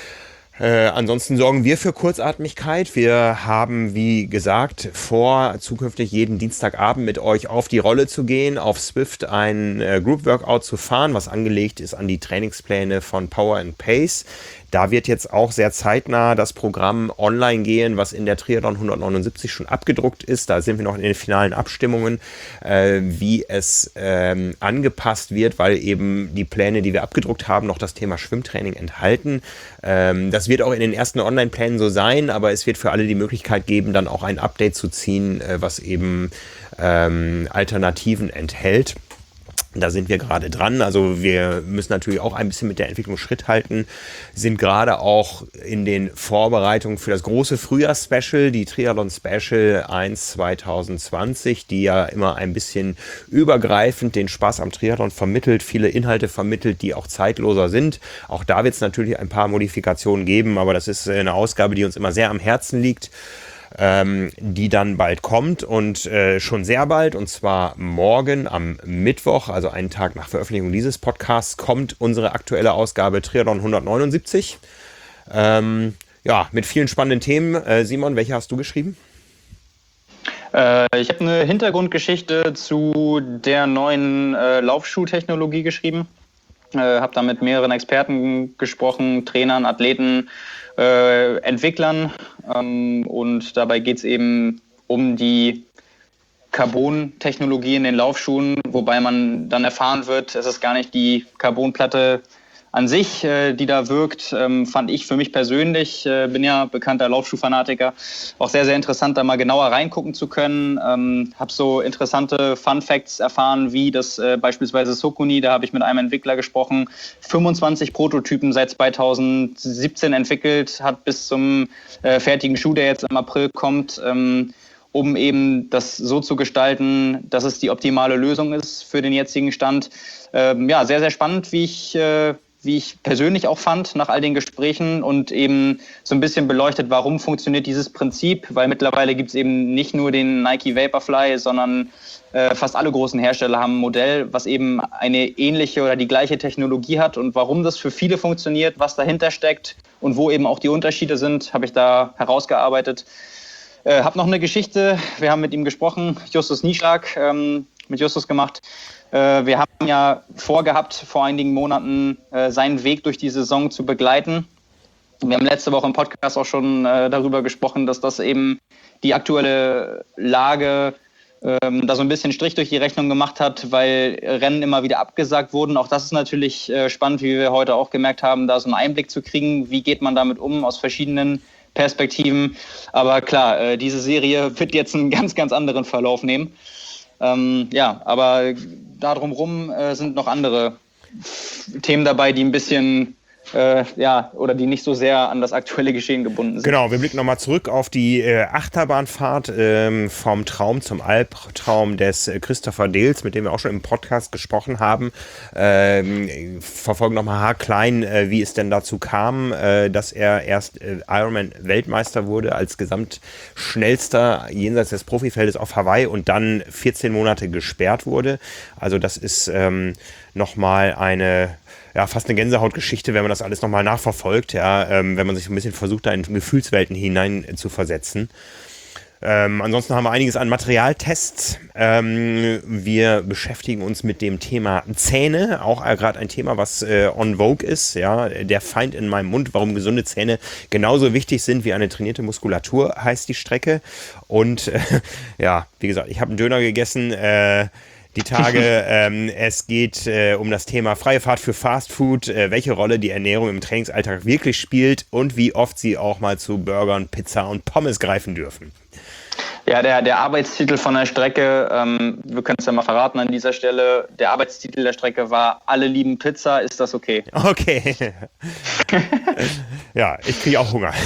Ansonsten sorgen wir für Kurzatmigkeit. Wir haben, wie gesagt, vor, zukünftig jeden Dienstagabend mit euch auf die Rolle zu gehen, auf Zwift ein Group Workout zu fahren, was angelegt ist an die Trainingspläne von Power and Pace. Da wird jetzt auch sehr zeitnah das Programm online gehen, was in der Triathlon 179 schon abgedruckt ist. Da sind wir noch in den finalen Abstimmungen, wie es angepasst wird, weil eben die Pläne, die wir abgedruckt haben, noch das Thema Schwimmtraining enthalten. Das wird auch in den ersten Online-Plänen so sein, aber es wird für alle die Möglichkeit geben, dann auch ein Update zu ziehen, was eben Alternativen enthält. Da sind wir gerade dran. Also wir müssen natürlich auch ein bisschen mit der Entwicklung Schritt halten, sind gerade auch in den Vorbereitungen für das große Frühjahrs-Special, die Triathlon Special 1 2020, die ja immer ein bisschen übergreifend den Spaß am Triathlon vermittelt, viele Inhalte vermittelt, die auch zeitloser sind. Auch da wird es natürlich ein paar Modifikationen geben, aber das ist eine Ausgabe, die uns immer sehr am Herzen liegt. Die dann bald kommt und schon sehr bald, und zwar morgen am Mittwoch, also einen Tag nach Veröffentlichung dieses Podcasts, kommt unsere aktuelle Ausgabe Triathlon 179. Ja, mit vielen spannenden Themen. Simon, welche hast du geschrieben? Ich habe eine Hintergrundgeschichte zu der neuen Laufschuhtechnologie geschrieben. Habe da mit mehreren Experten gesprochen, Trainern, Athleten, Entwicklern, und dabei geht es eben um die Carbon-Technologie in den Laufschuhen, wobei man dann erfahren wird, es ist gar nicht die Carbonplatte an sich, die da wirkt, fand ich für mich persönlich, bin ja bekannter Laufschuhfanatiker, auch sehr, sehr interessant, da mal genauer reingucken zu können. Habe so interessante Fun-Facts erfahren, wie das beispielsweise Saucony, da habe ich mit einem Entwickler gesprochen, 25 Prototypen seit 2017 entwickelt, hat bis zum fertigen Schuh, der jetzt im April kommt, um eben das so zu gestalten, dass es die optimale Lösung ist für den jetzigen Stand. Ja, sehr, sehr spannend, wie ich persönlich auch fand, nach all den Gesprächen, und eben so ein bisschen beleuchtet, warum funktioniert dieses Prinzip, weil mittlerweile gibt es eben nicht nur den Nike Vaporfly, sondern fast alle großen Hersteller haben ein Modell, was eben eine ähnliche oder die gleiche Technologie hat, und warum das für viele funktioniert, was dahinter steckt und wo eben auch die Unterschiede sind, habe ich da herausgearbeitet. Habe noch eine Geschichte, wir haben mit ihm gesprochen, Justus Nieschlag, mit Justus gemacht. Wir haben ja vorgehabt, vor einigen Monaten seinen Weg durch die Saison zu begleiten. Wir haben letzte Woche im Podcast auch schon darüber gesprochen, dass das eben die aktuelle Lage da so ein bisschen Strich durch die Rechnung gemacht hat, weil Rennen immer wieder abgesagt wurden. Auch das ist natürlich spannend, wie wir heute auch gemerkt haben, da so einen Einblick zu kriegen. Wie geht man damit um aus verschiedenen Perspektiven? Aber klar, diese Serie wird jetzt einen ganz, ganz anderen Verlauf nehmen. Aber da drumherum sind noch andere Themen dabei, die ein bisschen oder die nicht so sehr an das aktuelle Geschehen gebunden sind. Genau, wir blicken nochmal zurück auf die Achterbahnfahrt vom Traum zum Albtraum des Christopher Dales, mit dem wir auch schon im Podcast gesprochen haben. Verfolgen nochmal haarklein, wie es denn dazu kam, dass er erst Ironman-Weltmeister wurde als gesamtschnellster jenseits des Profifeldes auf Hawaii und dann 14 Monate gesperrt wurde. Also das ist nochmal fast eine Gänsehautgeschichte, wenn man das alles nochmal nachverfolgt, wenn man sich ein bisschen versucht, da in Gefühlswelten hinein zu versetzen. Ansonsten haben wir einiges an Materialtests. Wir beschäftigen uns mit dem Thema Zähne, auch gerade ein Thema, was on vogue ist. Ja, der Feind in meinem Mund, warum gesunde Zähne genauso wichtig sind wie eine trainierte Muskulatur, heißt die Strecke. Und wie gesagt, ich habe einen Döner gegessen, die Tage. Es geht um das Thema freie Fahrt für Fast Food, welche Rolle die Ernährung im Trainingsalltag wirklich spielt und wie oft sie auch mal zu Burgern, Pizza und Pommes greifen dürfen. Ja, der Arbeitstitel von der Strecke, wir können es ja mal verraten an dieser Stelle, der Arbeitstitel der Strecke war "Alle lieben Pizza, ist das okay?" Okay. Ja, ich kriege auch Hunger.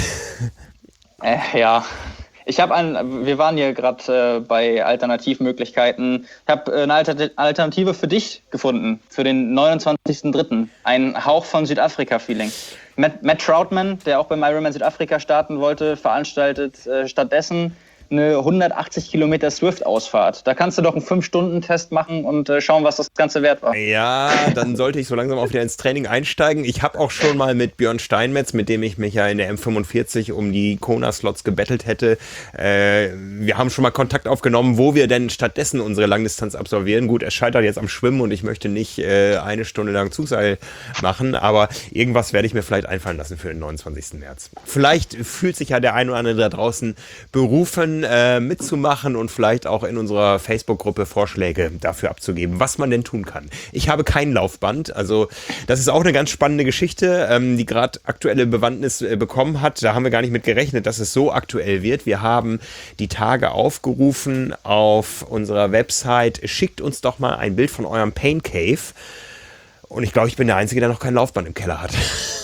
Wir waren hier gerade bei Alternativmöglichkeiten. Ich habe eine Alternative für dich gefunden, für den 29.03. Ein Hauch von Südafrika-Feeling. Matt Troutman, der auch beim Ironman Südafrika starten wollte, veranstaltet stattdessen eine 180 Kilometer Swift-Ausfahrt. Da kannst du doch einen 5-Stunden-Test machen und schauen, was das Ganze wert war. Ja, dann sollte ich so langsam auch wieder ins Training einsteigen. Ich habe auch schon mal mit Björn Steinmetz, mit dem ich mich ja in der M45 um die Kona-Slots gebettelt hätte, wir haben schon mal Kontakt aufgenommen, wo wir denn stattdessen unsere Langdistanz absolvieren. Gut, er scheitert jetzt am Schwimmen und ich möchte nicht eine Stunde lang Zugseil machen, aber irgendwas werde ich mir vielleicht einfallen lassen für den 29. März. Vielleicht fühlt sich ja der ein oder andere da draußen berufen, mitzumachen und vielleicht auch in unserer Facebook-Gruppe Vorschläge dafür abzugeben, was man denn tun kann. Ich habe kein Laufband, also das ist auch eine ganz spannende Geschichte, die gerade aktuelle Bewandtnis bekommen hat. Da haben wir gar nicht mit gerechnet, dass es so aktuell wird. Wir haben die Tage aufgerufen auf unserer Website, schickt uns doch mal ein Bild von eurem Pain Cave. Und ich glaube, ich bin der Einzige, der noch kein Laufband im Keller hat.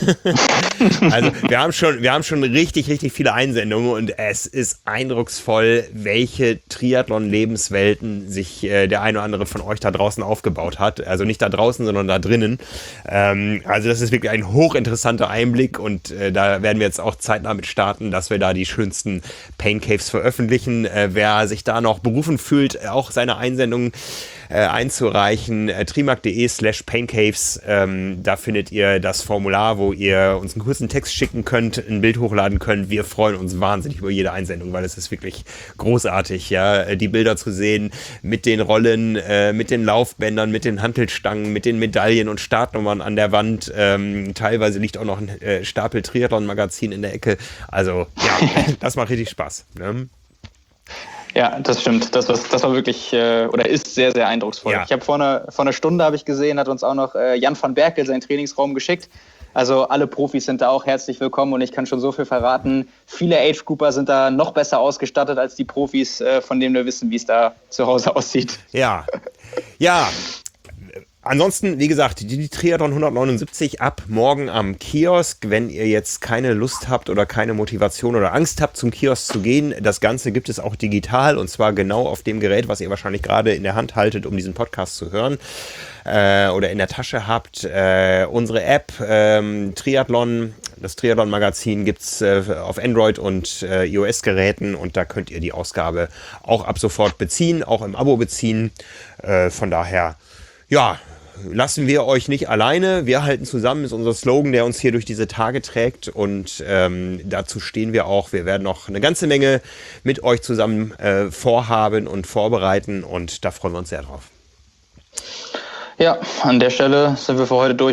Also wir haben schon richtig, richtig viele Einsendungen und es ist eindrucksvoll, welche Triathlon-Lebenswelten sich der eine oder andere von euch da draußen aufgebaut hat. Also nicht da draußen, sondern da drinnen. Also das ist wirklich ein hochinteressanter Einblick und da werden wir jetzt auch zeitnah mit starten, dass wir da die schönsten Pain Caves veröffentlichen. Wer sich da noch berufen fühlt, auch seine Einsendungen einzureichen, trimark.de/paincaves, da findet ihr das Formular, wo ihr uns einen kurzen Text schicken könnt, ein Bild hochladen könnt. Wir freuen uns wahnsinnig über jede Einsendung, weil es ist wirklich großartig, ja, die Bilder zu sehen mit den Rollen, mit den Laufbändern, mit den Hantelstangen, mit den Medaillen und Startnummern an der Wand. Teilweise liegt auch noch ein Stapel Triathlon-Magazin in der Ecke. Also ja, das macht richtig Spaß, ne? Ja, das stimmt. Das war wirklich oder ist sehr, sehr eindrucksvoll. Ja. Ich habe vor einer Stunde habe ich gesehen, hat uns auch noch Jan van Berkel seinen Trainingsraum geschickt. Also alle Profis sind da auch herzlich willkommen und ich kann schon so viel verraten. Viele Age-Grouper sind da noch besser ausgestattet als die Profis, von denen wir wissen, wie es da zu Hause aussieht. Ja, ja. Ansonsten, wie gesagt, die Triathlon 179 ab morgen am Kiosk. Wenn ihr jetzt keine Lust habt oder keine Motivation oder Angst habt, zum Kiosk zu gehen, das Ganze gibt es auch digital und zwar genau auf dem Gerät, was ihr wahrscheinlich gerade in der Hand haltet, um diesen Podcast zu hören oder in der Tasche habt. Unsere App Triathlon, das Triathlon-Magazin gibt es auf Android- und iOS-Geräten und da könnt ihr die Ausgabe auch ab sofort beziehen, auch im Abo beziehen. Von daher, ja, lassen wir euch nicht alleine. Wir halten zusammen, ist unser Slogan, der uns hier durch diese Tage trägt. Und dazu stehen wir auch. Wir werden noch eine ganze Menge mit euch zusammen vorhaben und vorbereiten. Und da freuen wir uns sehr drauf. Ja, an der Stelle sind wir für heute durch, oder?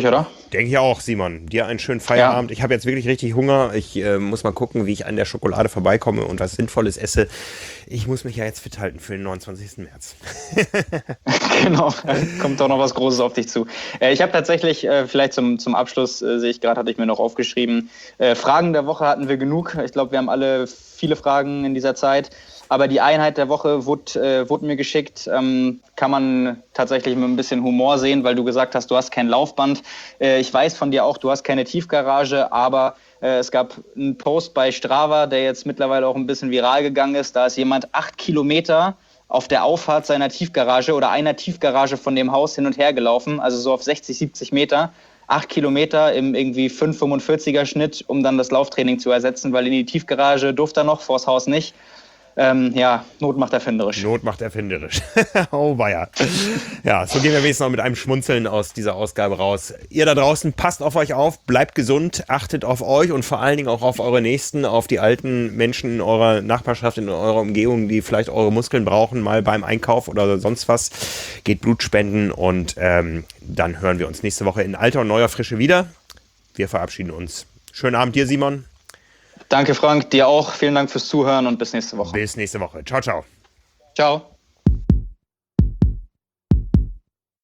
Denke ich auch, Simon. Dir einen schönen Feierabend. Ja. Ich habe jetzt wirklich richtig Hunger. Ich muss mal gucken, wie ich an der Schokolade vorbeikomme und was Sinnvolles esse. Ich muss mich ja jetzt fit halten für den 29. März. Genau, kommt doch noch was Großes auf dich zu. Ich habe tatsächlich, vielleicht zum Abschluss, sehe ich gerade, hatte ich mir noch aufgeschrieben, Fragen der Woche hatten wir genug. Ich glaube, wir haben alle viele Fragen in dieser Zeit. Aber die Einheit der Woche wurde mir geschickt. Kann man tatsächlich mit ein bisschen Humor sehen, weil du gesagt hast, du hast kein Laufband. Ich weiß von dir auch, du hast keine Tiefgarage, aber es gab einen Post bei Strava, der jetzt mittlerweile auch ein bisschen viral gegangen ist. Da ist jemand 8 Kilometer auf der Auffahrt seiner Tiefgarage oder einer Tiefgarage von dem Haus hin und her gelaufen, also so auf 60, 70 Meter. 8 Kilometer im irgendwie 5,45er Schnitt, um dann das Lauftraining zu ersetzen, weil in die Tiefgarage durfte er noch, vors Haus nicht. Not macht erfinderisch. Not macht erfinderisch. Oh weia. Ja, so gehen wir wenigstens noch mit einem Schmunzeln aus dieser Ausgabe raus. Ihr da draußen, passt auf euch auf, bleibt gesund, achtet auf euch und vor allen Dingen auch auf eure Nächsten, auf die alten Menschen in eurer Nachbarschaft, in eurer Umgebung, die vielleicht eure Muskeln brauchen, mal beim Einkauf oder sonst was. Geht Blut spenden und dann hören wir uns nächste Woche in alter und neuer Frische wieder. Wir verabschieden uns. Schönen Abend dir, Simon. Danke, Frank. Dir auch. Vielen Dank fürs Zuhören und bis nächste Woche. Bis nächste Woche. Ciao, ciao. Ciao.